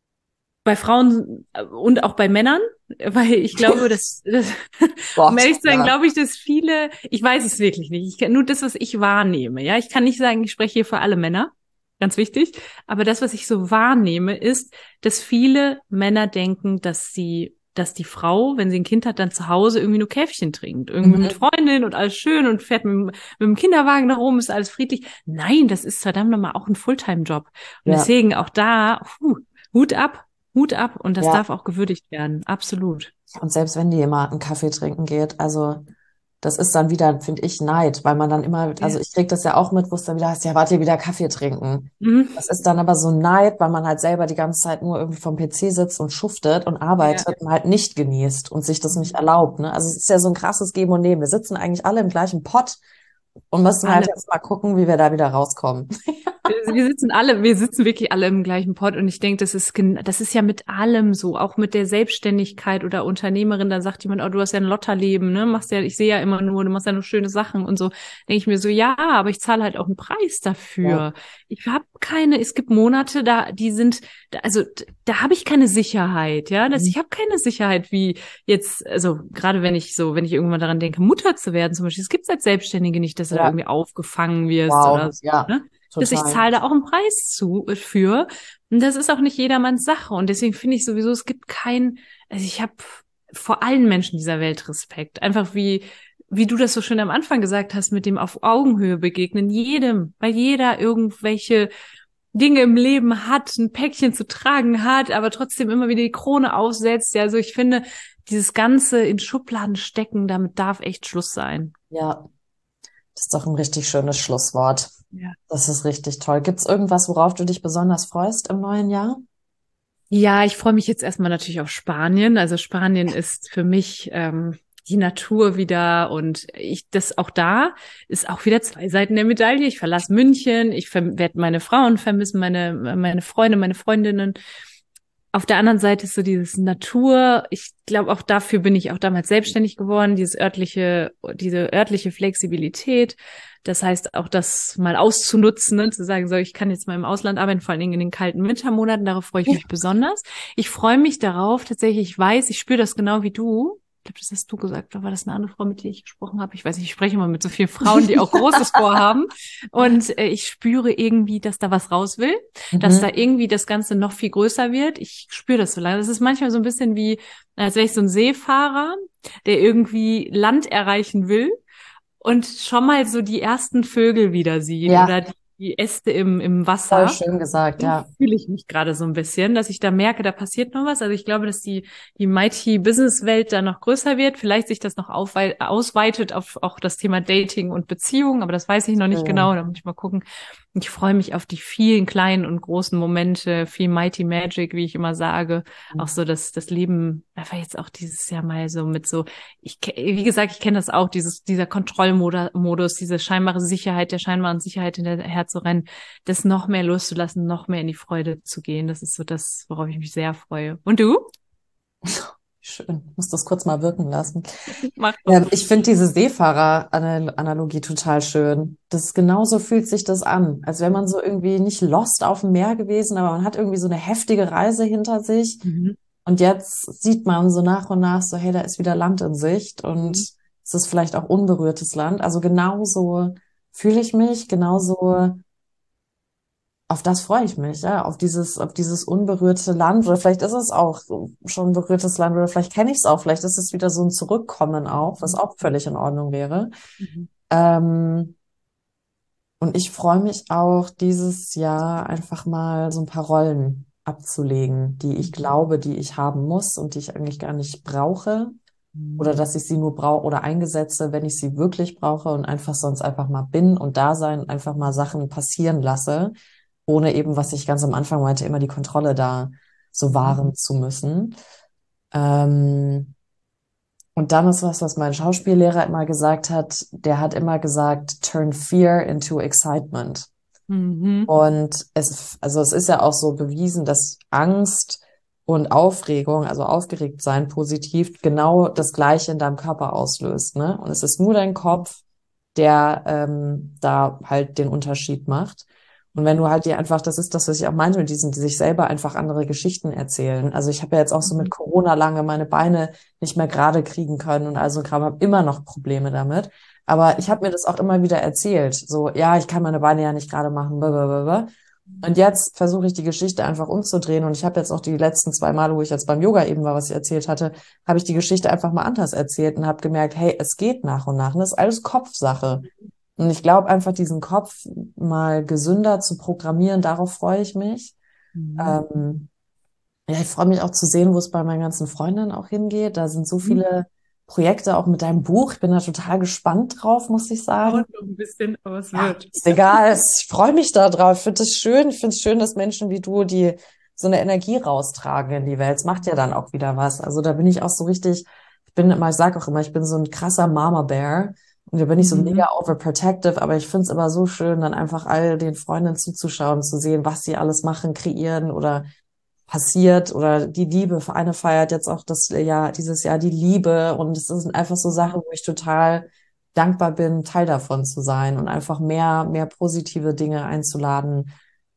Bei Frauen äh, und auch bei Männern, weil ich glaube, dass, dass um Gott, ehrlich zu sein, ja. glaube ich, dass viele, ich weiß es wirklich nicht, ich kann nur das, was ich wahrnehme, ja, ich kann nicht sagen, ich spreche hier für alle Männer, ganz wichtig, aber das, was ich so wahrnehme, ist, dass viele Männer denken, dass sie, dass die Frau, wenn sie ein Kind hat, dann zu Hause irgendwie nur Käffchen trinkt, irgendwie mit Mhm. Freundin und alles schön und fährt mit, mit dem Kinderwagen da rum, ist alles friedlich. Nein, das ist verdammt nochmal auch ein Fulltime-Job. Und Ja, deswegen auch da, puh, Hut ab, Hut ab und das ja. darf auch gewürdigt werden. Absolut. Und selbst wenn die immer einen Kaffee trinken geht, also das ist dann wieder, finde ich, Neid, weil man dann immer, also Ja. ich krieg das ja auch mit, wo es dann wieder heißt, ja, wart ihr wieder Kaffee trinken. Mhm. Das ist dann aber so Neid, weil man halt selber die ganze Zeit nur irgendwie vom P C sitzt und schuftet und Ja. arbeitet und halt nicht genießt und sich das nicht erlaubt, ne? Also es ist ja so ein krasses Geben und Nehmen. Wir sitzen eigentlich alle im gleichen Pott und müssen halt Alle. jetzt mal gucken, wie wir da wieder rauskommen. Wir wir sitzen alle, wir sitzen wirklich alle im gleichen Pott und ich denke, das ist gen- das ist ja mit allem so, auch mit der Selbstständigkeit oder Unternehmerin, da sagt jemand, oh, du hast ja ein Lotterleben, ne? Machst ja, ich sehe ja immer nur, du machst ja nur schöne Sachen und so. Denke ich mir so, ja, aber ich zahle halt auch einen Preis Ja. dafür. Ich habe keine, es gibt Monate, da die sind, da, also d- da habe ich keine Sicherheit, ja, das, ich habe keine Sicherheit wie jetzt, also gerade wenn ich so, wenn ich irgendwann daran denke, Mutter zu werden zum Beispiel, es gibt als Selbstständige nicht, dass du da Ja, irgendwie aufgefangen wirst oder wow, so, ja, ne? Dass ich total. zahle da auch einen Preis zu äh, für. Und das ist auch nicht jedermanns Sache. Und deswegen finde ich sowieso, es gibt kein, also ich habe vor allen Menschen dieser Welt Respekt. Einfach wie, wie du das so schön am Anfang gesagt hast, mit dem auf Augenhöhe begegnen, jedem, weil jeder irgendwelche Dinge im Leben hat, ein Päckchen zu tragen hat, aber trotzdem immer wieder die Krone aufsetzt. Ja, also ich finde, dieses Ganze in Schubladen stecken, damit darf echt Schluss sein. Ja, das ist doch ein richtig schönes Schlusswort. Ja. Das ist richtig toll. Gibt's irgendwas, worauf du dich besonders freust im neuen Jahr? Ja, ich freue mich jetzt erstmal natürlich auf Spanien. Also Spanien ist für mich ähm, die Natur wieder und ich das auch da ist auch wieder zwei Seiten der Medaille. Ich verlasse München, ich werde meine Frauen vermissen, meine meine Freunde, meine Freundinnen. Auf der anderen Seite ist so dieses Natur. Ich glaube, auch dafür bin ich auch damals selbstständig geworden, dieses örtliche, diese örtliche Flexibilität. Das heißt, auch das mal auszunutzen, ne, zu sagen, so, ich kann jetzt mal im Ausland arbeiten, vor allen Dingen in den kalten Wintermonaten, darauf freue ich mich besonders. Ich freue mich darauf, tatsächlich, ich weiß, ich spüre das genau wie du. Ich glaube, das hast du gesagt, oder war das eine andere Frau, mit der ich gesprochen habe? Ich weiß nicht, ich spreche immer mit so vielen Frauen, die auch Großes vorhaben. Und äh, ich spüre irgendwie, dass da was raus will, dass da Mhm. irgendwie das Ganze noch viel größer wird. Ich spüre das so lange. Das ist manchmal so ein bisschen wie, als wäre ich so ein Seefahrer, der irgendwie Land erreichen will und schon mal so die ersten Vögel wieder sieht Ja, oder die, die Äste im, im voll Wasser. schön gesagt, So ja. fühle ich mich gerade so ein bisschen, dass ich da merke, da passiert noch was. Also ich glaube, dass die, die Mighty-Business-Welt da noch größer wird, vielleicht sich das noch aufwei- ausweitet auf auch das Thema Dating und Beziehung, aber das weiß ich noch nicht Schön. genau, da muss ich mal gucken. Und ich freue mich auf die vielen kleinen und großen Momente, viel Mighty Magic, wie ich immer sage. Auch so, dass das Leben einfach jetzt auch dieses Jahr mal so mit so, ich, ke- wie gesagt, ich kenne das auch, dieses, dieser Kontrollmodus, diese scheinbare Sicherheit, der scheinbaren Sicherheit hinterher zu rennen, das noch mehr loszulassen, noch mehr in die Freude zu gehen. Das ist so das, worauf ich mich sehr freue. Und du? Schön. Ich muss das kurz mal wirken lassen. Mach doch. Ja, ich finde diese Seefahrer-Analogie total schön. Das genauso fühlt sich das an, als wäre man so irgendwie nicht lost auf dem Meer gewesen, aber man hat irgendwie so eine heftige Reise hinter sich. Mhm. Und jetzt sieht man so nach und nach so, hey, da ist wieder Land in Sicht und Mhm. es ist vielleicht auch unberührtes Land. Also genauso fühle ich mich, genauso auf das freue ich mich, ja, auf dieses, auf dieses unberührte Land. Oder vielleicht ist es auch so schon ein berührtes Land oder vielleicht kenne ich es auch. Vielleicht ist es wieder so ein Zurückkommen auch, was auch völlig in Ordnung wäre. Mhm. Ähm, und ich freue mich auch dieses Jahr einfach mal so ein paar Rollen abzulegen, die ich Mhm. glaube, die ich haben muss und die ich eigentlich gar nicht brauche. oder dass ich sie nur brauche oder eingesetze, wenn ich sie wirklich brauche und einfach sonst einfach mal bin und da sein und einfach mal Sachen passieren lasse, ohne eben, was ich ganz am Anfang meinte, immer die Kontrolle da so wahren zu müssen. Ähm, und dann ist was, was mein Schauspiellehrer immer gesagt hat, der hat immer gesagt, turn fear into excitement. Mhm. Und es, also es ist ja auch so bewiesen, dass Angst und Aufregung, also aufgeregt sein, positiv, genau das Gleiche in deinem Körper auslöst, ne? Und es ist nur dein Kopf, der ähm, da halt den Unterschied macht. Und wenn du halt dir einfach, das ist das, was ich auch meinte mit diesen, die sich selber einfach andere Geschichten erzählen. Also ich habe ja jetzt auch so mit Corona lange meine Beine nicht mehr gerade kriegen können und also Kram, habe immer noch Probleme damit. Aber ich habe mir das auch immer wieder erzählt. So, ja, ich kann meine Beine ja nicht gerade machen. Blablabla. Und jetzt versuche ich die Geschichte einfach umzudrehen. Und ich habe jetzt auch die letzten zwei Male, wo ich jetzt beim Yoga eben war, was ich erzählt hatte, habe ich die Geschichte einfach mal anders erzählt und habe gemerkt, hey, es geht nach und nach. Und das ist alles Kopfsache. Und ich glaube einfach, diesen Kopf mal gesünder zu programmieren, darauf freue ich mich. Mhm. Ähm, ja, ich freue mich auch zu sehen, wo es bei meinen ganzen Freundinnen auch hingeht. Da sind so viele Projekte auch mit deinem Buch. Ich bin da total gespannt drauf, muss ich sagen. Dauert noch ein bisschen, aber es Ja, wird. ist egal. Es- Ich freue mich da drauf. Ich finde es schön. Ich finde es schön, dass Menschen wie du, die so eine Energie raustragen in die Welt. Es macht ja dann auch wieder was. Also da bin ich auch so richtig, ich bin immer, ich sage auch immer, ich bin so ein krasser Mama Bear. Und da bin ich so Mhm. mega overprotective, aber ich finde es immer so schön, dann einfach all den Freundinnen zuzuschauen, zu sehen, was sie alles machen, kreieren oder passiert oder die Liebe. Eine feiert jetzt auch das Jahr, dieses Jahr die Liebe und es sind einfach so Sachen, wo ich total dankbar bin, Teil davon zu sein und einfach mehr, mehr positive Dinge einzuladen,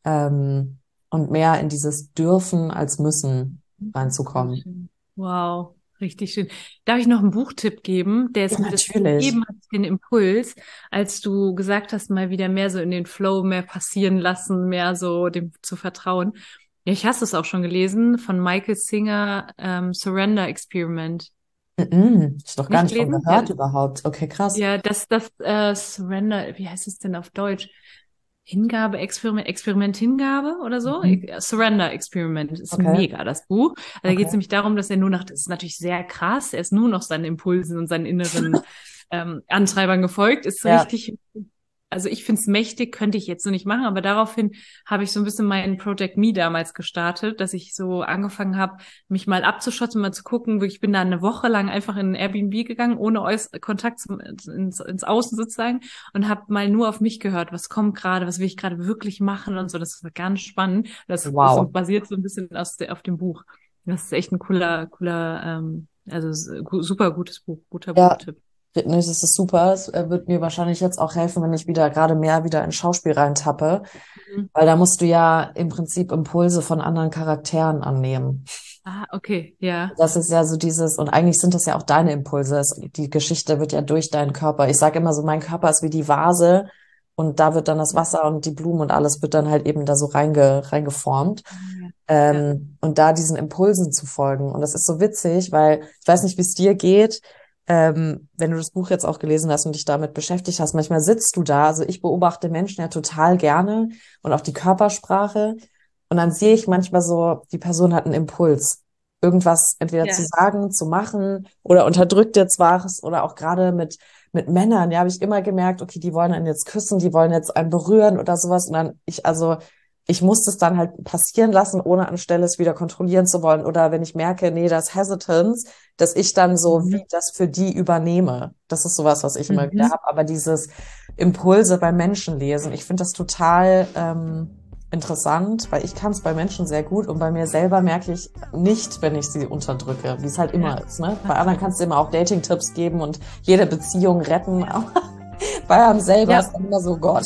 ähm, und mehr in dieses Dürfen als Müssen reinzukommen. Wow, richtig schön. Darf ich noch einen Buchtipp geben? Der ist Ja, mir das natürlich. gegeben hat, den Impuls, als du gesagt hast, mal wieder mehr so in den Flow, mehr passieren lassen, mehr so dem zu vertrauen. Ja, ich hast es auch schon gelesen von Michael Singer, ähm, Surrender Experiment. Mhm. Ich doch gar Nicht nicht von gelesen? gehört Ja, überhaupt. Okay, krass. ja, das, das äh, Surrender, wie heißt es denn auf Deutsch? Hingabe, Experiment, Experiment, Hingabe oder so? Mhm. Surrender Experiment ist Okay, mega, das Buch. Also da geht es okay. nämlich darum, dass er nur noch, das ist natürlich sehr krass, er ist nur noch seinen Impulsen und seinen inneren ähm, Antreibern gefolgt, ist Ja. richtig, also ich finde es mächtig, könnte ich jetzt so nicht machen, aber daraufhin habe ich so ein bisschen meinen Project Me damals gestartet, dass ich so angefangen habe, mich mal abzuschotten, mal zu gucken. Ich bin da eine Woche lang einfach in ein Airbnb gegangen, ohne Äuß- Kontakt zum, ins, ins Außen sozusagen und habe mal nur auf mich gehört, was kommt gerade, was will ich gerade wirklich machen und so. Das war ganz spannend. Das ist Wow. basiert so ein bisschen aus der, auf dem Buch. Das ist echt ein cooler, cooler, ähm, also super gutes Buch, guter Ja, Buchtipp. nee, das ist super. Es äh, wird mir wahrscheinlich jetzt auch helfen, wenn ich wieder gerade mehr wieder ins Schauspiel reintappe, Mhm. weil da musst du ja im Prinzip Impulse von anderen Charakteren annehmen. Ah, okay, ja. Das ist ja so dieses, und eigentlich sind das ja auch deine Impulse. Es, die Geschichte wird ja durch deinen Körper. Ich sage immer so, mein Körper ist wie die Vase und da wird dann das Wasser und die Blumen und alles wird dann halt eben da so reinge, reingeformt. Ja. Ja. Ähm, und da diesen Impulsen zu folgen. Und das ist so witzig, weil ich weiß nicht, wie es dir geht, ähm, wenn du das Buch jetzt auch gelesen hast und dich damit beschäftigt hast. Manchmal sitzt du da, also ich beobachte Menschen ja total gerne und auch die Körpersprache. Und dann sehe ich manchmal so, die Person hat einen Impuls, irgendwas entweder zu Ja. sagen, zu machen oder unterdrückt jetzt was oder auch gerade mit mit Männern, ja, habe ich immer gemerkt, okay, die wollen einen jetzt küssen, die wollen jetzt einen berühren oder sowas und dann ich also ich muss das dann halt passieren lassen, ohne anstelle es wieder kontrollieren zu wollen. Oder wenn ich merke, nee, das Hesitance, dass ich dann so Mhm. wie das für die übernehme. Das ist sowas, was ich immer wieder Mhm. habe. Aber dieses Impulse bei Menschen lesen, ich finde das total ähm, interessant, weil ich kann es bei Menschen sehr gut und bei mir selber merke ich nicht, wenn ich sie unterdrücke, wie es halt immer Ja. ist. Ne? Bei anderen kannst du immer auch Dating-Tipps geben und jede Beziehung retten, aber bei einem selber Ja. ist dann immer so, Gott.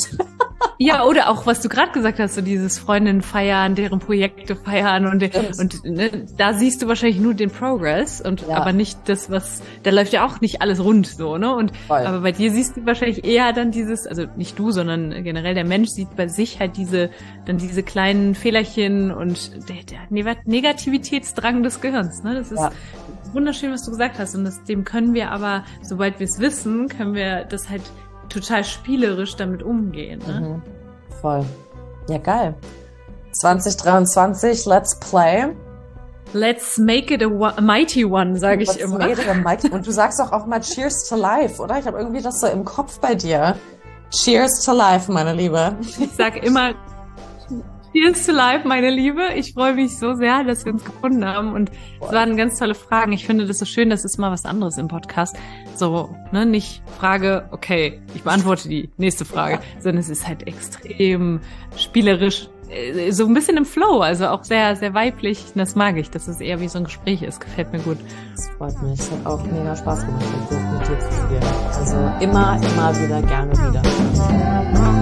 Ja, oder auch, was du gerade gesagt hast, so dieses Freundinnen feiern, deren Projekte feiern und, Stimmt. und ne, da siehst du wahrscheinlich nur den Progress und Ja. aber nicht das, was, da läuft ja auch nicht alles rund so, ne? Und Voll. aber bei dir siehst du wahrscheinlich eher dann dieses, also nicht du, sondern generell der Mensch sieht bei sich halt diese, dann diese kleinen Fehlerchen und der, der Negativitätsdrang des Gehirns, ne? Das ist Ja. wunderschön, was du gesagt hast. Und das, dem können wir aber, sobald wir es wissen, können wir das halt total spielerisch damit umgehen. Ne? Mhm. Voll. Ja, geil. zwanzig dreiundzwanzig, let's play. Let's make it a, a mighty one, sage ich Let's immer. make it a mighty. Und du sagst auch auch mal Cheers to Life, oder? Ich habe irgendwie das so im Kopf bei dir. Cheers to Life, meine Liebe. Ich sag immer Cheers to Life, meine Liebe. Ich freue mich so sehr, dass wir uns gefunden haben und es waren ganz tolle Fragen. Ich finde das so schön, das ist mal was anderes im Podcast. So, ne, nicht Frage, okay, ich beantworte die nächste Frage, sondern es ist halt extrem spielerisch, so ein bisschen im Flow, also auch sehr, sehr weiblich. Das mag ich, dass es eher wie so ein Gespräch ist. Gefällt mir gut. Das freut mich. Es hat auch mega Spaß gemacht, mit dir zu spielen. Also immer, immer wieder, gerne wieder.